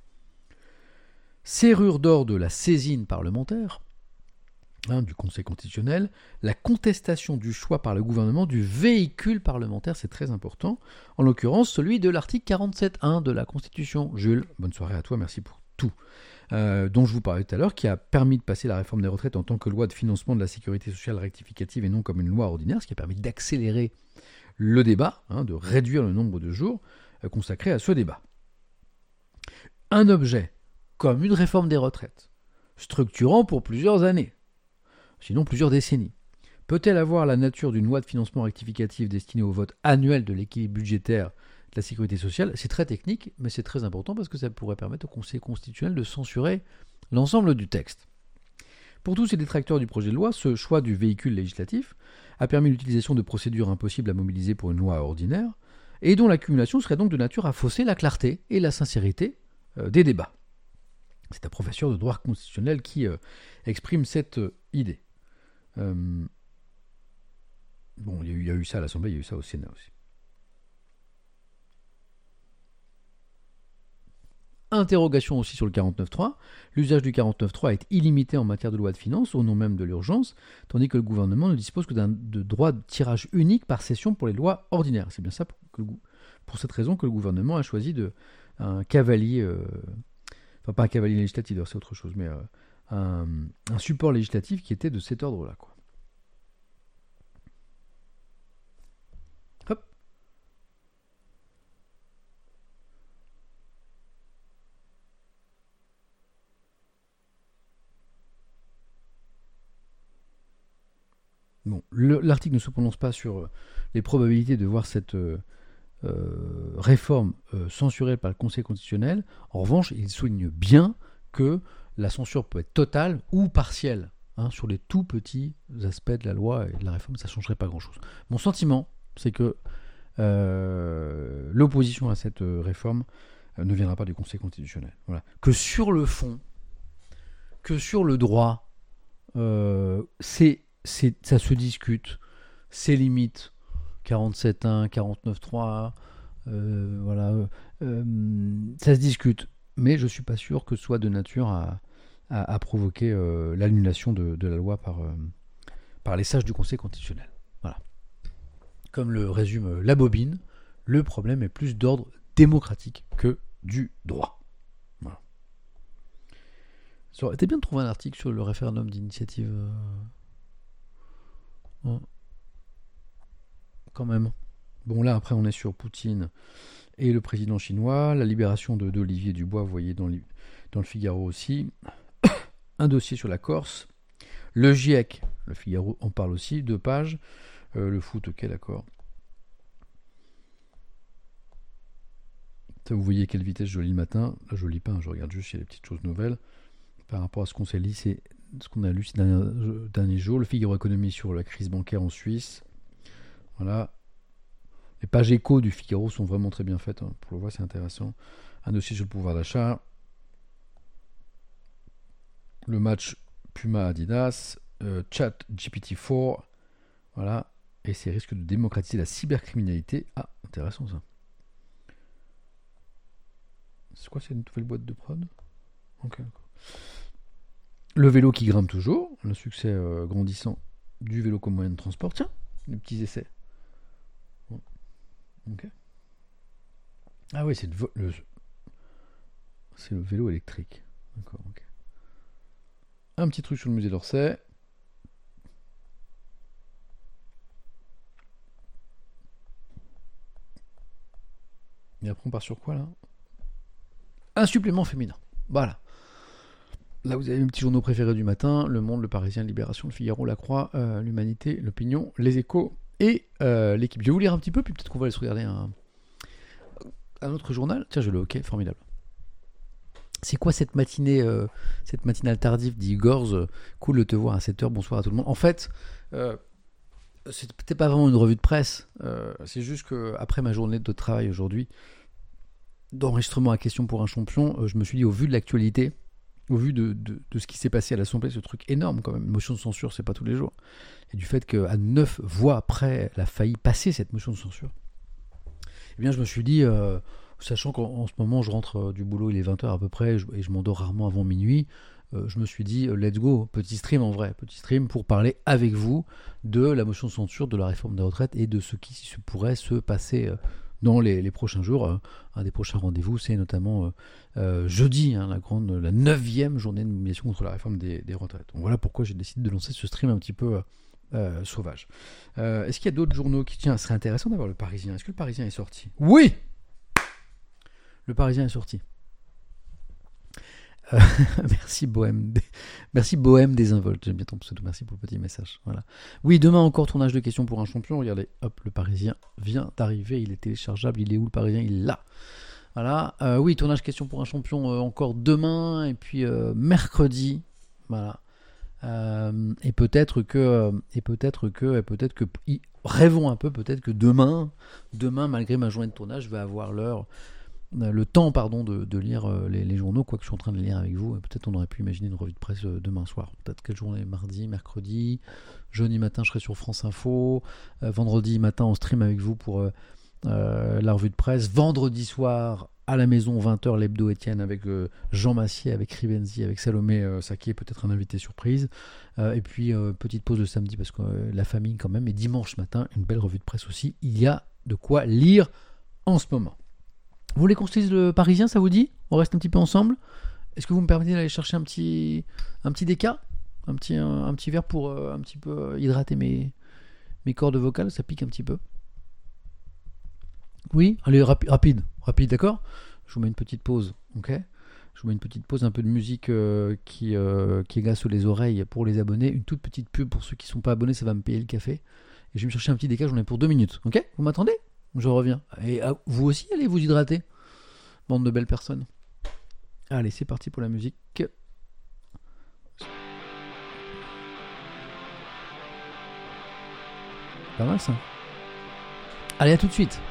Serrure d'or de la saisine parlementaire, du Conseil constitutionnel, la contestation du choix par le gouvernement du véhicule parlementaire, c'est très important, en l'occurrence celui de l'article 47.1 de la Constitution. Jules, bonne soirée à toi, merci pour tout. Dont je vous parlais tout à l'heure, qui a permis de passer la réforme des retraites en tant que loi de financement de la sécurité sociale rectificative et non comme une loi ordinaire, ce qui a permis d'accélérer le débat, de réduire le nombre de jours consacrés à ce débat. Un objet, comme une réforme des retraites, structurant pour plusieurs années, sinon plusieurs décennies, peut-elle avoir la nature d'une loi de financement rectificative destinée au vote annuel de l'équilibre budgétaire de la sécurité sociale? C'est très technique, mais c'est très important parce que ça pourrait permettre au Conseil constitutionnel de censurer l'ensemble du texte. Pour tous ces détracteurs du projet de loi, ce choix du véhicule législatif a permis l'utilisation de procédures impossibles à mobiliser pour une loi ordinaire, et dont l'accumulation serait donc de nature à fausser la clarté et la sincérité des débats. C'est un professeur de droit constitutionnel qui exprime cette idée. Bon, il y a eu ça à l'Assemblée, il y a eu ça au Sénat aussi. Interrogation aussi sur le 49.3. L'usage du 49.3 est illimité en matière de loi de finances, au nom même de l'urgence, tandis que le gouvernement ne dispose que de droit de tirage unique par session pour les lois ordinaires. C'est bien ça pour cette raison que le gouvernement a choisi un cavalier, enfin pas un cavalier législatif, c'est autre chose, mais un support législatif qui était de cet ordre-là, quoi. Hop. Bon, l'article ne se prononce pas sur les probabilités de voir cette réforme censurée par le Conseil constitutionnel. En revanche, il souligne bien que la censure peut être totale ou partielle. Sur les tout petits aspects de la loi et de la réforme, ça ne changerait pas grand-chose. Mon sentiment, c'est que l'opposition à cette réforme ne viendra pas du Conseil constitutionnel. Voilà. Que sur le fond, que sur le droit, ça se discute, c'est limite. 47.1, 49.3, voilà, ça se discute. Mais je ne suis pas sûr que ce soit de nature à provoquer l'annulation de la loi par les sages du Conseil constitutionnel. Voilà. Comme le résume la bobine, le problème est plus d'ordre démocratique que du droit. Voilà. Ça aurait été bien de trouver un article sur le référendum d'initiative. Quand même. Bon, là, après, on est sur Poutine et le président chinois, la libération d'Olivier Dubois, vous voyez dans le Figaro aussi, un dossier sur la Corse, le GIEC, le Figaro en parle aussi, 2 pages, le foot, ok, d'accord. Ça, vous voyez quelle vitesse je lis le matin. Là, je lis pas, je regarde juste s'il y a des petites choses nouvelles. Par rapport à ce qu'on s'est lu, c'est ce qu'on a lu ces derniers jours. Le Figaro Économie sur la crise bancaire en Suisse. Voilà. Les pages échos du Figaro sont vraiment très bien faites. Pour le voir, c'est intéressant. Un dossier sur le pouvoir d'achat. Le match Puma-Adidas. Chat GPT-4. Voilà. Et ces risques de démocratiser la cybercriminalité. Ah, intéressant ça. C'est quoi, c'est une nouvelle boîte de prod? Ok, d'accord. Le vélo qui grimpe toujours, le succès grandissant du vélo comme moyen de transport. Tiens, les petits essais. Bon. Ok. Ah oui, c'est le vélo électrique. D'accord, ok. Un petit truc sur le musée d'Orsay. Et après, on part sur quoi, là? Un supplément féminin. Voilà. Là, vous avez mes petits journaux préférés du matin. Le Monde, Le Parisien, Libération, Le Figaro, La Croix, L'Humanité, L'Opinion, Les Échos et L'Équipe. Je vais vous lire un petit peu, puis peut-être qu'on va aller se regarder un autre journal. Tiens, je le hockey, formidable. C'est quoi cette matinale tardive, dit Gorz. Cool de te voir à 7h. Bonsoir à tout le monde. En fait, c'était peut-être pas vraiment une revue de presse. C'est juste qu'après ma journée de travail aujourd'hui, d'enregistrement à question pour un champion, je me suis dit, au vu de l'actualité, au vu de ce qui s'est passé à l'Assemblée, ce truc énorme quand même, une motion de censure, c'est pas tous les jours, et du fait qu'à 9 voix après, elle a failli passer cette motion de censure, eh bien je me suis dit, sachant qu'en ce moment je rentre du boulot, il est 20h à peu près, et je m'endors rarement avant minuit, je me suis dit, let's go, petit stream en vrai, petit stream pour parler avec vous de la motion de censure, de la réforme des retraites et de ce qui pourrait se passer dans les prochains jours. Un des prochains rendez-vous, c'est notamment jeudi, la 9e journée de mobilisation contre la réforme des retraites. Donc voilà pourquoi j'ai décidé de lancer ce stream un petit peu sauvage. Est-ce qu'il y a d'autres journaux qui... Tiens, ce serait intéressant d'avoir le Parisien. Est-ce que le Parisien est sorti? Oui! Le Parisien est sorti. Merci Bohème Désinvolte, j'aime bien ton pseudo, merci pour le petit message. Voilà. Oui, demain encore tournage de questions pour un champion. Regardez, hop, le Parisien vient d'arriver, il est téléchargeable, il est où le Parisien? Il est là. Voilà. Oui, tournage questions pour un champion encore demain et puis mercredi. Voilà. Et peut-être que rêvons un peu, peut-être que demain malgré ma journée de tournage, je vais avoir le temps de lire les journaux, quoique je suis en train de les lire avec vous, et peut-être on aurait pu imaginer une revue de presse demain soir. Peut-être quelle journée? Mardi, mercredi, jeudi matin je serai sur France Info, vendredi matin on stream avec vous pour la revue de presse, vendredi soir à la maison 20h l'hebdo Étienne avec Jean Massier, avec Rivenzi, avec Salomé Sakier, peut-être un invité surprise, et puis petite pause le samedi parce que la famille quand même, et dimanche matin une belle revue de presse aussi. Il y a de quoi lire en ce moment. Vous voulez qu'on se lise le Parisien, ça vous dit? On reste un petit peu ensemble. Est-ce que vous me permettez d'aller chercher un petit déca, un petit verre pour un petit peu hydrater mes cordes vocales? Ça pique un petit peu. Oui, allez, rapide, d'accord? Je vous mets une petite pause, ok? Je vous mets une petite pause, un peu de musique qui agace les oreilles pour les abonnés. Une toute petite pub pour ceux qui ne sont pas abonnés, ça va me payer le café. Et je vais me chercher un petit déca, j'en ai pour 2 minutes, ok? Vous m'attendez? Je reviens. Et vous aussi, allez vous hydrater. Bande de belles personnes. Allez, c'est parti pour la musique. Pas mal ça. Allez, à tout de suite.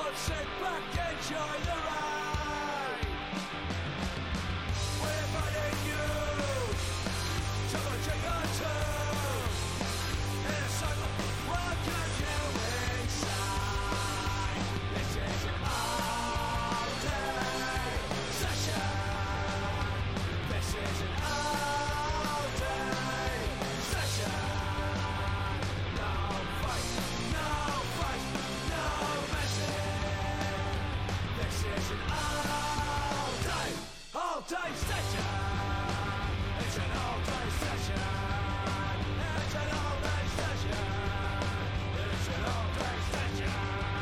sit back, enjoy the ride. We're inviting you to the jingle tune. In a circle, welcome you inside. This is an all-day session. This is an all-day session. No fight, no fight, no messing. This is an all-day session. It's an all-day session. It's an all-day session. It's an all-day session.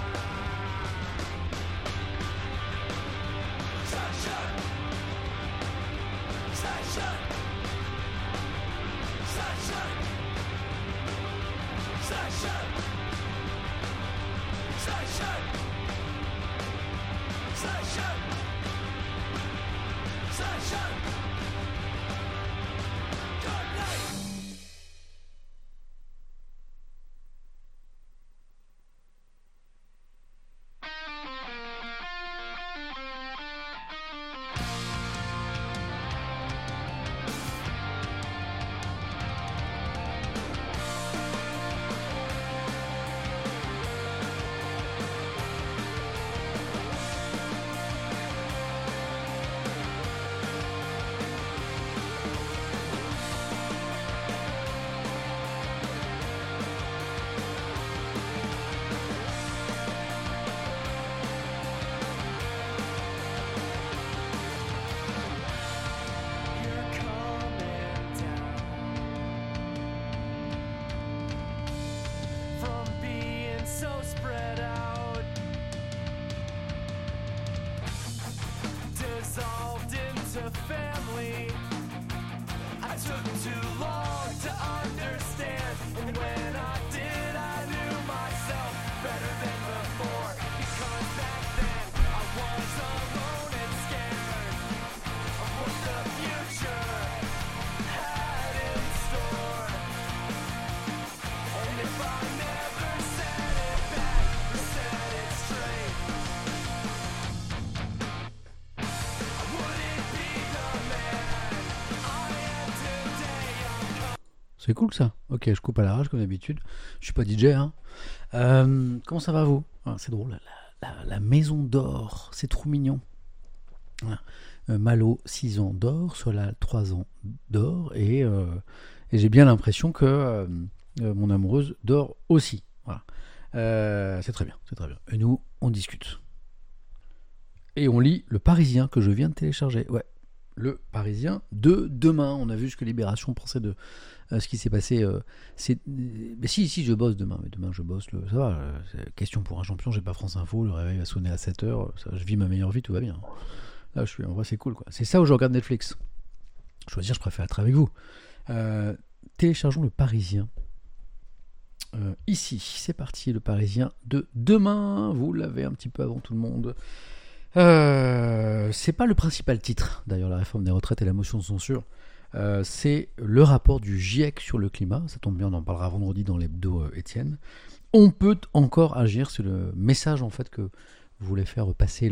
Session. Session. Session. Session. Session. Session. Session. Good night. You're coming down from being so spread out, dissolved into family. I took too long to understand, and when I did, I knew myself better than before. Because back then I was alone and scared of what the future had in store. And if I never said it back or set it straight, I wouldn't be the man I am today. C'est cool ça. Ok, je coupe à l'arrache comme d'habitude. Je suis pas DJ, hein. Comment ça va vous? C'est drôle. La maison d'or, c'est trop mignon. Voilà. Malo, 6 ans d'or, Solal, 3 ans d'or, et j'ai bien l'impression que mon amoureuse dort aussi. Voilà. C'est très bien, c'est très bien. Et nous, on discute. Et on lit Le Parisien que je viens de télécharger. Ouais, Le Parisien de demain. On a vu ce que Libération pensait de ce qui s'est passé. Mais si, je bosse demain. Mais demain, je bosse. Ça va. Question pour un champion, j'ai pas France Info. Le réveil va sonner à 7h. Je vis ma meilleure vie, tout va bien. Là, en vrai, c'est cool, quoi. C'est ça où je regarde Netflix. Choisir, je préfère être avec vous. Téléchargeons Le Parisien. Ici, c'est parti. Le Parisien de demain. Vous l'avez un petit peu avant tout le monde. C'est pas le principal titre, d'ailleurs, la réforme des retraites et la motion de censure. C'est le rapport du GIEC sur le climat. Ça tombe bien, on en parlera vendredi dans l'hebdo Étienne. On peut encore agir. C'est le message en fait que voulait faire passer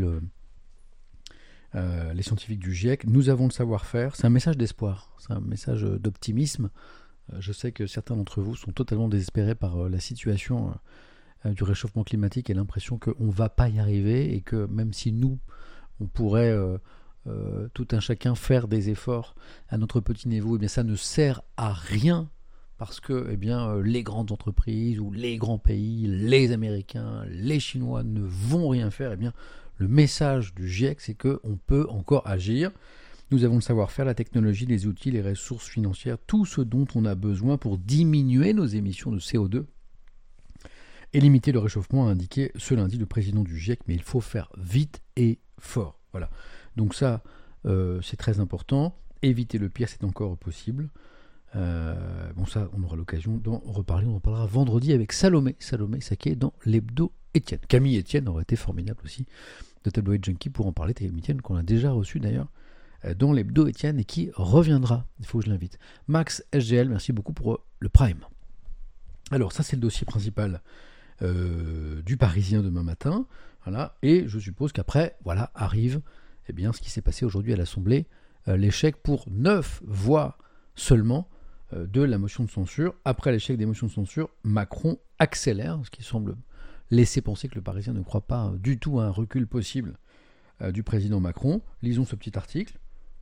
les scientifiques du GIEC. Nous avons le savoir-faire. C'est un message d'espoir. C'est un message d'optimisme. Je sais que certains d'entre vous sont totalement désespérés par la situation du réchauffement climatique et l'impression qu'on ne va pas y arriver et que même si nous, on pourrait tout un chacun faire des efforts à notre petit niveau, eh bien ça ne sert à rien parce que les grandes entreprises ou les grands pays, les Américains, les Chinois ne vont rien faire. Eh bien, le message du GIEC, c'est qu'on peut encore agir. Nous avons le savoir-faire, la technologie, les outils, les ressources financières, tout ce dont on a besoin pour diminuer nos émissions de CO2 et limiter le réchauffement, a indiqué ce lundi le président du GIEC, mais il faut faire vite et fort. Voilà. Donc ça, c'est très important. Éviter le pire, c'est encore possible. Bon, ça, on aura l'occasion d'en reparler. On en parlera vendredi avec Salomé Saké dans l'hebdo Étienne. Camille Étienne aurait été formidable aussi, de Tabloïd Junkie, pour en parler. Camille Étienne, qu'on a déjà reçu d'ailleurs dans l'hebdo Étienne et qui reviendra. Il faut que je l'invite. Max SGL, merci beaucoup pour le Prime. Alors, ça, c'est le dossier principal du Parisien demain matin. Voilà. Et je suppose qu'après, voilà, arrive eh bien, ce qui s'est passé aujourd'hui à l'Assemblée, l'échec pour 9 voix seulement de la motion de censure. Après l'échec des motions de censure, Macron accélère, ce qui semble laisser penser que le Parisien ne croit pas du tout à un recul possible du président Macron. Lisons ce petit article.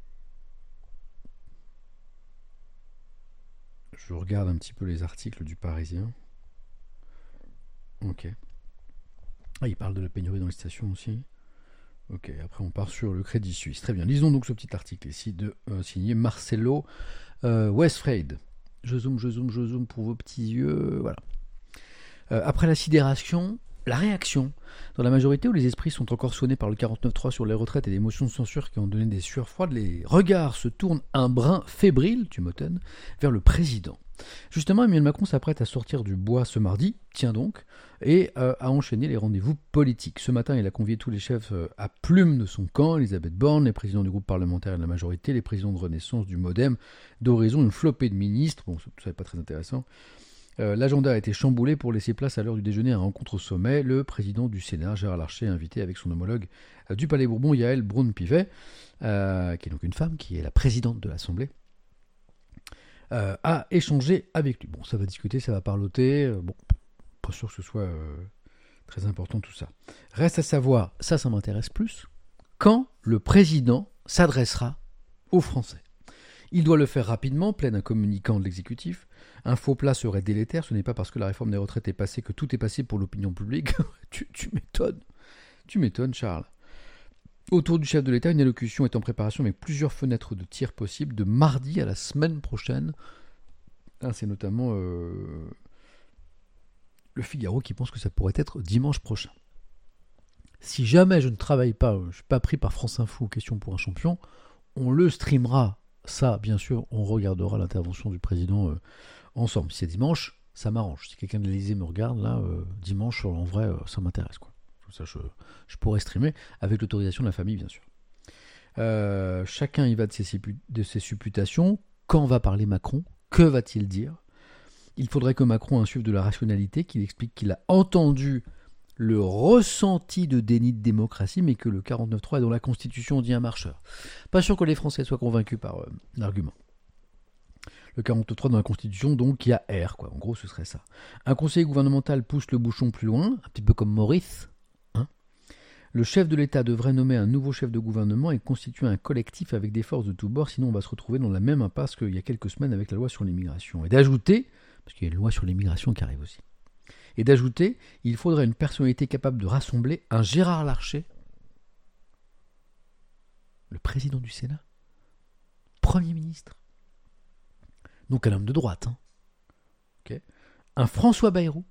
Je regarde un petit peu les articles du Parisien. Ok. Ah, il parle de la pénurie dans les stations aussi. Ok, après on part sur le Crédit Suisse. Très bien, lisons donc ce petit article ici signé Marcelo Westfried. Je zoome pour vos petits yeux. Voilà. Après la sidération, la réaction. Dans la majorité où les esprits sont encore sonnés par le 49.3 sur les retraites et les motions de censure qui ont donné des sueurs froides, les regards se tournent un brin fébrile, tu m'étonnes, vers le président. Justement, Emmanuel Macron s'apprête à sortir du bois ce mardi, tiens donc, et à enchaîner les rendez-vous politiques. Ce matin, il a convié tous les chefs à plume de son camp, Elisabeth Borne, les présidents du groupe parlementaire et de la majorité, les présidents de Renaissance, du Modem, d'Horizon, une flopée de ministres, bon, tout ça n'est pas très intéressant. L'agenda a été chamboulé pour laisser place à l'heure du déjeuner à une rencontre au sommet. Le président du Sénat, Gérard Larcher, invité avec son homologue du Palais Bourbon, Yaël Braun-Pivet, qui est donc une femme, qui est la présidente de l'Assemblée, a échangé avec lui. Bon, ça va discuter, ça va parloter. Bon, pas sûr que ce soit très important tout ça. Reste à savoir, ça m'intéresse plus, quand le président s'adressera aux Français. Il doit le faire rapidement, plaide un communicant de l'exécutif. Un faux plat serait délétère. Ce n'est pas parce que la réforme des retraites est passée que tout est passé pour l'opinion publique. tu m'étonnes. Tu m'étonnes, Charles. Autour du chef de l'État, une allocution est en préparation avec plusieurs fenêtres de tir possibles de mardi à la semaine prochaine. C'est notamment le Figaro qui pense que ça pourrait être dimanche prochain. Si jamais je ne travaille pas, je ne suis pas pris par France Info, question pour un champion, on le streamera. Ça, bien sûr, on regardera l'intervention du président ensemble. Si c'est dimanche, ça m'arrange. Si quelqu'un de l'Élysée me regarde, là, dimanche, en vrai, ça m'intéresse, quoi. Ça, je pourrais streamer avec l'autorisation de la famille, bien sûr. Chacun y va de ses supputations. Quand va parler Macron? Que va-t-il dire? Il faudrait que Macron insuffle de la rationalité, qu'il explique qu'il a entendu le ressenti de déni de démocratie, mais que le 49.3 est dans la Constitution, dit un marcheur. Pas sûr que les Français soient convaincus par l'argument. Le 49.3 dans la Constitution, donc, il y a R, quoi. En gros, ce serait ça. Un conseiller gouvernemental pousse le bouchon plus loin, un petit peu comme Maurice. Le chef de l'État devrait nommer un nouveau chef de gouvernement et constituer un collectif avec des forces de tous bords, sinon on va se retrouver dans la même impasse qu'il y a quelques semaines avec la loi sur l'immigration. Et d'ajouter, parce qu'il y a une loi sur l'immigration qui arrive aussi, et d'ajouter, il faudrait une personnalité capable de rassembler un Gérard Larcher, le président du Sénat, Premier ministre, donc un homme de droite, okay. Un François Bayrou,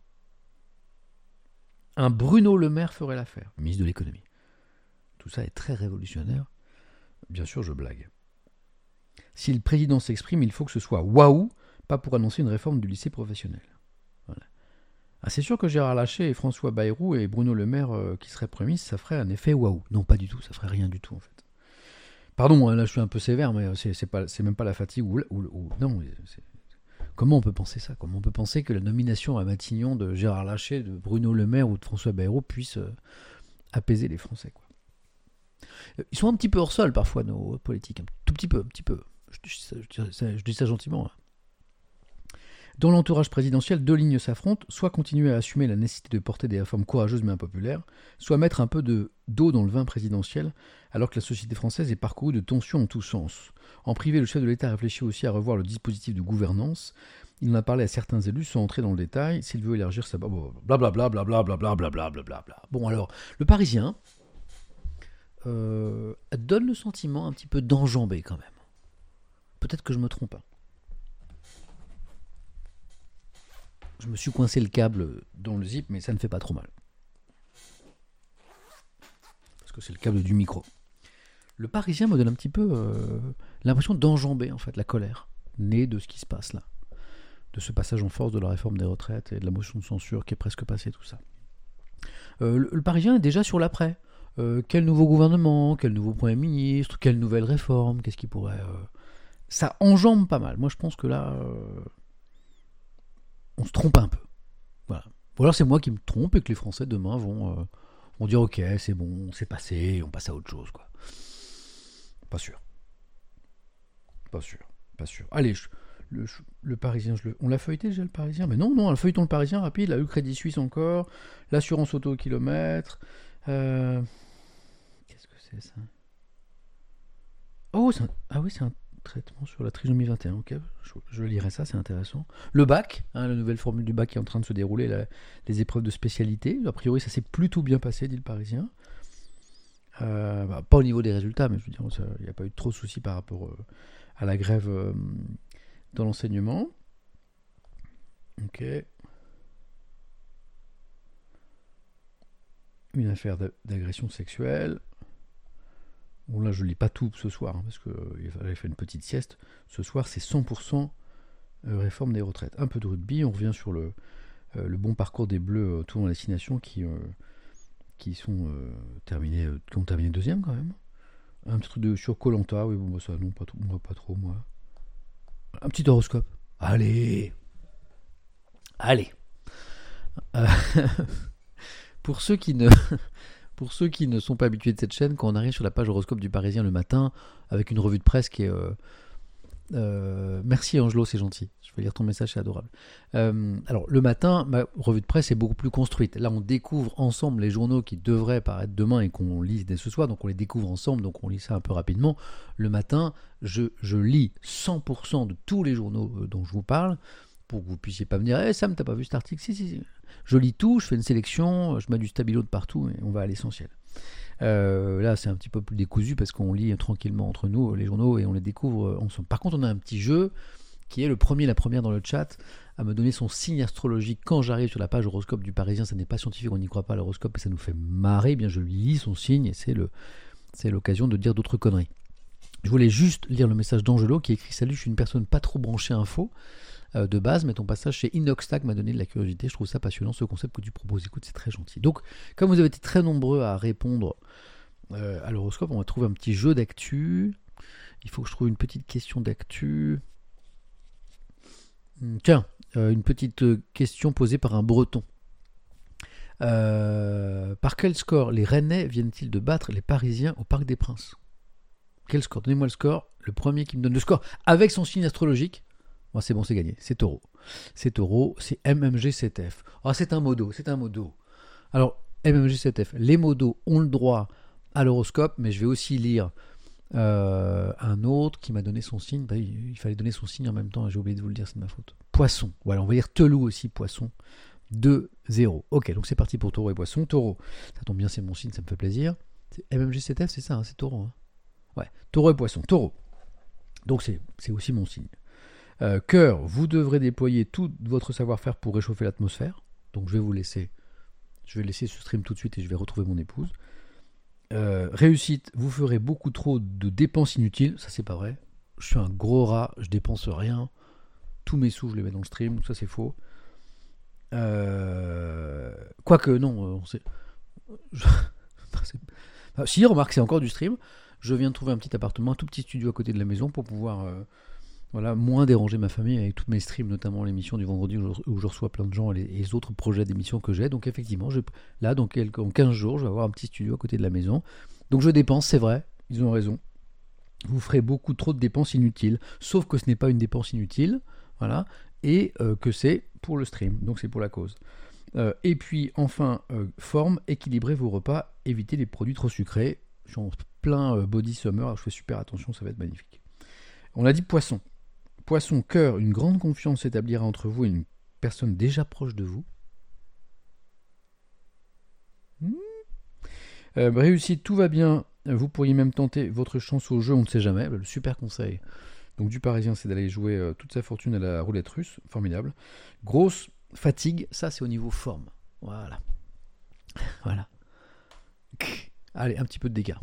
un Bruno Le Maire ferait l'affaire, ministre de l'économie. Tout ça est très révolutionnaire. Bien sûr, je blague. Si le président s'exprime, il faut que ce soit waouh, pas pour annoncer une réforme du lycée professionnel. Voilà. C'est sûr que Gérard Larcher et François Bayrou et Bruno Le Maire qui seraient Premier ministre, ça ferait un effet waouh. Non, pas du tout, ça ferait rien du tout en fait. Pardon, là je suis un peu sévère, mais c'est même pas la fatigue non. Comment on peut penser ça? Comment on peut penser que la nomination à Matignon de Gérard Larcher, de Bruno Le Maire ou de François Bayrou puisse apaiser les Français, quoi. Ils sont un petit peu hors sol parfois, nos politiques, un tout petit peu. Je dis ça gentiment. Dans l'entourage présidentiel, deux lignes s'affrontent, soit continuer à assumer la nécessité de porter des réformes courageuses mais impopulaires, soit mettre un peu d'eau dans le vin présidentiel, alors que la société française est parcourue de tensions en tous sens. En privé, le chef de l'État réfléchit aussi à revoir le dispositif de gouvernance. Il en a parlé à certains élus sans entrer dans le détail. S'il veut élargir sa... Blablabla. Bon alors, le Parisien donne le sentiment un petit peu d'enjamber quand même. Peut-être que je me trompe. Je me suis coincé le câble dans le zip, mais ça ne fait pas trop mal. Parce que c'est le câble du micro. Le Parisien me donne un petit peu l'impression d'enjamber en fait la colère née de ce qui se passe là. De ce passage en force de la réforme des retraites et de la motion de censure qui est presque passée, tout ça. Le Parisien est déjà sur l'après. Quel nouveau gouvernement, quel nouveau Premier ministre, quelle nouvelle réforme, qu'est-ce qui pourrait... Ça enjambe pas mal. Moi je pense que là... on se trompe un peu. Voilà. Ou alors c'est moi qui me trompe et que les Français demain vont On dit ok, c'est bon, c'est passé, on passe à autre chose, quoi. Pas sûr. Pas sûr. Pas sûr. Allez, le Parisien, on l'a feuilleté déjà, le Parisien? Mais non, le feuilleton le Parisien, rapide. Là, le Crédit Suisse encore. L'assurance auto au kilomètre. Qu'est-ce que c'est, ça? Oh, ah oui, c'est un traitement sur la trisomie 21. Ok, je lirai ça, c'est intéressant. Le bac, la nouvelle formule du bac qui est en train de se dérouler, les épreuves de spécialité. A priori, ça s'est plutôt bien passé, dit le Parisien. Pas au niveau des résultats, mais je veux dire, il n'y a pas eu trop de soucis par rapport à la grève dans l'enseignement. Ok. Une affaire d'agression sexuelle. Bon, là, je lis pas tout ce soir, parce que j'avais fait une petite sieste. Ce soir, c'est 100% réforme des retraites. Un peu de rugby, on revient sur le bon parcours des Bleus autour de la destination qui sont terminés, qui ont terminé deuxième quand même. Un petit truc sur Koh-Lanta, oui, bon, ça, non, pas trop, moi. Un petit horoscope. Allez. Pour ceux qui ne sont pas habitués de cette chaîne, quand on arrive sur la page horoscope du Parisien le matin, avec une revue de presse qui est... merci Angelo, c'est gentil. Je vais lire ton message, c'est adorable. Alors, le matin, ma revue de presse est beaucoup plus construite. Là, on découvre ensemble les journaux qui devraient paraître demain et qu'on lit dès ce soir. Donc, on les découvre ensemble, donc on lit ça un peu rapidement. Le matin, je lis 100% de tous les journaux dont je vous parle, pour que vous puissiez pas me dire « Sam, t'as pas vu cet article ?» Si. Je lis tout, je fais une sélection, je mets du stabilo de partout et on va à l'essentiel. Là, c'est un petit peu plus décousu parce qu'on lit tranquillement entre nous les journaux et on les découvre ensemble. Par contre, on a un petit jeu qui est la première dans le chat à me donner son signe astrologique quand j'arrive sur la page horoscope du Parisien. Ça n'est pas scientifique, on n'y croit pas à l'horoscope et ça nous fait marrer. Eh bien, je lui lis son signe et c'est l'occasion de dire d'autres conneries. Je voulais juste lire le message d'Angelo qui écrit « Salut, je suis une personne pas trop branchée info. De base, mais ton passage chez Inoxtag m'a donné de la curiosité. Je trouve ça passionnant, ce concept que tu proposes. Écoute, c'est très gentil. » Donc, comme vous avez été très nombreux à répondre à l'horoscope, on va trouver un petit jeu d'actu. Il faut que je trouve une petite question d'actu. Tiens, une petite question posée par un Breton. Par quel score les Rennais viennent-ils de battre les Parisiens au Parc des Princes? Quel score? Donnez-moi le score. Le premier qui me donne le score avec son signe astrologique. Bon, c'est bon, c'est gagné. C'est Taureau. C'est MMG7F. Ah, c'est un modo. Alors, MMG7F, les modos ont le droit à l'horoscope, mais je vais aussi lire un autre qui m'a donné son signe. Bah, il fallait donner son signe en même temps, j'ai oublié de vous le dire, c'est de ma faute. Poisson. Voilà, on va lire Telou aussi, Poisson. 2-0. Ok, donc c'est parti pour Taureau et Poisson. Taureau, ça tombe bien, c'est mon signe, ça me fait plaisir. C'est MMG7F, c'est ça, c'est Taureau. Ouais, Taureau et Poisson. Taureau. Donc c'est aussi mon signe. Cœur, vous devrez déployer tout votre savoir-faire pour réchauffer l'atmosphère. Donc je vais laisser ce stream tout de suite et je vais retrouver mon épouse. Réussite, vous ferez beaucoup trop de dépenses inutiles. Ça, c'est pas vrai. Je suis un gros rat, je dépense rien. Tous mes sous, je les mets dans le stream. Donc ça, c'est faux. Quoique, non, on sait. Si, remarque, c'est encore du stream. Je viens de trouver un petit appartement, un tout petit studio à côté de la maison pour pouvoir moins déranger ma famille avec tous mes streams, notamment l'émission du vendredi où je reçois plein de gens et les autres projets d'émissions que j'ai. Donc effectivement, là, dans 15 jours, je vais avoir un petit studio à côté de la maison. Donc je dépense, c'est vrai, ils ont raison. Vous ferez beaucoup trop de dépenses inutiles, sauf que ce n'est pas une dépense inutile, voilà, et que c'est pour le stream, donc c'est pour la cause. Et puis enfin, forme, équilibrez vos repas, évitez les produits trop sucrés. Je suis en plein body summer, alors je fais super attention, ça va être magnifique. On a dit Poisson. Poisson, cœur, une grande confiance s'établira entre vous et une personne déjà proche de vous. Réussite, tout va bien. Vous pourriez même tenter votre chance au jeu, on ne sait jamais. Le super conseil donc du Parisien, c'est d'aller jouer toute sa fortune à la roulette russe. Formidable. Grosse fatigue, ça c'est au niveau forme. Voilà. Allez, un petit peu de dégâts.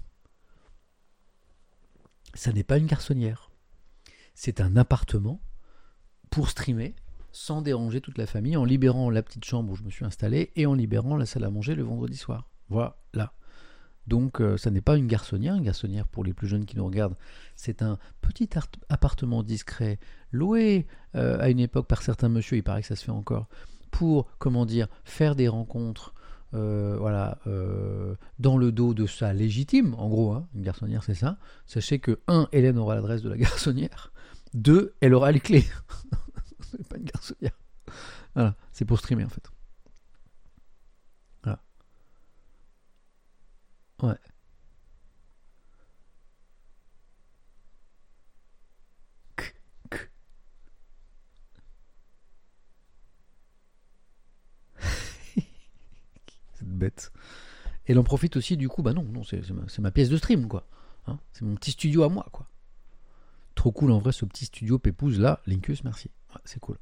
Ça n'est pas une garçonnière. C'est un appartement pour streamer sans déranger toute la famille, en libérant la petite chambre où je me suis installé et en libérant la salle à manger le vendredi soir. Voilà. Donc ça n'est pas une garçonnière. Une garçonnière, pour les plus jeunes qui nous regardent, c'est un petit appartement discret loué à une époque par certains messieurs, il paraît que ça se fait encore, pour, faire des rencontres dans le dos de sa légitime, en gros, hein, une garçonnière c'est ça, sachez que 1, Hélène aura l'adresse de la garçonnière, 2, elle aura les clés. C'est pas une garçonnière. Voilà, c'est pour streamer en fait. Voilà. Ouais. Cette bête. Et elle en profite aussi du coup, bah non, c'est ma pièce de stream quoi. Hein, c'est mon petit studio à moi quoi. Trop cool en vrai ce petit studio pépouze là, Linkus, merci. Ouais, c'est cool.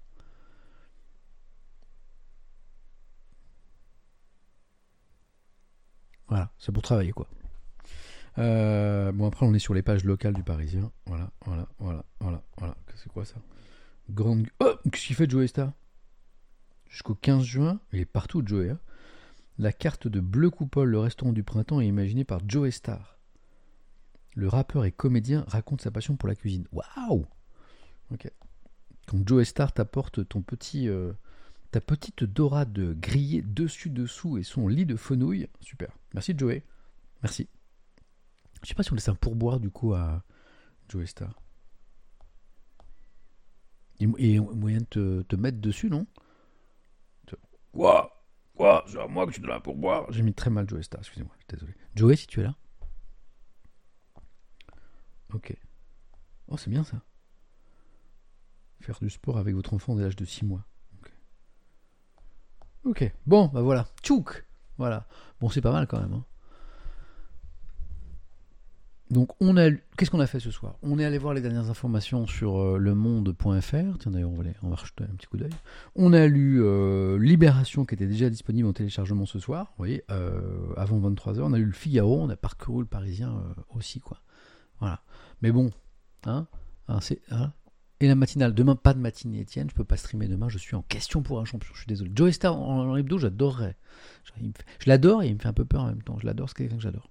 Voilà, c'est pour travailler quoi. Bon après on est sur les pages locales du Parisien. Voilà. C'est quoi ça? Grande... Oh, qu'est-ce qu'il fait Joey Star? Jusqu'au 15 juin, il est partout Joey. Hein. La carte de Bleu Coupole, le restaurant du printemps, est imaginée par Joey Star. Le rappeur et comédien raconte sa passion pour la cuisine. Waouh! Ok. Quand Joey Star t'apporte ta petite dorade grillée dessus-dessous et son lit de fenouil. Super. Merci Joey. Merci. Je sais pas si on laisse un pourboire du coup à Joey Star. Et moyen de te mettre dessus, non? Quoi? C'est à moi que tu donnes un pourboire. J'ai mis très mal Joey Star, excusez-moi, je suis désolé. Joey, si tu es là. Ok. Oh, c'est bien ça. Faire du sport avec votre enfant dès l'âge de 6 mois. Ok. Bon, bah voilà. Tchouk. Voilà. Bon, c'est pas mal quand même. Hein. Donc, qu'est-ce qu'on a fait ce soir? On est allé voir les dernières informations sur lemonde.fr. Tiens, d'ailleurs, on va rejeter un petit coup d'œil. On a lu Libération, qui était déjà disponible en téléchargement ce soir. Vous voyez, avant 23h. On a lu le Figaro. On a parcouru le Parisien aussi, quoi. Voilà. Mais bon, hein, et la matinale, demain pas de matinée Étienne, je peux pas streamer demain, je suis en question pour un champion, je suis désolé. Joey Star en hebdo, j'adorerais. Je l'adore et il me fait un peu peur en même temps, je l'adore, c'est quelqu'un que j'adore.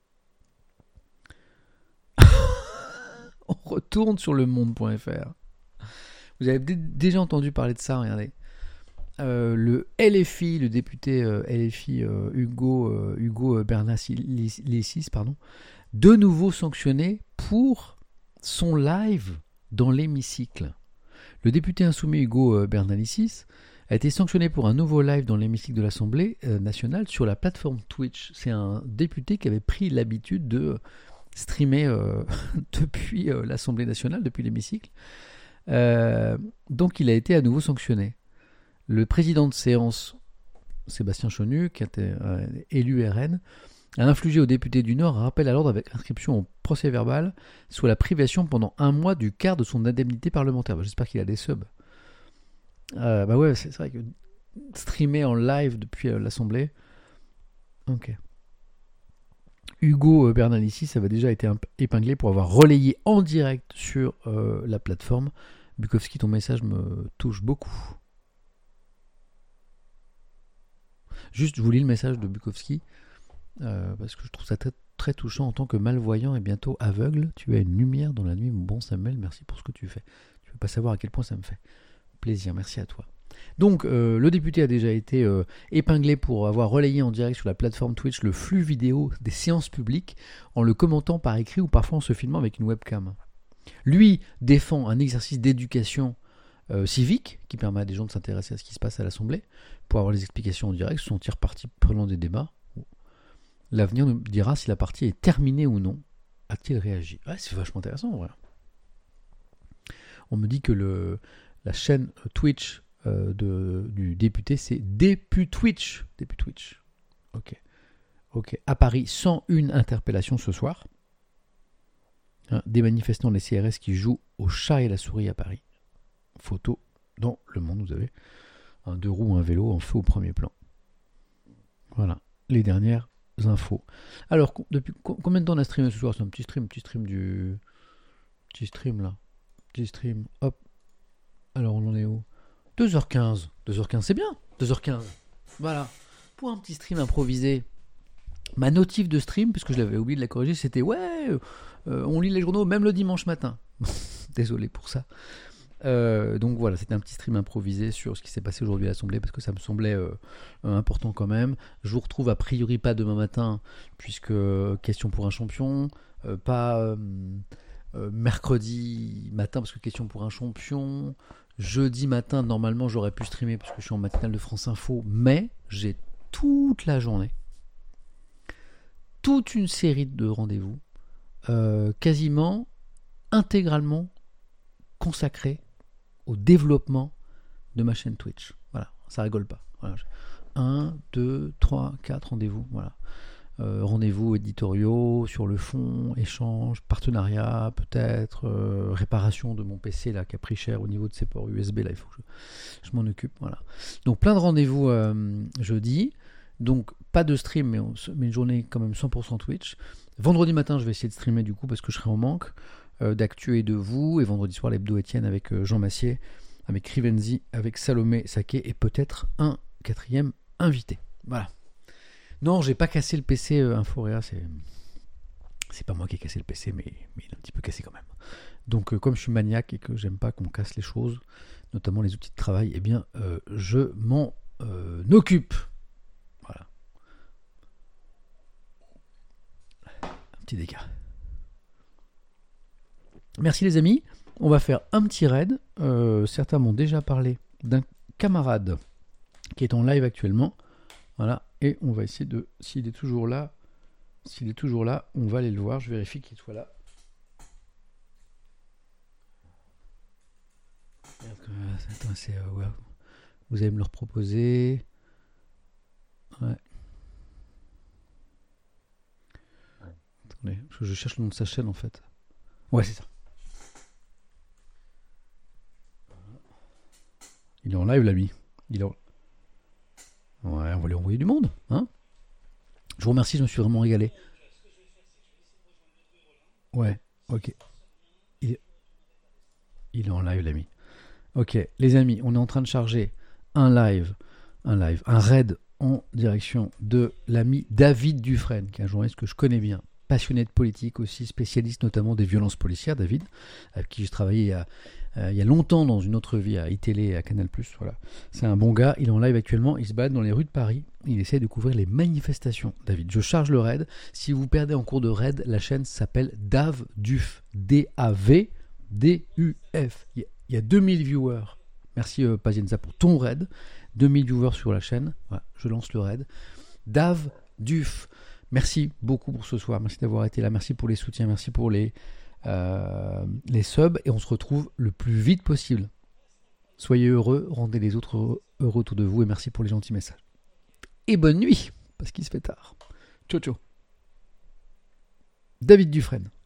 On retourne sur lemonde.fr. Vous avez déjà entendu parler de ça, regardez. Le LFI, le député LFI Hugo Bernalicis, pardon, de nouveau sanctionné pour son live dans l'hémicycle. Le député insoumis Hugo Bernalicis a été sanctionné pour un nouveau live dans l'hémicycle de l'Assemblée nationale sur la plateforme Twitch. C'est un député qui avait pris l'habitude de streamer depuis l'Assemblée nationale, depuis l'hémicycle. Donc il a été à nouveau sanctionné. Le président de séance, Sébastien Chonu, qui était élu RN, a infligé au député du Nord un rappel à l'ordre avec inscription au procès-verbal sur la privation pendant 1 mois du quart de son indemnité parlementaire. J'espère qu'il a des subs. Bah ouais, c'est vrai que streamer en live depuis l'Assemblée. Ok. Hugo Bernalicis avait déjà été épinglé pour avoir relayé en direct sur la plateforme. Bukowski, ton message me touche beaucoup. Juste, je vous lis le message de Bukowski. Parce que je trouve ça très, très touchant en tant que malvoyant et bientôt aveugle. Tu as une lumière dans la nuit, mon bon Samuel. Merci pour ce que tu fais. Tu ne peux pas savoir à quel point ça me fait plaisir. Merci à toi. Donc, le député a déjà été épinglé pour avoir relayé en direct sur la plateforme Twitch le flux vidéo des séances publiques en le commentant par écrit ou parfois en se filmant avec une webcam. Lui défend un exercice d'éducation civique qui permet à des gens de s'intéresser à ce qui se passe à l'Assemblée pour avoir les explications en direct, se sentir partie prenante des débats. L'avenir nous dira si la partie est terminée ou non. A-t-il réagi? Ouais, c'est vachement intéressant, en vrai. On me dit que la chaîne Twitch du député, c'est Députwitch. Députwitch. Ok. À Paris, 101 interpellations ce soir. Des manifestants des CRS qui jouent au chat et la souris à Paris. Photo dans Le Monde, vous avez un 2 roues, un vélo en feu au premier plan. Voilà, les dernières infos. Alors, depuis combien de temps on a streamé ce soir? C'est un petit stream là. Petit stream, hop. Alors, on en est où? 2h15. 2h15, c'est bien. 2h15. Voilà. Pour un petit stream improvisé. Ma notif de stream, puisque je l'avais oublié de la corriger, c'était on lit les journaux même le dimanche matin. Désolé pour ça. Donc voilà, c'était un petit stream improvisé sur ce qui s'est passé aujourd'hui à l'Assemblée parce que ça me semblait important quand même. Je vous retrouve a priori pas demain matin puisque question pour un champion, pas mercredi matin parce que question pour un champion. Jeudi matin, normalement j'aurais pu streamer parce que je suis en matinale de France Info, mais j'ai toute la journée, toute une série de rendez-vous, quasiment intégralement consacrés au développement de ma chaîne Twitch. Voilà, ça rigole pas. Voilà. 1, 2, 3, 4 rendez-vous. Voilà. Rendez-vous éditoriaux sur le fond, échange, partenariat peut-être, réparation de mon PC là qui a pris cher au niveau de ses ports USB là, il faut que je m'en occupe. Voilà. Donc plein de rendez-vous jeudi. Donc pas de stream mais une journée quand même 100% Twitch. Vendredi matin je vais essayer de streamer du coup parce que je serai en manque d'actu et de vous, et vendredi soir l'hebdo Étienne avec Jean Massier, avec Rivenzi, avec Salomé Saké et peut-être un 4e invité. Voilà. Non, j'ai pas cassé le PC Inforéa, c'est pas moi qui ai cassé le PC, mais il est un petit peu cassé quand même. Donc comme je suis maniaque et que j'aime pas qu'on casse les choses, notamment les outils de travail, eh bien je m'en occupe. Voilà. Un petit dégât. Merci les amis, on va faire un petit raid. Certains m'ont déjà parlé d'un camarade qui est en live actuellement. Voilà, et on va essayer de, s'il est toujours là, on va aller le voir. Je vérifie qu'il soit là. Attends, ouais. Vous allez me le reproposer. Ouais. Attendez, je cherche le nom de sa chaîne en fait. Ouais, c'est ça. Il est en live, l'ami. Ouais, on va lui envoyer du monde. Hein, je vous remercie, je me suis vraiment régalé. Ouais, ok. Il est en live, l'ami. Ok, les amis, on est en train de charger un raid en direction de l'ami David Dufresne, qui est un journaliste que je connais bien, passionné de politique aussi, spécialiste notamment des violences policières, David, avec qui j'ai travaillé il y a longtemps dans une autre vie à iTélé et à Canal+. Voilà. C'est un bon gars, il est en live actuellement, il se balade dans les rues de Paris, il essaie de couvrir les manifestations. David, je charge le raid. Si vous perdez en cours de raid, la chaîne s'appelle DAVDUF, D-A-V-D-U-F. Il y a 2000 viewers. Merci Pazienza pour ton raid. 2000 viewers sur la chaîne. Voilà, je lance le raid. DAVDUF. Merci beaucoup pour ce soir. Merci d'avoir été là. Merci pour les soutiens. Merci pour les subs. Et on se retrouve le plus vite possible. Soyez heureux. Rendez les autres heureux autour de vous. Et merci pour les gentils messages. Et bonne nuit, parce qu'il se fait tard. Ciao, ciao. David Dufresne.